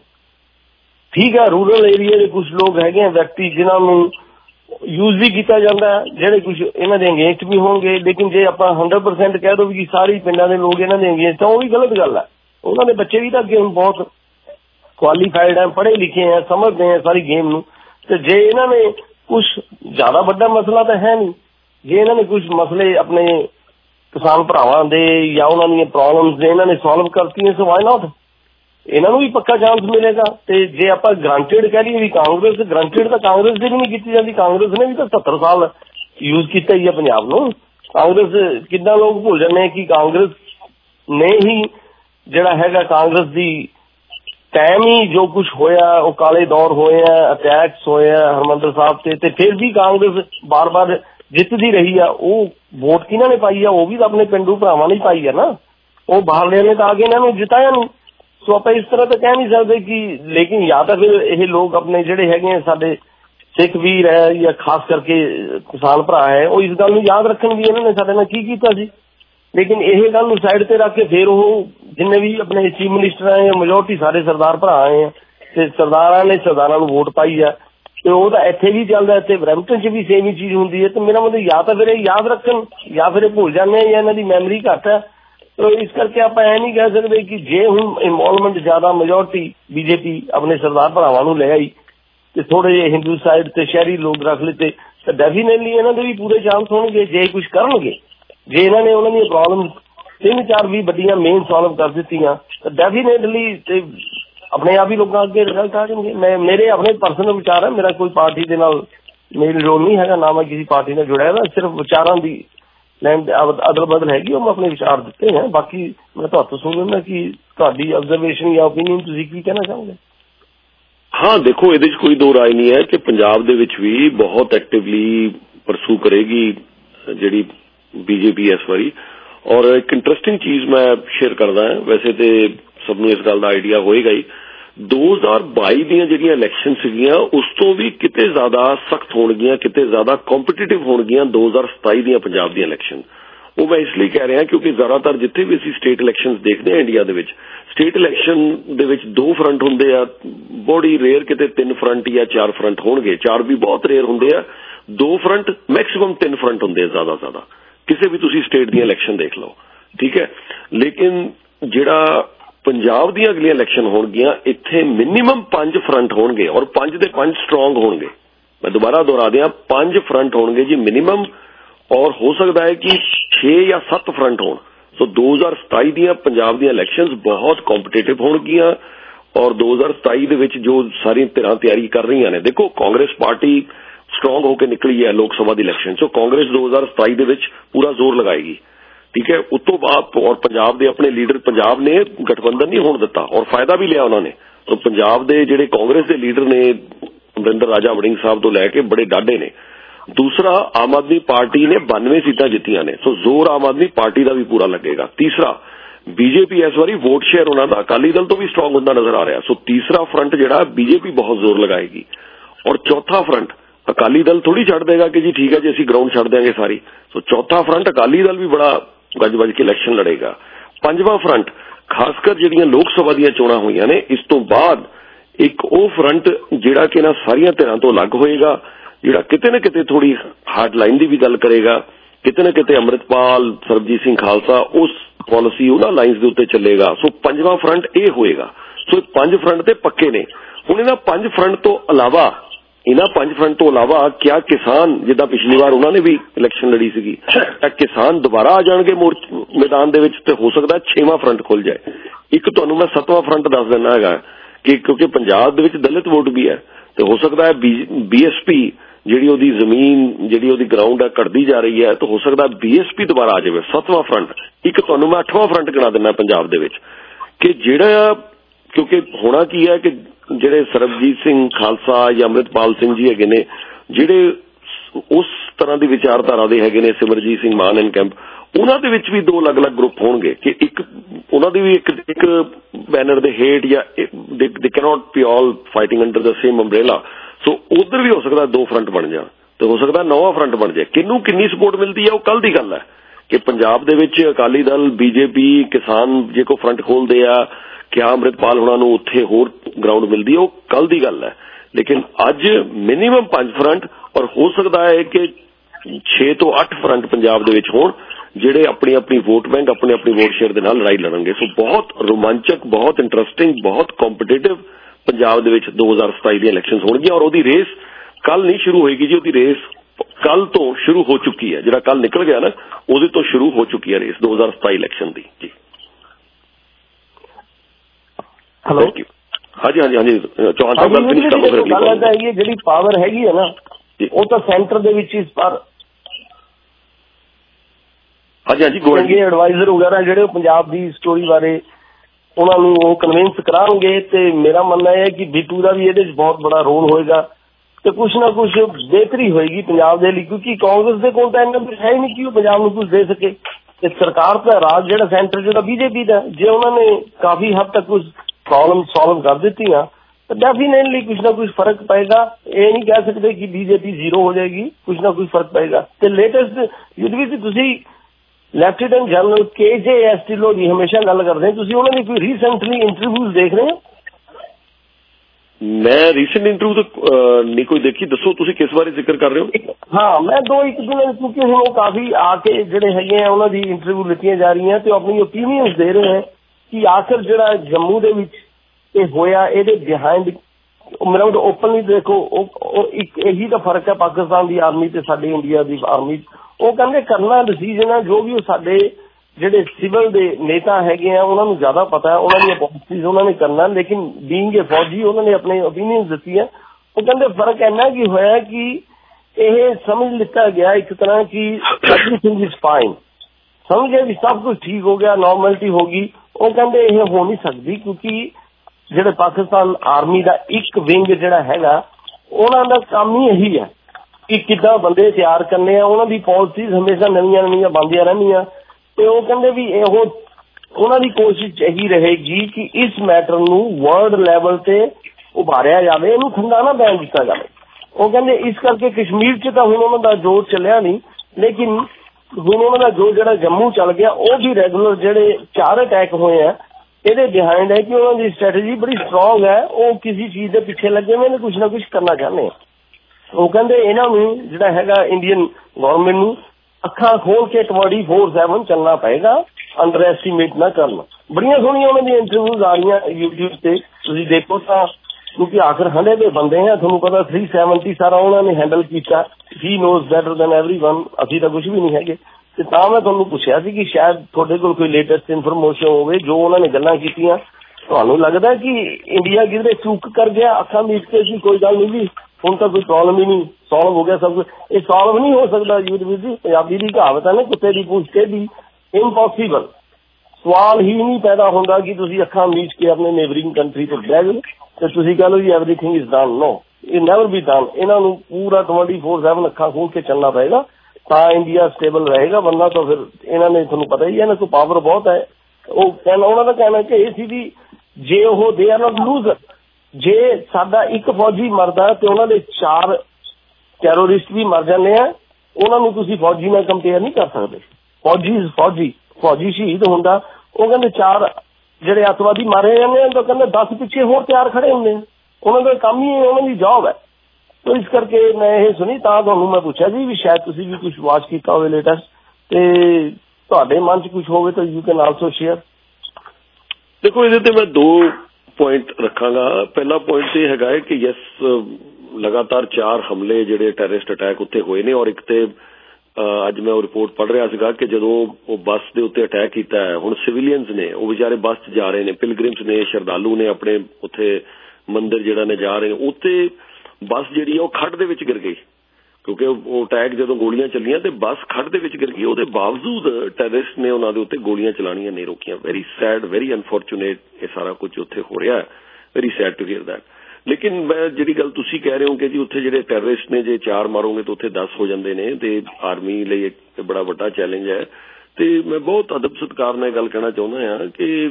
ਠੀਕ ਹੈ, ਰੂਰਲ ਏਰੀਆ ਦੇ ਕੁਝ ਲੋਕ ਹੈਗੇ ਆ ਵਿਅਕਤੀ ਜਿਨ੍ਹਾਂ ਨੂੰ ਯੂਜ਼ ਵੀ ਕੀਤਾ ਜਾਂਦਾ ਹੈ, ਜਿਹੜੇ ਕੁਝ ਇਹਨਾਂ ਦੇ ਅੰਗੇਜਡ ਵੀ ਹੋਣਗੇ। ਲੇਕਿਨ ਜੇ ਆਪਾਂ 100% ਕਹਿ ਦੋ ਵੀ ਸਾਰੇ ਪਿੰਡਾਂ ਦੇ ਲੋਕ ਇਹਨਾਂ ਦੇ ਅੰਗੇਜਡ ਤਾਂ ਉਹ ਵੀ ਗਲਤ ਗੱਲ ਹੈ। ਉਹਨਾਂ ਦੇ ਬੱਚੇ ਵੀ ਤਾਂ ਅੱਗੇ ਹੁਣ ਬਹੁਤ ਕੁਆਲੀਫਾਈਡ ਹੈ, ਪੜ੍ਹੇ ਲਿਖੇ ਹੈ, ਸਮਝਦੇ ਹੈ ਸਾਰੀ ਗੇਮ ਨੂੰ। ਤੇ ਜੇ ਇਹਨਾਂ ਨੇ ਕੁਝ ਜ਼ਿਆਦਾ ਵੱਡਾ ਮਸਲਾ ਤਾਂ ਹੈ ਨਹੀਂ, ਜੇ ਇਹਨਾਂ ਨੇ ਕੁਝ ਮਸਲੇ ਆਪਣੇ ਕਿਸਾਨ ਭਰਾਵਾਂ ਦੇ ਜਾਂ ਉਹਨਾਂ ਦੀਆਂ ਪ੍ਰੋਬਲਮਸ ਨੇ ਇਹਨਾਂ ਨੇ ਸੋਲਵ ਕਰਤੀਆਂ, ਸੋ ਵਾਈ ਨਾਟ, ਇਹਨਾਂ ਨੂੰ ਵੀ ਪੱਕਾ ਚਾਂਸ ਮਿਲੇਗਾ। ਤੇ ਜੇ ਆਪਾਂ ਗਰੰਟਡ ਕਹਿ ਲਈਏ ਵੀ ਕਾਂਗਰਸ, ਗਰੰਟਡ ਤਾਂ ਕਾਂਗਰਸ ਦੀ ਵੀ ਨਹੀਂ ਕੀਤੀ ਜਾਂਦੀ। ਕਾਂਗਰਸ ਨੇ ਵੀ ਤਾਂ 70 ਸਾਲ ਯੂਜ਼ ਕੀਤਾ ਹੀ ਹੈ ਪੰਜਾਬ ਨੂੰ। ਕਾਂਗਰਸ ਕਿੱਦਾਂ ਲੋਕ ਭੁੱਲ ਜਾਂਦੇ ਕਿ ਕਾਂਗਰਸ ਨੇ ਹੀ ਜਿਹੜਾ ਹੈਗਾ ਕਾਂਗਰਸ ਦੀ ਟਾਈਮ ਹੀ ਜੋ ਕੁਝ ਹੋਇਆ ਉਹ ਕਾਲੇ ਦੌਰ ਹੋਏ ਆ, ਅਟੈਕਸ ਹੋਏ ਆ ਹਰਮੰਦਰ ਸਾਹਿਬ ਤੇ ਫਿਰ ਵੀ ਕਾਂਗਰਸ ਬਾਰ-ਬਾਰ ਜਿੱਤਦੀ ਰਹੀ ਆ। ਉਹ ਵੋਟ ਕਿਹਨਾਂ ਨੇ ਪਾਈ ਆ? ਉਹ ਵੀ ਤਾਂ ਆਪਣੇ ਪਿੰਡੂ ਭਰਾਵਾਂ ਨੇ ਪਾਈ ਆ ਨਾ। ਉਹ ਬਾਹਰਲਿਆਂ ਨੇ ਤਾਂ ਆ ਕੇ ਇਹਨਾਂ ਨੂੰ ਜਿਤਾਇਆ ਨਹੀਂ। ਸੋ ਆਪਾਂ ਇਸ ਤਰ੍ਹਾਂ ਤਾਂ ਕਹਿ ਨਹੀਂ ਸਕਦੇ ਕਿ, ਲੇਕਿਨ ਜਾਂ ਤਾਂ ਫਿਰ ਇਹ ਲੋਕ ਆਪਣੇ ਜਿਹੜੇ ਹੈਗੇ ਸਾਡੇ ਸਿੱਖ ਵੀਰ ਹੈ ਜਾਂ ਖਾਸ ਕਰਕੇ ਕਿਸਾਨ ਭਰਾ ਹੈ, ਉਹ ਇਸ ਗੱਲ ਨੂੰ ਯਾਦ ਰੱਖਣ ਵੀ ਇਹਨਾਂ ਨੇ ਸਾਡੇ ਨਾਲ ਕੀ ਕੀਤਾ ਸੀ। ਲੇਕਿਨ ਇਹ ਗੱਲ ਨੂੰ ਸਾਈਡ ਤੇ ਰੱਖ ਕੇ ਫਿਰ ਉਹ ਜਿੰਨੇ ਵੀ ਆਪਣੇ ਚੀਫ ਮਿਨਿਸਟਰ ਆਏ, ਮੈਜੋਰਟੀ ਸਾਰੇ ਸਰਦਾਰ ਭਰਾ ਆਏ ਆ ਤੇ ਸਰਦਾਰਾਂ ਨੇ ਸਰਦਾਰਾਂ ਨੂੰ ਵੋਟ ਪਾਈ ਆ। ਤੇ ਉਹ ਤਾਂ ਇੱਥੇ ਵੀ ਚੱਲਦਾ, ਇੱਥੇ ਬਰੈਂਪਟਨ 'ਚ ਵੀ ਸੇਮ ਹੀ ਚੀਜ਼ ਹੁੰਦੀ ਹੈ। ਤੇ ਮੇਰਾ ਮਤਲਬ ਜਾਂ ਤਾਂ ਫਿਰ ਇਹ ਯਾਦ ਰੱਖਣ ਜਾਂ ਫਿਰ ਇਹ ਭੁੱਲ ਜਾਂਦੇ ਆ ਜਾਂ ਇਹਨਾਂ ਦੀ ਮੈਮਰੀ ਘੱਟ ਹੈ। ਤੋ ਇਸ ਕਰਕੇ ਆਪਾਂ ਇਹ ਨਹੀਂ ਕਹਿ ਸਕਦੇ ਕਿ ਜੇ ਹੁਣ ਇਨਵੋਲਵਮੈਂਟ ਜ਼ਿਆਦਾ ਮੈਜੋਰਟੀ ਬੀਜੇਪੀ ਆਪਣੇ ਸਰਦਾਰ ਭਰਾਵਾਂ ਨੂੰ ਲੈ ਆਈ ਤੇ ਥੋੜੇ ਜਿਹੇ ਹਿੰਦੂ ਸਾਈਡ ਤੇ ਸ਼ਹਿਰੀ ਲੋਕ ਰੱਖ ਲਿੱਤੇ ਤਾਂ ਡੈਫੀਨੇਟਲੀ ਇਹਨਾਂ ਦੇ ਵੀ ਪੂਰੇ ਚਾਂਸ ਹੋਣਗੇ ਜੇ ਕੁਝ ਕਰਨਗੇ। ਜੇ ਇਹਨਾਂ ਨੇ ਉਹਨਾਂ ਦੀਆਂ ਪ੍ਰੋਬਲਮ 3-4 ਵੀ ਵੱਡੀਆਂ ਮੇਨ ਸੋਲਵ ਕਰ ਦਿੱਤੀਆਂ ਤਾਂ ਡੈਫੀਨੇਟਲੀ ਤੇ ਆਪਣੇ ਆਪ ਹੀ ਲੋਕਾਂ ਅੱਗੇ ਰਿਜ਼ਲਟ ਆ ਜਾਣਗੇ। ਮੇਰੇ ਆਪਣੇ ਪਰਸਨਲ ਵਿਚਾਰ ਹੈ, ਮੇਰਾ ਕੋਈ ਪਾਰਟੀ ਦੇ ਨਾਲ ਮੇਲ ਰੋਲ ਨਹੀਂ ਹੈਗਾ, ਨਾ ਮੈਂ ਕਿਸੇ ਪਾਰਟੀ ਨਾਲ ਜੁੜਿਆ ਦਾ, ਸਿਰਫ ਵਿਚਾਰਾਂ ਦੀ ਅਦਲ ਬਦਲ ਹੈਗੀ, ਉਹ ਮੈਂ ਆਪਣੇ ਵਿਚਾਰ ਦਿੱਤੇ ਹੈ। ਬਾਕੀ ਮੈਂ ਤੁਹਾਨੂੰ ਸੁਣਨਾ ਕਿ ਤੁਹਾਡੀ ਆਬਜ਼ਰਵੇਸ਼ਨ ਜਾਂ ਓਪੀਨੀਅਨ ਤੁਸੀਂ ਕੀ ਕਹਿਣਾ ਚਾਹੋਗੇ? ਹਾਂ ਦੇਖੋ, ਇਹਦੇ 'ਚ ਕੋਈ ਦੋ ਰਾਏ ਨਹੀਂ ਹੈ ਕਿ ਪੰਜਾਬ ਦੇ ਵਿੱਚ ਵੀ ਬਹੁਤ ਐਕਟਿਵਲੀ ਪਰਸੂ ਕਰੇਗੀ ਜਿਹੜੀ ਬੀਜੇਪੀ ਇਸ ਵਾਰੀ। ਔਰ ਇੱਕ ਇੰਟਰਸਟਿੰਗ ਚੀਜ਼ ਮੈਂ ਸ਼ੇਅਰ ਕਰਦਾ ਹਾਂ, ਵੈਸੇ ਤੇ ਸਭ ਨੂੰ ਇਸ ਗੱਲ ਦਾ ਆਈਡੀਆ ਹੋਏਗਾ ਹੀ, 2022 ਦੀਆਂ ਜਿਹੜੀਆਂ ਇਲੈਕਸ਼ਨ ਸੀਗੀਆਂ ਉਸ ਤੋਂ ਵੀ ਕਿਤੇ ਜ਼ਿਆਦਾ ਸਖਤ ਹੋਣਗੀਆਂ, ਕਿਤੇ ਜ਼ਿਆਦਾ ਕੰਪੀਟੀਟਿਵ ਹੋਣਗੀਆਂ 2027 ਦੀਆਂ ਪੰਜਾਬ ਦੀਆਂ ਇਲੈਕਸ਼ਨ। ਉਹ ਮੈਂ ਇਸ ਲਈ ਕਹਿ ਰਿਹਾ ਕਿਉਂਕਿ ਜ਼ਿਆਦਾਤਰ ਜਿੱਥੇ ਵੀ ਅਸੀਂ ਸਟੇਟ ਇਲੈਕਸ਼ਨਸ ਦੇਖਦੇ ਹਾਂ ਇੰਡੀਆ ਦੇ ਵਿੱਚ, ਸਟੇਟ ਇਲੈਕਸ਼ਨ ਦੇ ਵਿੱਚ 2 ਫਰੰਟ ਹੁੰਦੇ ਆ, ਬੜੀ ਰੇਅਰ ਕਿਤੇ 3 ਫਰੰਟ ਜਾਂ 4 ਫਰੰਟ ਹੋਣਗੇ। 4 ਵੀ ਬਹੁਤ ਰੇਅਰ ਹੁੰਦੇ ਆ, 2 ਫਰੰਟ ਮੈਕਸਿਮਮ 3 ਫਰੰਟ ਹੁੰਦੇ ਆ ਜ਼ਿਆਦਾ ਕਿਸੇ ਵੀ ਤੁਸੀਂ ਸਟੇਟ ਦੀਆਂ ਇਲੈਕਸ਼ਨ ਦੇਖ ਲਓ, ਠੀਕ ਹੈ। ਲੇਕਿਨ ਜਿਹੜਾ ਪੰਜਾਬ ਦੀਆਂ ਅਗਲੀਆਂ ਇਲੈਕਸ਼ਨ ਹੋਣਗੀਆਂ ਇੱਥੇ ਮਿਨੀਮਮ 5 ਫਰੰਟ ਹੋਣਗੇ ਔਰ 5 ਦੇ 5 ਸਟਰੋਂਗ ਹੋਣਗੇ। ਮੈਂ ਦੁਬਾਰਾ ਦੁਹਰਾ ਦਿਆਂ, 5 ਫਰੰਟ ਹੋਣਗੇ ਜੀ ਮਿਨੀਮਮ, ਔਰ ਹੋ ਸਕਦਾ ਹੈ ਕਿ 6 ਜਾਂ 7 ਫਰੰਟ ਹੋਣ। ਸੋ 2027 ਦੀਆਂ ਪੰਜਾਬ ਦੀਆਂ ਇਲੈਕਸ਼ਨਸ ਬਹੁਤ ਕੰਪੀਟੀਟਿਵ ਹੋਣਗੀਆਂ ਔਰ 2027 ਦੇ ਵਿੱਚ ਜੋ ਸਾਰੀਆਂ ਧਿਰਾਂ ਤਿਆਰੀ ਕਰ ਰਹੀਆਂ ਨੇ, ਦੇਖੋ ਕਾਂਗਰਸ ਪਾਰਟੀ ਸਟਰੋਂਗ ਹੋ ਕੇ ਨਿਕਲੀ ਹੈ ਲੋਕ ਸਭਾ ਦੀ ਇਲੈਕਸ਼ਨ 'ਚੋਂ। ਕਾਂਗਰਸ 2027 ਦੇ ਵਿੱਚ ਪੂਰਾ ਜ਼ੋਰ ਲਗਾਏਗੀ, ਠੀਕ ਹੈ। ਉਸ ਤੋਂ ਬਾਅਦ ਔਰ ਪੰਜਾਬ ਦੇ ਆਪਣੇ ਲੀਡਰ, ਪੰਜਾਬ ਨੇ ਗਠਬੰਧਨ ਨਹੀਂ ਹੋਣ ਦਿੱਤਾ ਔਰ ਫਾਇਦਾ ਵੀ ਲਿਆ ਉਹਨਾਂ ਨੇ। ਸੋ ਪੰਜਾਬ ਦੇ ਜਿਹੜੇ ਕਾਂਗਰਸ ਦੇ ਲੀਡਰ ਨੇ ਅਮਰਿੰਦਰ ਰਾਜਾ ਵੜਿੰਗ ਸਾਹਿਬ ਤੋਂ ਲੈ ਕੇ ਬੜੇ ਡਾਢੇ ਨੇ। ਦੂਸਰਾ, ਆਮ ਆਦਮੀ ਪਾਰਟੀ ਨੇ 92 ਸੀਟਾਂ ਜਿੱਤੀਆਂ ਨੇ, ਸੋ ਜ਼ੋਰ ਆਮ ਆਦਮੀ ਪਾਰਟੀ ਦਾ ਵੀ ਪੂਰਾ ਲੱਗੇਗਾ। ਤੀਸਰਾ, ਬੀਜੇਪੀ ਇਸ ਵਾਰੀ ਵੋਟ ਸ਼ੇਅਰ ਉਹਨਾਂ ਦਾ ਅਕਾਲੀ ਦਲ ਤੋਂ ਵੀ ਸਟਰੋਂਗ ਹੁੰਦਾ ਨਜ਼ਰ ਆ ਰਿਹਾ। ਸੋ ਤੀਸਰਾ ਫਰੰਟ ਜਿਹੜਾ ਬੀਜੇਪੀ ਬਹੁਤ ਜ਼ੋਰ ਲਗਾਏਗੀ। ਔਰ ਚੌਥਾ ਫਰੰਟ ਅਕਾਲੀ ਦਲ ਥੋੜੀ ਛੱਡ ਦੇਗਾ ਕਿ ਜੀ ਠੀਕ ਹੈ ਜੀ ਅਸੀਂ ਗਰਾਊਂਡ ਛੱਡ ਦਿਆਂਗੇ ਸਾਰੀ। ਸੋ ਚੌਥਾ ਫਰੰਟ ਅਕਾਲੀ ਦਲ ਵੀ ਬੜਾ ਗੱਜ ਵੱਜ ਕੇ ਇਲੈਕਸ਼ਨ ਲੜੇਗਾ। ਪੰਜਵਾਂ ਫਰੰਟ ਖਾਸ ਕਰ ਜਿਹੜੀਆਂ ਲੋਕ ਸਭਾ ਦੀਆਂ ਚੋਣਾਂ ਹੋਈਆਂ ਨੇ ਇਸ ਤੋਂ ਬਾਅਦ ਇੱਕ ਉਹ ਫਰੰਟ ਜਿਹੜਾ ਕਿ ਇਹਨਾਂ ਸਾਰੀਆਂ ਧਿਰਾਂ ਤੋਂ ਅਲੱਗ ਹੋਏਗਾ, ਜਿਹੜਾ ਕਿਤੇ ਨਾ ਕਿਤੇ ਥੋੜੀ ਹਾਰਡ ਲਾਈਨ ਦੀ ਵੀ ਗੱਲ ਕਰੇਗਾ, ਕਿਤੇ ਨਾ ਕਿਤੇ ਅੰਮ੍ਰਿਤਪਾਲ, ਸਰਬਜੀਤ ਸਿੰਘ ਖਾਲਸਾ ਉਸ ਪਾਲਿਸੀ ਉਹਨਾਂ ਲਾਈਨਸ ਦੇ ਉੱਤੇ ਚੱਲੇਗਾ। ਸੋ ਪੰਜਵਾਂ ਫਰੰਟ ਇਹ ਹੋਏਗਾ। ਸੋ 5 ਫਰੰਟ ਤੇ ਪੱਕੇ ਨੇ। ਹੁਣ ਇਹਨਾਂ 5 ਫਰੰਟ ਤੋਂ ਇਲਾਵਾ ਕਿਆ ਕਿਸਾਨ, ਜਿੱਦਾਂ ਪਿਛਲੀ ਵਾਰ ਉਹਨਾਂ ਨੇ ਵੀ ਇਲੈਕਸ਼ਨ ਲੜੀ ਸੀਗੀ, ਤਾਂ ਕਿਸਾਨ ਦੁਬਾਰਾ ਆ ਜਾਣਗੇ ਮੈਦਾਨ ਦੇ ਵਿੱਚ, ਤੇ ਹੋ ਸਕਦਾ 6ਵਾਂ ਫਰੰਟ ਖੁੱਲ ਜਾਏ। ਇੱਕ ਤੁਹਾਨੂੰ ਮੈਂ 7ਵਾਂ ਫਰੰਟ ਦੱਸ ਦਿੰਦਾ ਹੈਗਾ ਕਿ ਕਿਉਂਕਿ ਪੰਜਾਬ ਦੇ ਵਿੱਚ ਦਲਿਤ ਵੋਟ ਵੀ ਹੈ, ਤੇ ਹੋ ਸਕਦਾ ਹੈ BSP ਜਿਹੜੀ ਉਹਦੀ ਜ਼ਮੀਨ, ਜਿਹੜੀ ਉਹਦੀ ਗਰਾਊਂਡ ਹੈ ਘਟਦੀ ਜਾ ਰਹੀ ਹੈ, ਤਾਂ ਹੋ ਸਕਦਾ BSP ਦੁਬਾਰਾ ਆ ਜਾਵੇ। 7ਵਾਂ ਫਰੰਟ। ਇੱਕ ਤੁਹਾਨੂੰ ਮੈਂ 8ਵਾਂ ਫਰੰਟ ਗਿਣਾ ਦਿੰਦਾ ਪੰਜਾਬ ਦੇ ਵਿੱਚ, ਕਿ ਜਿਹੜਾ ਕਿਉਂਕਿ ਹੋਣਾ ਕੀ ਹੈ ਕਿ ਜਿਹੜੇ ਸਰਬਜੀਤ ਸਿੰਘ ਖਾਲਸਾ ਜਾਂ ਅੰਮ੍ਰਿਤਪਾਲ ਸਿੰਘ ਜੀ ਹੈਗੇ ਨੇ, ਜਿਹੜੇ ਉਸ ਤਰ੍ਹਾਂ ਦੀ ਵਿਚਾਰਧਾਰਾ ਦੇ ਹੈਗੇ ਨੇ, ਸਿਮਰਜੀਤ ਸਿੰਘ ਮਾਨ ਐਂਡ ਕੈਂਪ, ਉਹਨਾਂ ਦੇ ਵਿੱਚ ਵੀ 2 ਅਲੱਗ-ਅਲੱਗ ਗਰੁੱਪ ਹੋਣਗੇ ਕਿ ਇੱਕ ਉਹਨਾਂ ਦੀ ਵੀ ਇੱਕ ਬੈਨਰ ਦੇ ਹੇਠ, ਜਾਂ they cannot be all fighting under the same umbrella. So ਉਧਰ ਵੀ ਹੋ ਸਕਦਾ 2 ਫਰੰਟ ਬਣ ਜਾਣ, ਤੇ ਹੋ ਸਕਦਾ 9ਵਾਂ ਫਰੰਟ ਬਣ ਜਾਏ। ਕਿਹਨੂੰ ਕਿੰਨੀ ਸਪੋਰਟ ਮਿਲਦੀ ਹੈ ਉਹ ਕੱਲ ਦੀ ਗੱਲ ਹੈ ਕਿ ਪੰਜਾਬ ਦੇ ਵਿੱਚ ਅਕਾਲੀ ਦਲ, BJP, ਕਿਸਾਨ ਜੇ ਕੋਈ ਫਰੰਟ ਖੋਲਦੇ ਆ, ਕਿਆ ਅੰਮ੍ਰਿਤਪਾਲ ਉਹਨਾਂ ਨੂੰ ਉੱਥੇ ਹੋਰ ਗਰਾਊਂਡ ਮਿਲਦੀ ਹੈ, ਉਹ ਕੱਲ ਦੀ ਗੱਲ ਹੈ। ਲੇਕਿਨ ਅੱਜ ਮਿਨੀਮਮ 5 ਫਰੰਟ, ਔਰ ਹੋ ਸਕਦਾ ਹੈ ਕਿ 6 ਤੋਂ 8 ਫਰੰਟ ਪੰਜਾਬ ਦੇ ਵਿੱਚ ਹੋਣ, ਜਿਹੜੇ ਆਪਣੀ ਵੋਟ ਬੈਂਕ, ਆਪਣੀ ਵੋਟ ਸ਼ੇਅਰ ਦੇ ਨਾਲ ਲੜਾਈ ਲੜਨਗੇ। ਸੋ ਬਹੁਤ ਰੋਮਾਂਚਕ, ਬਹੁਤ ਇੰਟਰਸਟਿੰਗ, ਬਹੁਤ ਕੰਪੀਟੀਟਿਵ ਪੰਜਾਬ ਦੇ ਵਿੱਚ 2027 ਦੀਆਂ ਇਲੈਕਸ਼ਨਸ ਹੋਣਗੀਆਂ। ਔਰ ਉਹਦੀ ਰੇਸ ਕੱਲ ਨਹੀਂ ਸ਼ੁਰੂ ਹੋਏਗੀ ਜੀ, ਉਹਦੀ ਰੇਸ ਕੱਲ ਤੋਂ ਸ਼ੁਰੂ ਹੋ ਚੁੱਕੀ ਹੈ। ਜਿਹੜਾ ਕੱਲ ਨਿਕਲ ਗਿਆ ਨਾ, ਉਹਦੇ ਤੋਂ ਸ਼ੁਰੂ ਹੋ ਚੁੱਕੀ ਹੈ ਰੇਸ 2027 ਇਲੈਕਸ਼ਨ ਦੀ। ਜੀ ਹੈਲੋ। ਹਾਂਜੀ ਚੌਹਾਨ ਸਾਹਿਬ ਗੱਲ ਫਿਨਿਸ਼ ਕਰ ਲਓ। ਗੱਲ ਤਾਂ ਹੈਗੀ ਜਿਹੜੀ ਪਾਵਰ ਹੈਗੀ ਹੈ ਨਾ, ਉਹ ਤਾਂ ਸੈਂਟਰ ਦੇ ਵਿੱਚ ਇਸ ਪਰ ਚੰਗੇ ਐਡਵਾਈਜ਼ਰ ਵਗੈਰਾ ਜਿਹੜੇ ਪੰਜਾਬ ਦੀ ਸਟੋਰੀ ਬਾਰੇ ਉਹਨਾਂ ਨੂੰ ਉਹ ਕਨਵਿੰਸ ਕਰਾਉਣਗੇ, ਤੇ ਮੇਰਾ ਮੰਨਣਾ ਹੈ ਕਿ ਬੀਟੂ ਦਾ ਵੀ ਇਹਦੇ 'ਚ ਬਹੁਤ ਬੜਾ ਰੋਲ ਹੋਏਗਾ, ਤੇ ਕੁਛ ਨਾ ਕੁਛ ਬਿਹਤਰੀ ਹੋਏਗੀ ਪੰਜਾਬ ਦੇ ਲਈ, ਕਿਉਂਕਿ ਕਾਂਗਰਸ ਦੇ ਕੋਲ ਤਾਂ ਇੰਨਾ ਕੁਛ ਹੈ ਹੀ ਨਹੀਂ ਕਿ ਉਹ ਪੰਜਾਬ ਨੂੰ ਕੁਛ ਦੇ ਸਕੇ। ਤੇ ਸਰਕਾਰ ਦਾ ਰਾਜ ਜਿਹੜਾ ਸੈਂਟਰ ਜਿਹੜਾ BJP ਦਾ, ਜੇ ਉਹਨਾਂ ਨੇ ਕਾਫੀ ਹੱਦ ਤੱਕ ਕੁਛ ਪ੍ਰੋਬਲਮ ਸੋਲਵ ਕਰ ਦਿੱਤੀਆਂ ਤਾਂ ਡੈਫੀਨੇਟਲੀ ਕੁਛ ਨਾ ਕੁਛ ਫਰਕ ਪਏਗਾ। ਇਹ ਨਹੀਂ ਕਹਿ ਸਕਦੇ ਕਿ BJP 0 ਹੋ ਜਾਏਗੀ, ਕੁਛ ਨਾ ਕੁਛ ਫਰਕ ਪਏਗਾ। ਤੇ ਲੇਟੈਸਟ ਯੁੱਧ ਵਿੱਚ ਤੁਸੀਂ ਲੈਫਟੀਨੈਂਟ ਜਨਰਲ KJ ਢਿੱਲੋਂ ਦੀ ਹਮੇਸ਼ਾ ਗੱਲ ਕਰਦੇ, ਤੁਸੀਂ ਉਹਨਾਂ ਦੀ ਕੋਈ ਰੀਸੈਂਟਲੀ ਇੰਟਰਵਿਊਜ਼ ਦੇਖ ਰਹੇ ਹੋ? ਮੈਂ ਰੀਸੈਂਟ ਇੰਟਰਵਿਊ ਤਾਂ ਨਹੀਂ ਕੋਈ ਦੇਖੀ। ਦੱਸੋ ਤੁਸੀਂ ਕਿਸ ਬਾਰੇ ਜ਼ਿਕਰ ਕਰ ਰਹੇ ਹੋ? ਹਾਂ, ਮੈਂ 2-1 ਦਿਨ, ਕਿਉਂਕਿ ਹੁਣ ਉਹ ਕਾਫੀ ਆ ਕੇ ਜਿਹੜੇ ਹੈਗੇ ਆ ਉਹਨਾਂ ਦੀ ਇੰਟਰਵਿਊ ਲਿੱਤੀਆਂ ਜਾ ਰਹੀਆਂ, ਤੇ ਉਹ ਆਪਣੀ ਓਪੀਨੀਅਨਸ ਦੇ ਰਹੇ ਹੈ ਕਿ ਆਖਿਰ ਜਿਹੜਾ ਜੰਮੂ ਦੇ ਵਿੱਚ ਇਹ ਹੋਇਆ, ਇਹਦੇ ਬਿਹਾਈਂਡ ਮੇਰਾ ਓਪਨਲੀ ਦੇਖੋ, ਉਹ ਇੱਕ ਇਹੀ ਤਾਂ ਫਰਕ ਹੈ ਪਾਕਿਸਤਾਨ ਦੀ ਆਰਮੀ ਤੇ ਸਾਡੀ ਇੰਡੀਆ ਦੀ ਆਰਮੀ। ਉਹ ਕਹਿੰਦੇ ਕਰਨਾ ਡਿਸੀਜਨ ਹੈ ਜੋ ਵੀ ਉਹ ਸਾਡੇ ਜਿਹੜੇ ਸਿਵਲ ਦੇ ਨੇਤਾ ਹੈਗੇ ਆ ਉਹਨਾਂ ਨੂੰ ਜ਼ਿਆਦਾ ਪਤਾ ਹੈ, ਉਹਨਾਂ ਦੀਆਂ ਪਾਲਿਸੀਜ਼ ਉਹਨਾਂ ਨੇ ਕਰਨਾ, ਲੇਕਿਨ ਬੀਇੰਗ ਏ ਫੌਜੀ ਉਹਨਾਂ ਨੇ ਆਪਣੇ ਓਪੀਨੀਅਨਸ ਦਿੱਤੀ ਹੈ। ਉਹ ਕਹਿੰਦੇ ਫਰਕ ਇੰਨਾ ਕੀ ਹੋਇਆ ਕਿ ਇਹ ਸਮਝ ਲਿੱਤਾ ਗਿਆ ਇੱਕ ਤਰ੍ਹਾਂ ਕਿ ਐਵਰੀਥਿੰਗ ਇਜ਼ ਫਾਈਨ, ਸਮਝ ਗਏ ਵੀ ਸਭ ਕੁਝ ਠੀਕ ਹੋ ਗਿਆ, ਨਾਰਮੈਲਿਟੀ ਹੋ ਗਈ। ਉਹ ਕਹਿੰਦੇ ਇਹ ਹੋ ਨਹੀਂ ਸਕਦੀ, ਕਿਉਂਕਿ ਜਿਹੜੇ ਪਾਕਿਸਤਾਨ ਆਰਮੀ ਦਾ ਇੱਕ ਵਿੰਗ ਜਿਹੜਾ ਹੈਗਾ ਉਹਨਾਂ ਦਾ ਕੰਮ ਹੀ ਇਹੀ ਹੈ ਕਿ ਕਿੱਦਾਂ ਬੰਦੇ ਤਿਆਰ ਕਰਨੇ ਆ, ਉਹਨਾਂ ਦੀ ਪਾਲਿਸੀਜ਼ ਹਮੇਸ਼ਾ ਨਵੀਆਂ ਬਣਦੀਆਂ ਰਹਿੰਦੀਆਂ। ਤੇ ਉਹ ਕਹਿੰਦੇ ਵੀ ਇਹੋ ਉਹਨਾਂ ਦੀ ਕੋਸ਼ਿਸ਼ ਇਹੀ ਰਹੇਗੀ ਕਿ ਇਸ ਮੈਟਰ ਨੂੰ ਵਰਲਡ ਲੈਵਲ ਤੇ ਉਭਾਰਿਆ ਜਾਵੇ, ਇਹਨੂੰ ਠੰਡਾ ਨਾ ਪੈਣ ਦਿੱਤਾ ਜਾਵੇ। ਉਹ ਕਹਿੰਦੇ ਇਸ ਕਰਕੇ ਕਸ਼ਮੀਰ 'ਚ ਤਾਂ ਹੁਣ ਉਹਨਾਂ ਦਾ ਜ਼ੋਰ ਚੱਲਿਆ ਨਹੀਂ, ਲੇਕਿਨ ਹੁਣ ਉਹਨਾਂ ਦਾ ਜੋ ਜਿਹੜਾ ਜੰਮੂ ਚੱਲ ਗਿਆ ਉਹ ਵੀ ਰੈਗੂਲਰ ਜਿਹੜੇ 4 ਅਟੈਕ ਹੋਏ ਆ ਇਹਦੇ ਬਿਹਾਈਂਡ ਹੈ ਕਿ ਉਹਨਾਂ ਦੀ ਸਟ੍ਰੈਟਜੀ ਬੜੀ ਸਟਰੋਂਗ ਹੈ, ਉਹ ਕਿਸੇ ਚੀਜ਼ ਦੇ ਪਿੱਛੇ ਲੱਗੇ ਹੋਏ ਨੇ, ਕੁਛ ਨਾ ਕੁਛ ਕਰਨਾ ਚਾਹੁੰਦੇ ਆ। ਉਹ ਕਹਿੰਦੇ ਇਹਨਾਂ ਨੂੰ ਜਿਹੜਾ ਹੈਗਾ ਇੰਡੀਅਨ ਗਵਰਨਮੈਂਟ ਨੂੰ ਅੱਖਾਂ ਖੋਲ ਕੇ 24/7 ਚੱਲਣਾ ਪਏਗਾ, ਅੰਡਰ ਐਸਟੀਮੇਟ ਨਾ ਕਰਨਾ। ਬੜੀਆਂ ਸੋਹਣੀਆਂ ਉਹਨਾਂ ਦੀਆਂ ਇੰਟਰਵਿਊਜ਼ ਆ ਰਹੀਆਂ YouTube ਤੇ, ਤੁਸੀਂ ਦੇਖੋ ਤਾਂ, ਕਿਉਂਕਿ ਆਖਰ ਹੰਡੇ ਦੇ ਬੰਦੇ ਆ, ਤੁਹਾਨੂੰ ਪਤਾ 370 ਸਾਰਾ ਉਹਨਾਂ ਨੇ ਹੈਂਡਲ ਕੀਤਾ। He knows better than everyone, ਅਸੀਂ ਤਾਂ ਕੁਝ ਵੀ ਨਹੀਂ ਹੈਗੇ। ਤੇ ਤਾਂ ਮੈਂ ਤੁਹਾਨੂੰ ਪੁੱਛਿਆ ਸੀ ਕਿ ਸ਼ਾਇਦ ਤੁਹਾਡੇ ਕੋਲ ਕੋਈ ਲੇਟੈਸਟ ਇਨਫੋਰਮੇਸ਼ਨ ਹੋਵੇ ਜੋ ਉਹਨਾਂ ਨੇ ਗੱਲਾਂ ਕੀਤੀਆਂ, ਤੁਹਾਨੂੰ ਲੱਗਦਾ ਕਿ ਇੰਡੀਆ ਕਿਤੇ ਚੁੱਕ ਕਰ ਗਿਆ, ਅੱਖਾਂ ਮੀਚ ਕੇ ਸੀ ਕੋਈ ਗੱਲ ਨਹੀਂ ਜੀ ਹੁਣ ਤਾਂ ਕੋਈ ਪ੍ਰੋਬਲਮ ਹੀ ਨਹੀਂ, ਸੋਲਵ ਹੋ ਗਿਆ ਸਭ ਕੁਝ। ਇਹ ਸੋਲਵ ਨਹੀਂ ਹੋ ਸਕਦਾ ਯੂਨੀਵਰਸਿਟੀ ਜੀ, ਪੰਜਾਬੀ ਦੀ ਕਹਾਵਤ ਹੈ ਨਾ, ਕੁੱਤੇ ਦੀ ਪੂਛ ਕੇ ਵੀ ਇੰਪੋਸੀਬਲ। ਸਵਾਲ ਹੀ ਨਹੀਂ ਪੈਦਾ ਹੁੰਦਾ ਕਿ ਤੁਸੀਂ ਅੱਖਾਂ ਮੀਚ ਕੇ ਆਪਣੇ ਨੇਬਰਿੰਗ ਕੰਟਰੀ ਤੋਂ ਬਹਿ ਜਾਓ ਤੇ ਤੁਸੀਂ ਕਹ ਲਓ ਜੀ ਐਵਰੀਥਿੰਗ ਇਜ਼ ਡਨ। ਨੋ, ਇਹ ਨੈਵਰ ਬੀ ਡਨ। ਇਹਨਾਂ ਨੂੰ ਪੂਰਾ 24/7 ਅੱਖਾਂ ਖੋਲ ਕੇ ਚੱਲਣਾ ਪਏਗਾ ਤਾਂ ਇੰਡੀਆ ਸਟੇਬਲ ਰਹੇਗਾ। ਬੰਦਾ ਤਾਂ ਫਿਰ ਇਹਨਾਂ ਨੇ ਤੁਹਾਨੂੰ ਪਤਾ ਹੀ ਹੈ ਇਹਨਾਂ ਕੋਲ ਪਾਵਰ ਬਹੁਤ ਹੈ। ਉਹ ਕਹਿਣਾ, ਉਹਨਾਂ ਦਾ ਕਹਿਣਾ ਕਿ ਇਹ ਸੀ ਵੀ ਜੇ ਉਹ ਦੇ ਆਰ ਨਾਟ ਲੂਜ਼ਰ, ਜੇ ਸਾਡਾ ਇੱਕ ਫੌਜੀ ਮਰਦਾ ਤੇ ਉਹਨਾਂ ਦੇ 4 ਟੈਰੋਰਿਸਟ ਵੀ ਮਰ ਜਾਂਦੇ ਆ, ਉਹਨਾਂ ਨੂੰ ਤੁਸੀਂ ਫੌਜੀ ਨਾਲ ਕੰਪੇਅਰ ਨਹੀਂ ਕਰ ਸਕਦੇ। ਫੌਜੀ ਸ਼ਹੀਦ ਹੁੰਦਾ, ਉਹ ਕਹਿੰਦੇ 4 ਜਿਹੜੇ ਅੱਤਵਾਦੀ ਮਾਰੇ ਜਾਂਦੇ ਆ ਤਾਂ ਕਹਿੰਦੇ 10 ਪਿੱਛੇ ਹੋਰ ਤਿਆਰ ਖੜੇ ਹੁੰਦੇ ਆ। ਉਹਨਾਂ ਦਾ ਕੰਮ ਹੀ ਉਹਨਾਂ ਦੀ ਜੌਬ ਹੈ। ਤੋ ਇਸ ਕਰਕੇ ਮੈਂ ਇਹ ਸੁਣੀ ਤਾਂ ਤੁਹਾਨੂੰ ਮੈਂ ਪੁੱਛਿਆ ਜੀ ਵੀ ਸ਼ਾਇਦ ਤੁਸੀਂ ਵੀ ਕੁਝ ਵਾਚ ਕੀਤਾ ਹੋਵੇ ਲੇਟੈਸਟ, ਤੇ ਤੁਹਾਡੇ ਮਨ 'ਚ ਕੁਝ ਹੋਵੇ ਤਾਂ ਯੂ ਕੈਨ ਆਲਸੋ ਸ਼ੇਅਰ। ਦੇਖੋ ਇਹਦੇ ਤੇ ਮੈਂ 2 ਪੁਆਇੰਟ ਰੱਖਾਂਗਾ। ਪਹਿਲਾ ਪੁਆਇੰਟ ਇਹ ਹੈਗਾ ਹੈ ਕਿ ਯੈਸ ਲਗਾਤਾਰ 4 ਹਮਲੇ ਜਿਹੜੇ ਟੈਰਰਿਸਟ ਅਟੈਕ ਉੱਥੇ ਹੋਏ ਨੇ, ਔਰ ਇੱਕ ਤੇ ਅੱਜ ਮੈਂ ਉਹ ਰਿਪੋਰਟ ਪੜ੍ਹ ਰਿਹਾ ਸੀਗਾ ਕਿ ਜਦੋਂ ਉਹ ਬੱਸ ਦੇ ਉੱਤੇ ਅਟੈਕ ਕੀਤਾ ਹੈ, ਹੁਣ ਸਿਵਿਲੀਅਨਸ ਨੇ ਉਹ ਵਿਚਾਰੇ ਬੱਸ 'ਚ ਜਾ ਰਹੇ ਨੇ, ਪਿਲਗ੍ਰਿਮਸ ਨੇ, ਸ਼ਰਧਾਲੂ ਨੇ, ਆਪਣੇ ਉੱਥੇ ਮੰਦਿਰ ਜਿਹੜਾ ਨੇ ਜਾ ਰਹੇ ਨੇ, ਉੱਥੇ ਬੱਸ ਜਿਹੜੀ ਉਹ ਖੱਡ ਦੇ ਵਿੱਚ ਗਿਰ ਗਈ ਕਿਉਂਕਿ ਉਹ ਅਟੈਕ ਜਦੋਂ ਗੋਲੀਆਂ ਚੱਲੀਆਂ ਤੇ ਬੱਸ ਖੱਡ ਦੇ ਵਿੱਚ ਗਿਰ ਗਈ। ਉਹਦੇ ਬਾਵਜੂਦ ਟੈਰਰਿਸਟ ਨੇ ਉਹਨਾਂ ਦੇ ਉੱਤੇ ਗੋਲੀਆਂ ਚਲਾਉਣੀਆਂ ਨਹੀਂ ਰੋਕੀਆਂ। ਵੈਰੀ ਸੈਡ, ਵੈਰੀ ਅਨਫੋਰਚੂਨੇਟ ਇਹ ਸਾਰਾ ਕੁਝ ਉੱਥੇ ਹੋ ਰਿਹਾ ਹੈ। Very sad to hear that. ਲੇਕਿਨ ਮੈਂ ਜਿਹੜੀ ਗੱਲ ਤੁਸੀਂ ਕਹਿ ਰਹੇ ਹੋ ਕਿ ਜੀ ਉੱਥੇ ਜਿਹੜੇ ਟੈਰਰਿਸਟ ਨੇ ਜੇ 4 ਮਾਰੋਗੇ ਤਾਂ ਉੱਥੇ 10 ਹੋ ਜਾਂਦੇ ਨੇ ਤੇ ਆਰਮੀ ਲਈ ਇੱਕ ਬੜਾ ਵੱਡਾ ਚੈਲੰਜ ਹੈ। ਤੇ ਮੈਂ ਬਹੁਤ ਅਦਬ ਸਤਿਕਾਰ ਨਾਲ ਗੱਲ ਕਹਿਣਾ ਚਾਹੁੰਦਾ ਹਾਂ ਕਿ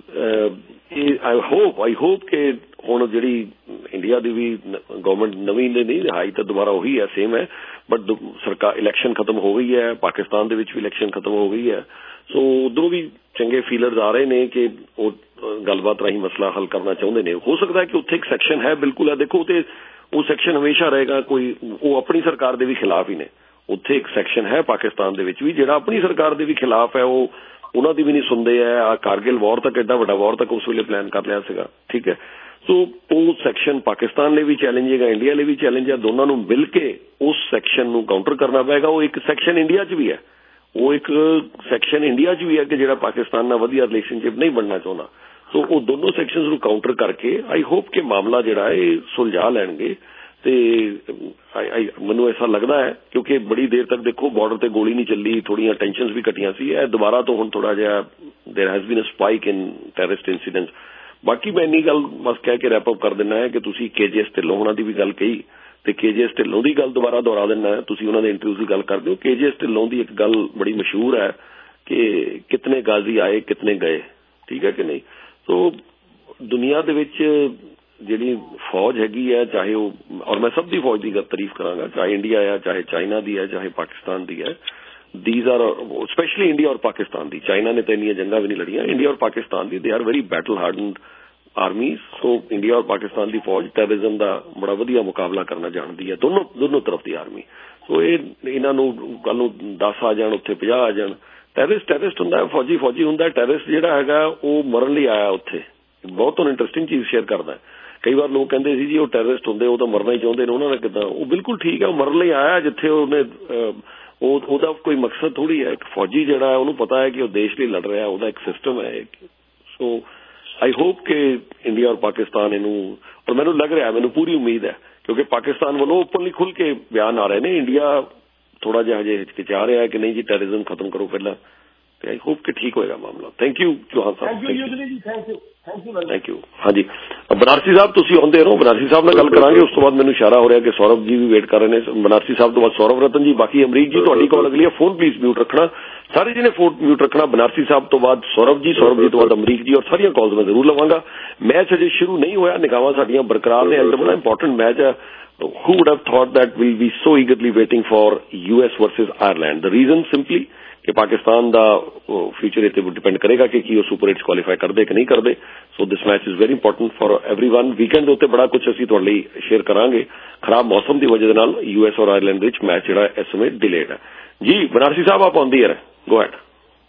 ਆਈ ਹੋਪ ਕਿ ਹੁਣ ਜਿਹੜੀ ਇੰਡੀਆ ਦੀ ਵੀ ਗਵਰਨਮੈਂਟ ਨਵੀਂ ਨਹੀਂ ਹਾਈ ਤਾਂ ਦੁਬਾਰਾ ਉਹੀ ਹੈ, ਸੇਮ ਹੈ, ਬਟ ਸਰਕਾਰ ਇਲੈਕਸ਼ਨ ਖਤਮ ਹੋ ਗਈ ਹੈ, ਪਾਕਿਸਤਾਨ ਦੇ ਵਿੱਚ ਵੀ ਇਲੈਕਸ਼ਨ ਖਤਮ ਹੋ ਗਈ ਹੈ। ਸੋ ਉਧਰੋਂ ਵੀ ਚੰਗੇ ਫੀਲਰਸ ਆ ਰਹੇ ਨੇ ਕਿ ਉਹ ਗੱਲਬਾਤ ਰਾਹੀਂ ਮਸਲਾ ਹੱਲ ਕਰਨਾ ਚਾਹੁੰਦੇ ਨੇ। ਹੋ ਸਕਦਾ ਕਿ ਉੱਥੇ ਇੱਕ ਸੈਕਸ਼ਨ ਹੈ, ਬਿਲਕੁਲ ਹੈ, ਦੇਖੋ ਤੇ ਉਹ ਸੈਕਸ਼ਨ ਹਮੇਸ਼ਾ ਰਹੇਗਾ, ਕੋਈ ਉਹ ਆਪਣੀ ਸਰਕਾਰ ਦੇ ਵੀ ਖਿਲਾਫ ਹੀ ਨੇ। ਉੱਥੇ ਇੱਕ ਸੈਕਸ਼ਨ ਹੈ ਪਾਕਿਸਤਾਨ ਦੇ ਵਿੱਚ ਵੀ ਜਿਹੜਾ ਆਪਣੀ ਸਰਕਾਰ ਦੇ ਵੀ ਖਿਲਾਫ ਹੈ, ਉਹ ਉਹਨਾਂ ਦੀ ਵੀ ਨਹੀਂ ਸੁਣਦੇ ਹੈ। ਆ ਕਾਰਗਿਲ ਵਾਰ ਤੱਕ ਐਡਾ ਵੱਡਾ ਵਾਰ ਤੱਕ ਉਸ ਵੇਲੇ ਪਲਾਨ ਕਰ ਲਿਆ ਸੀਗਾ, ਠੀਕ ਹੈ। ਸੋ ਉਹ ਸੈਕਸ਼ਨ ਪਾਕਿਸਤਾਨ ਲਈ ਵੀ ਚੈਲੰਜ ਹੈਗਾ, ਇੰਡੀਆ ਲਈ ਵੀ ਚੈਲੰਜ ਹੈ। ਦੋਨਾਂ ਨੂੰ ਮਿਲ ਕੇ ਉਸ ਸੈਕਸ਼ਨ ਨੂੰ ਕਾਊਂਟਰ ਕਰਨਾ ਪਏਗਾ। ਉਹ ਇੱਕ ਸੈਕਸ਼ਨ ਇੰਡੀਆ 'ਚ ਵੀ ਹੈ, ਉਹ ਇੱਕ ਸੈਕਸ਼ਨ ਇੰਡੀਆ 'ਚ ਵੀ ਹੈ ਕਿ ਜਿਹੜਾ ਪਾਕਿਸਤਾਨ ਨਾਲ ਵਧੀਆ ਰਿਲੇਸ਼ਨਸ਼ਿਪ ਨਹੀਂ ਬਣਨਾ ਚਾਹੁੰਦਾ। ਸੋ ਉਹ ਦੋਨੋਂ ਸੈਕਸ਼ਨਸ ਨੂੰ ਕਾਊਂਟਰ ਕਰਕੇ ਆਈ ਹੋਪ ਕਿ ਮਾਮਲਾ ਜਿਹੜਾ ਹੈ ਇਹ ਸੁਲਝਾ ਲੈਣਗੇ। ਤੇ ਮੈਨੂੰ ਐਸਾ ਲੱਗਦਾ ਹੈ ਕਿਉਂਕਿ ਬੜੀ ਦੇਰ ਤੱਕ ਦੇਖੋ ਬਾਰਡਰ ਤੇ ਗੋਲੀ ਨਹੀਂ ਚੱਲੀ, ਥੋੜੀਆਂ ਟੈਨਸ਼ਨਸ ਵੀ ਘਟੀਆਂ ਸੀ। ਇਹ ਦੁਬਾਰਾ ਤੋਂ ਹੁਣ ਥੋੜਾ ਜਿਹਾ there has been a spike in terrorist incidents. ਬਾਕੀ ਮੈਂ ਇੰਨੀ ਗੱਲ ਬਸ ਕਹਿ ਕੇ ਰੈਪ ਅਪ ਕਰ ਦਿੰਦਾ ਹੈ ਕਿ ਤੁਸੀਂ KJS ਢਿੱਲੋਂ ਹੋਣਾ ਦੀ ਵੀ ਗੱਲ ਕਹੀ ਤੇ KJS ਢਿੱਲੋਂ ਦੀ ਗੱਲ ਦੁਬਾਰਾ ਦੁਹਰਾ ਦਿੰਦਾ ਹੈ। ਤੁਸੀਂ ਉਹਨਾਂ ਦੇ ਇੰਟਰਵਿਊ ਦੀ ਗੱਲ ਕਰਦੇ ਹੋ। KJS ਢਿੱਲੋਂ ਦੀ ਇੱਕ ਗੱਲ ਬੜੀ ਮਸ਼ਹੂਰ ਹੈ ਕਿ ਕਿਤਨੇ ਗਾਜ਼ੀ ਆਏ ਕਿਤਨੇ ਗਏ, ਠੀਕ ਹੈ ਕਿ ਨਹੀਂ। ਸੋ ਦੁਨੀਆ ਦੇ ਵਿੱਚ ਜਿਹੜੀ ਫੌਜ ਹੈਗੀ ਹੈ, ਚਾਹੇ ਉਹ, ਔਰ ਮੈਂ ਸਭ ਦੀ ਫੌਜ ਦੀ ਤਾਰੀਫ ਕਰਾਂਗਾ, ਚਾਹੇ ਇੰਡੀਆ ਹੈ, ਚਾਹੇ ਚਾਈਨਾ ਦੀ ਹੈ, ਚਾਹੇ ਪਾਕਿਸਤਾਨ ਦੀ ਹੈ। these are especially ਇੰਡੀਆ ਔਰ ਪਾਕਿਸਤਾਨ ਦੀ। ਚਾਈਨਾ ਨੇ ਤਾਂ ਇੰਨੀਆਂ ਜੰਗਾਂ ਵੀ ਨਹੀਂ ਲੜੀਆਂ। ਇੰਡੀਆ ਔਰ ਪਾਕਿਸਤਾਨ ਦੀ they are very battle hardened armies. So India ਔਰ ਪਾਕਿਸਤਾਨ ਦੀ ਫੌਜ ਟੈਰਰਿਜ਼ਮ ਦਾ ਬੜਾ ਵਧੀਆ ਮੁਕਾਬਲਾ ਕਰਨਾ ਜਾਣਦੀ ਹੈ, ਦੋਨੋਂ ਤਰਫ ਦੀ ਆਰਮੀ। ਸੋ ਇਹਨਾਂ ਨੂੰ ਕੱਲ ਨੂੰ 10 ਆ ਜਾਣ, ਉੱਥੇ 50 ਆ ਜਾਣ, ਟੈਰਰਿਸਟ ਹੁੰਦਾ, ਫੌਜੀ ਹੁੰਦਾ। ਟੈਰਰਿਸਟ ਜਿਹੜਾ ਹੈਗਾ ਉਹ ਮਰਨ ਲਈ ਆਇਆ ਉੱਥੇ। ਬਹੁਤ ਤੁਹਾਨੂੰ ਇੰਟਰਸਟਿੰਗ ਚੀਜ਼ ਸ਼ੇਅਰ ਕਰਦਾ। ਕਈ ਵਾਰ ਲੋਕ ਕਹਿੰਦੇ ਸੀ ਜੀ ਉਹ ਟੈਰਰਿਸਟ ਹੁੰਦੇ, ਉਹ ਤਾਂ ਮਰਨਾ ਹੀ ਚਾਹੁੰਦੇ ਨੇ, ਉਹਨਾਂ ਨੇ ਕਿੱਦਾਂ। ਉਹ ਬਿਲਕੁਲ ਠੀਕ ਹੈ, ਉਹ ਮਰਨ ਲਈ ਆਇਆ ਜਿੱਥੇ ਉਹਨੇ ਉਹਦਾ ਕੋਈ ਮਕਸਦ ਥੋੜੀ ਹੈ। ਇੱਕ ਫੌਜੀ ਜਿਹੜਾ ਉਹਨੂੰ ਪਤਾ ਹੈ ਕਿ ਉਹ ਦੇਸ਼ ਲਈ ਲੜ ਰਿਹਾ, ਉਹਦਾ ਇੱਕ ਸਿਸਟਮ ਹੈ। ਸੋ ਆਈ ਹੋਪ ਕਿ ਇੰਡੀਆ ਔਰ ਪਾਕਿਸਤਾਨ ਇਹਨੂੰ, ਔਰ ਮੈਨੂੰ ਲੱਗ ਰਿਹਾ, ਮੈਨੂੰ ਪੂਰੀ ਉਮੀਦ ਹੈ ਕਿਉਂਕਿ ਪਾਕਿਸਤਾਨ ਵੱਲੋਂ ਓਪਨਲੀ ਖੁੱਲ ਕੇ ਬਿਆਨ ਆ ਰਹੇ ਨੇ। ਇੰਡੀਆ ਥੋੜਾ ਜਿਹਾ ਹਜੇ ਹਿਚਕਿਚਾ ਰਿਹਾ ਕਿ ਨਹੀਂ ਜੀ ਟੈਰਰਿਜ਼ਮ ਖਤਮ ਕਰੋ ਪਹਿਲਾਂ, ਤੇ ਆਈ ਹੋਪ ਕਿ ਠੀਕ ਹੋਏਗਾ ਮਾਮਲਾ। ਥੈਂਕ ਯੂ ਚੌਹਾਨ ਸਾਹਿਬ, ਥੈਂਕ ਯੂ। ਹਾਂਜੀ ਬਨਾਰਸੀ ਸਾਹਿਬ ਤੁਸੀਂ ਆਉਂਦੇ ਰਹੋ, ਬਨਾਰਸੀ ਸਾਹਿਬ ਨਾਲ ਗੱਲ ਕਰਾਂਗੇ। ਉਸ ਤੋਂ ਬਾਅਦ ਮੈਨੂੰ ਇਸ਼ਾਰਾ ਹੋ ਰਿਹਾ ਕਿ ਸੌਰਵ ਜੀ ਵੀ ਵੇਟ ਕਰ ਰਹੇ ਨੇ। ਬਨਾਰਸੀ ਸਾਹਿਬ ਤੋਂ ਬਾਅਦ ਸੌਰਵ ਰਤਨ ਜੀ, ਬਾਕੀ ਅਮਰੀਕ ਜੀ ਤੁਹਾਡੀ ਕਾਲ ਅਗਲੀ ਹੈ। ਫੋਨ ਪਲੀਜ਼ ਮਿਊਟ ਰੱਖਣਾ, ਸਾਰੇ ਜਿਹਨੇ ਫੋਨ ਮਿਊਟ ਰੱਖਣਾ। ਬਨਾਰਸੀ ਸਾਹਿਬ ਤੋਂ ਬਾਅਦ ਸੌਰਵ ਜੀ ਤੋਂ ਬਾਅਦ ਅਮਰੀਕ ਜੀ, ਔਰ ਸਾਰੀਆਂ ਕਾਲਸ ਮੈਂ ਜ਼ਰੂਰ ਲਵਾਂਗਾ। ਮੈਚ ਅਜੇ ਸ਼ੁਰੂ ਨਹੀਂ ਹੋਇਆ, ਨਿਗਾਹਾਂ ਸਾਡੀਆਂ ਬਰਕਰਾਰ ਨੇ। ਅੱਜ ਬੜਾ ਇੰਪੋਰਟੈਂਟ ਮੈਚ ਹੈ। Who would have thought that we'll be so eagerly waiting for US versus Ireland? The reason simply ਕਿ ਪਾਕਿਸਤਾਨ ਦਾ ਫਿਊਚਰ ਇੱਥੇ ਡਿਪੈਂਡ ਕਰੇਗਾ ਕਿ ਕੀ ਉਹ ਸੁਪਰ 8 ਕੁਆਲੀਫਾਈ ਕਰਦੇ ਕਿ ਨਹੀਂ ਕਰਦੇ। So this match is very important for everyone. Weekend ਦੇ ਉੱਤੇ ਬੜਾ ਕੁਝ ਅਸੀਂ ਤੁਹਾਡੇ ਲਈ ਸ਼ੇਅਰ ਕਰਾਂਗੇ। ਖਰਾਬ ਮੌਸਮ ਦੀ ਵਜ੍ਹਾ ਦੇ ਨਾਲ US ਔਰ ਆਇਰਲੈਂਡ ਵਿੱਚ ਮੈਚ ਜਿਹੜਾ ਇਸ ਸਮੇਂ ਡਿਲੇਡ ਹੈ। ਜੀ ਬਨਾਰਸੀ ਸਾਹਿਬ ਆਪ ਆਉਂਦੀ ਹੈ, गो अहेड।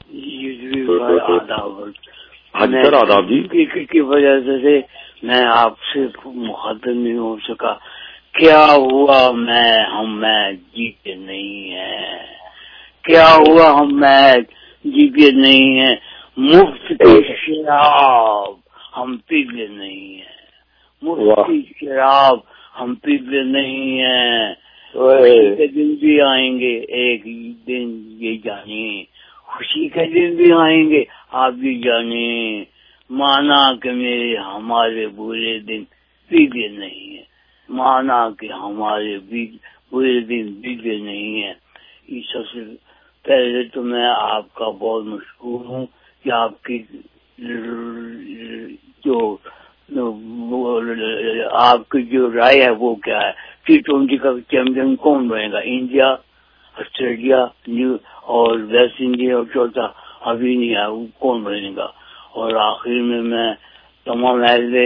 हाँ जी सर, आदाब जी। की वजह से मैं आपसे मुखातिब नहीं हो सका। क्या हुआ हम मैच जीते नहीं है? क्या हुआ हम मैच जीते नहीं है? मुफ्त की शराब हम पीते नहीं है, मुफ्त की शराब हम पीते नहीं है। खुशी के दिन भी आएंगे, एक दिन ये जानिए, खुशी के दिन भी आएंगे, आप भी जाने। माना कि मेरे हमारे बुरे दिन बीते नहीं है, माना कि हमारे बुरे दिन बीते नहीं है। इस सबसे पहले तो मैं आपका बहुत मशहूर हूँ कि आपकी जो आपकी जो राय है वो क्या है? T20 का चैंपियन कौन बनेगा? इंडिया, ऑस्ट्रेलिया, न्यू और वेस्ट इंडीज और चौथा अभी नहीं है, वो कौन बनेगा? और आखिर में मैं तमाम अहले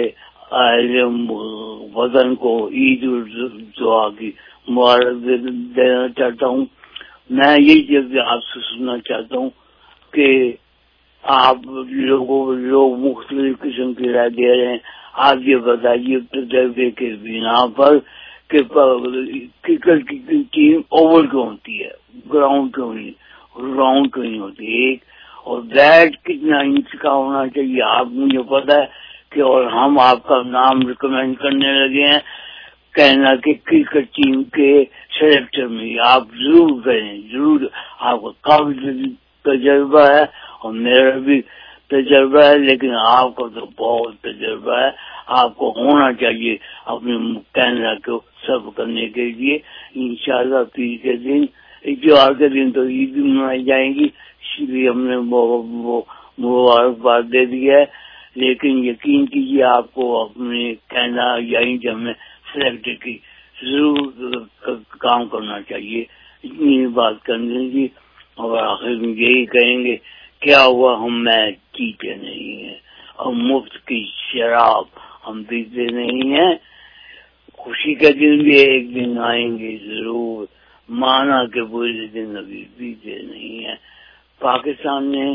वतन को ईद उल जुहा की मुबारक देना चाहता हूँ। मैं यही चीज आपसे सुनना चाहता हूँ कि आप लोग मुख्तलिफ किस्म की राय दे रहे हैं। आप ये बताइए तजर्बे के बिना पर कि क्रिकेट की टीम ओवर क्यों होती है, ग्राउंड क्यों नहीं, राउंड क्यों नहीं होती? एक और बैट कितना इंच का होना चाहिए आप मुझे पता है कि, और हम आपका नाम रिकमेंड करने लगे हैं कहना कि क्रिकेट टीम के सेलेक्टर में आप जरूर करें, जरूर। आपका काफी तजर्बा है और मेरा भी तजर्बा है, लेकिन आपका तो बहुत तजर्बा है। आपको होना चाहिए अपने कैनरा को सर्व करने के लिए। इंशाल्लाह पीर के दिन, इतवार के दिन तो ईद भी मनाई जाएंगी, इसलिए हमने मुबारकबाद दे दी है। लेकिन यकीन कीजिए आपको अपने कैनरा या इंडिया में सेलेक्ट की जरूर काम करना चाहिए। इतनी बात करने की और आखिर में यही कहेंगे, क्या हुआ हम मैच जीते नहीं है और मुफ्त की शराब हम पीते नहीं है। खुशी के दिन भी एक दिन आएंगे जरूर, माना के बुरे दिन अभी बीते नहीं है। पाकिस्तान ने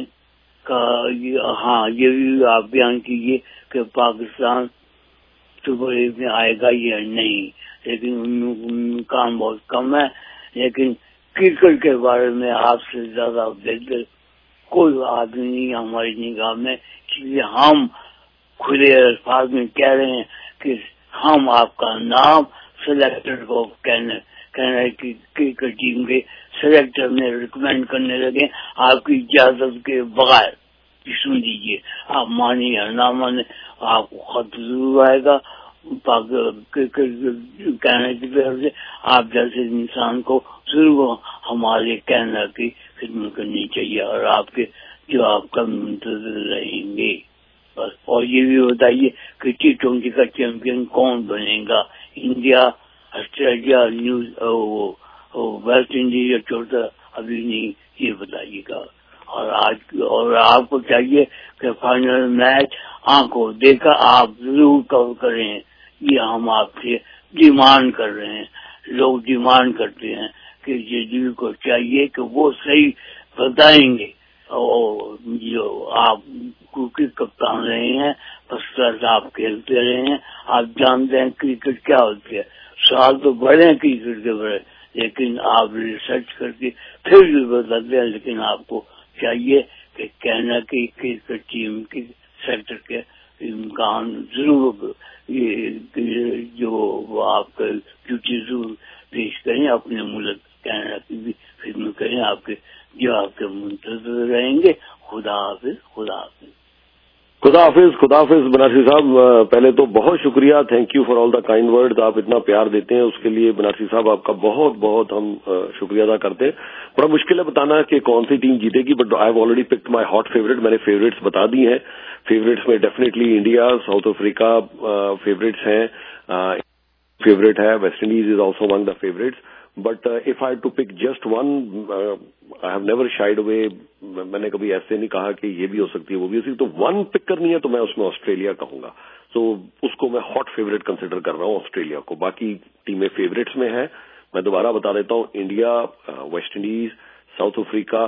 ये भी आप बयान कीजिए कि पाकिस्तान सुपर 8 में आएगा या नहीं, लेकिन काम बहुत कम है। लेकिन क्रिकेट के बारे में आपसे ज्यादा बेहतर कोई आदमी नहीं हमारी निगाह में, इसलिए हम खुले अल्फाज में कह रहे हैं कि हम आपका नाम सेलेक्टर को कहना कि क्रिकेट टीम के सेलेक्टर में रिकमेंड करने लगे आपकी इजाजत के बगैर। सुन लीजिए, आप माने या ना माने, आपको खत जरूर आएगा कहने की तरफ से। आप जैसे इंसान को जरूर हमारे कहना की खिदमत करनी चाहिए और आपके जवाब का मुंतजर रहेंगे बस। और ये भी बताइए कि T20 का चैंपियन कौन बनेगा? इंडिया, ऑस्ट्रेलिया, वेस्ट इंडीज या चौथा अभी नहीं, ये बताइएगा। और आपको चाहिए कि फाइनल मैच आंखों देखा आप जरूर कवर करें, ये हम आपसे डिमांड कर रहे हैं। लोग डिमांड करते हैं कि जेडीयू को चाहिए कि वो सही बताएंगे। और जो आप क्रिकेट कप्तान रहे हैं, फर्स्ट आप खेलते रहे हैं, आप जानते हैं क्रिकेट क्या होती है। सवाल तो बड़े हैं क्रिकेट के बड़े, लेकिन आप रिसर्च करके फिर भी बताते हैं। लेकिन आपको चाहिए कि कहना कि क्रिकेट टीम के सेक्टर के इम्कान जरूर ये जो आपका ड्यूटी जरूर पेश करें, अपने मुल्क कहना की भी खिदमत करें। आपके जो आपके मुंतजर रहेंगे। खुदा हाफिज, खुदा हाफिज। खुदा हाफिज बनारसी साहब, पहले तो बहुत शुक्रिया, thank you for all the kind words. आप इतना प्यार देते हैं उसके लिए बनारसी साहब आपका बहुत बहुत हम शुक्रिया अदा करते हैं। बड़ा मुश्किल है बताना कि कौन सी टीम जीतेगी, but I have already picked my hot favourite. मैंने फेवरेट्स बता दी हैं। फेवरेट्स में definitely India, South Africa favourites हैं, फेवरेट है, West Indies is also among the favourites. But if I to pick just one, I have never shied away. मैंने कभी ऐसे नहीं कहा कि ये भी हो सकती है वो भी हो सकती है, तो वन पिक करनी है तो मैं उसमें ऑस्ट्रेलिया कहूंगा। तो उसको मैं हॉट फेवरेट कंसिडर कर रहा हूँ ऑस्ट्रेलिया को। बाकी टीमें फेवरेट्स में है, मैं दोबारा बता देता हूँ, India, West Indies, South Africa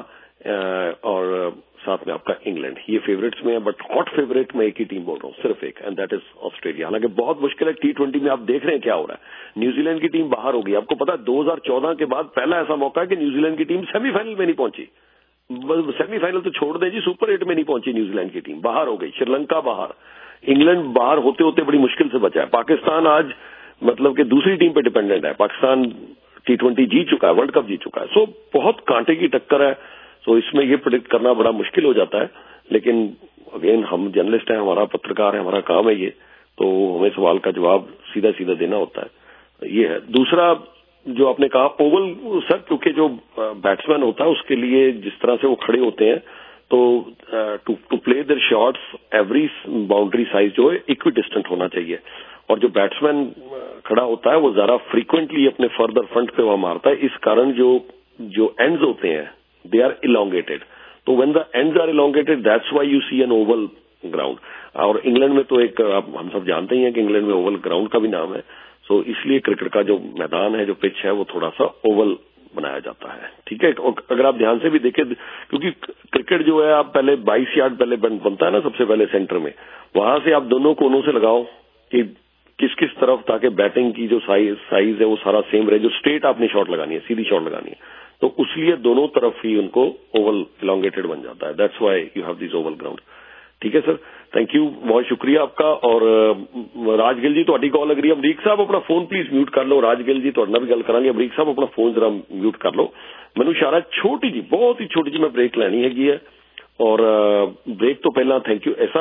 और साथ में आपका इंग्लैंड, ये फेवरेट्स में है। बट हॉट फेवरेट मैं एक ही टीम बोल रहा हूँ, सिर्फ एक, एंड दैट इज ऑस्ट्रेलिया। हालांकि बहुत मुश्किल है। T20 में आप देख रहे हैं क्या हो रहा है, न्यूजीलैंड की टीम बाहर हो गई। आपको पता है 2014 के बाद पहला ऐसा मौका है कि न्यूजीलैंड की टीम सेमीफाइनल में नहीं पहुंची। सेमीफाइनल तो छोड़ दें जी, सुपर 8 में नहीं पहुंची न्यूजीलैंड की टीम, बाहर हो गई। श्रीलंका बाहर, इंग्लैंड बाहर होते होते बड़ी मुश्किल से बचा है। पाकिस्तान आज मतलब कि दूसरी टीम पे डिपेंडेंट है। पाकिस्तान T20 जीत चुका है, वर्ल्ड कप जीत चुका है। सो बहुत कांटे की टक्कर है। सो इसमें ये प्रेडिक्ट करना बड़ा मुश्किल हो जाता है। लेकिन अगेन हम जर्नलिस्ट हैं, हमारा पत्रकार है, हमारा काम है ये, तो हमें सवाल का जवाब सीधा सीधा देना होता है। ये है। दूसरा जो आपने कहा ओवल सर, क्योंकि जो बैट्समैन होता है उसके लिए जिस तरह से वो खड़े होते हैं, तो to play their shots every boundary size जो है इक्वी डिस्टेंट होना चाहिए, और जो बैट्समैन खड़ा होता है वो ज्यादा फ्रीक्वेंटली अपने फर्दर फ्रंट पे वहां मारता है, इस कारण जो एंड्स होते हैं दे आर इलोंगेटेड। तो when the ends are elongated that's why you see an oval ground. और इंग्लैंड में तो एक हम सब जानते ही हैं कि इंग्लैंड में ओवल ग्राउंड का भी नाम है, सो इसलिए क्रिकेट का जो मैदान है, जो पिच है, वो थोड़ा सा ओवल बनाया जाता है। ठीक है, अगर आप ध्यान से भी देखें, क्योंकि क्रिकेट जो है आप पहले 22 यार्ड पहले बनता है ना सबसे पहले सेंटर में, वहां से आप दोनों कोनों से लगाओ कि किस किस तरफ, ताकि बैटिंग की जो साइज है वो सारा सेम रहे, जो स्ट्रेट आपने शॉट लगानी है, सीधी शॉट लगानी है, तो उसलिए दोनों तरफ ही उनको ओवल इलोंगेटेड बन जाता है। That's why you have this oval ground. ठीक है सर, थैंक यू, बहुत शुक्रिया आपका। और राजगिल जी ਤੁਹਾਡੀ ਕਾਲ ਅਗਰੀ। ਅਮਰੀਕ ਸਾਹਿਬ ਆਪਣਾ ਫੋਨ ਪਲੀਜ਼ ਮਿਊਟ ਕਰ ਲਓ। ਰਾਜਗਿਲ ਜੀ ਤੁਹਾਡੇ ਨਾਲ ਵੀ ਗੱਲ ਕਰਾਂਗੇ। ਅਮਰੀਕ ਸਾਹਿਬ ਆਪਣਾ ਫੋਨ ਜਰਾ ਮਿਊਟ ਕਰ ਲਓ। ਮੈਨੂੰ ਇਸ਼ਾਰਾ ਛੋਟੀ ਜੀ, ਬਹੁਤ ਹੀ ਛੋਟੀ ਜੀ ਮੈਂ ਬ੍ਰੇਕ ਲੈਣੀ ਹੈਗੀ ਹੈ, ਔਰ ਬ੍ਰੇਕ ਤੋਂ ਪਹਿਲਾਂ ਥੈਂਕ ਯੂ।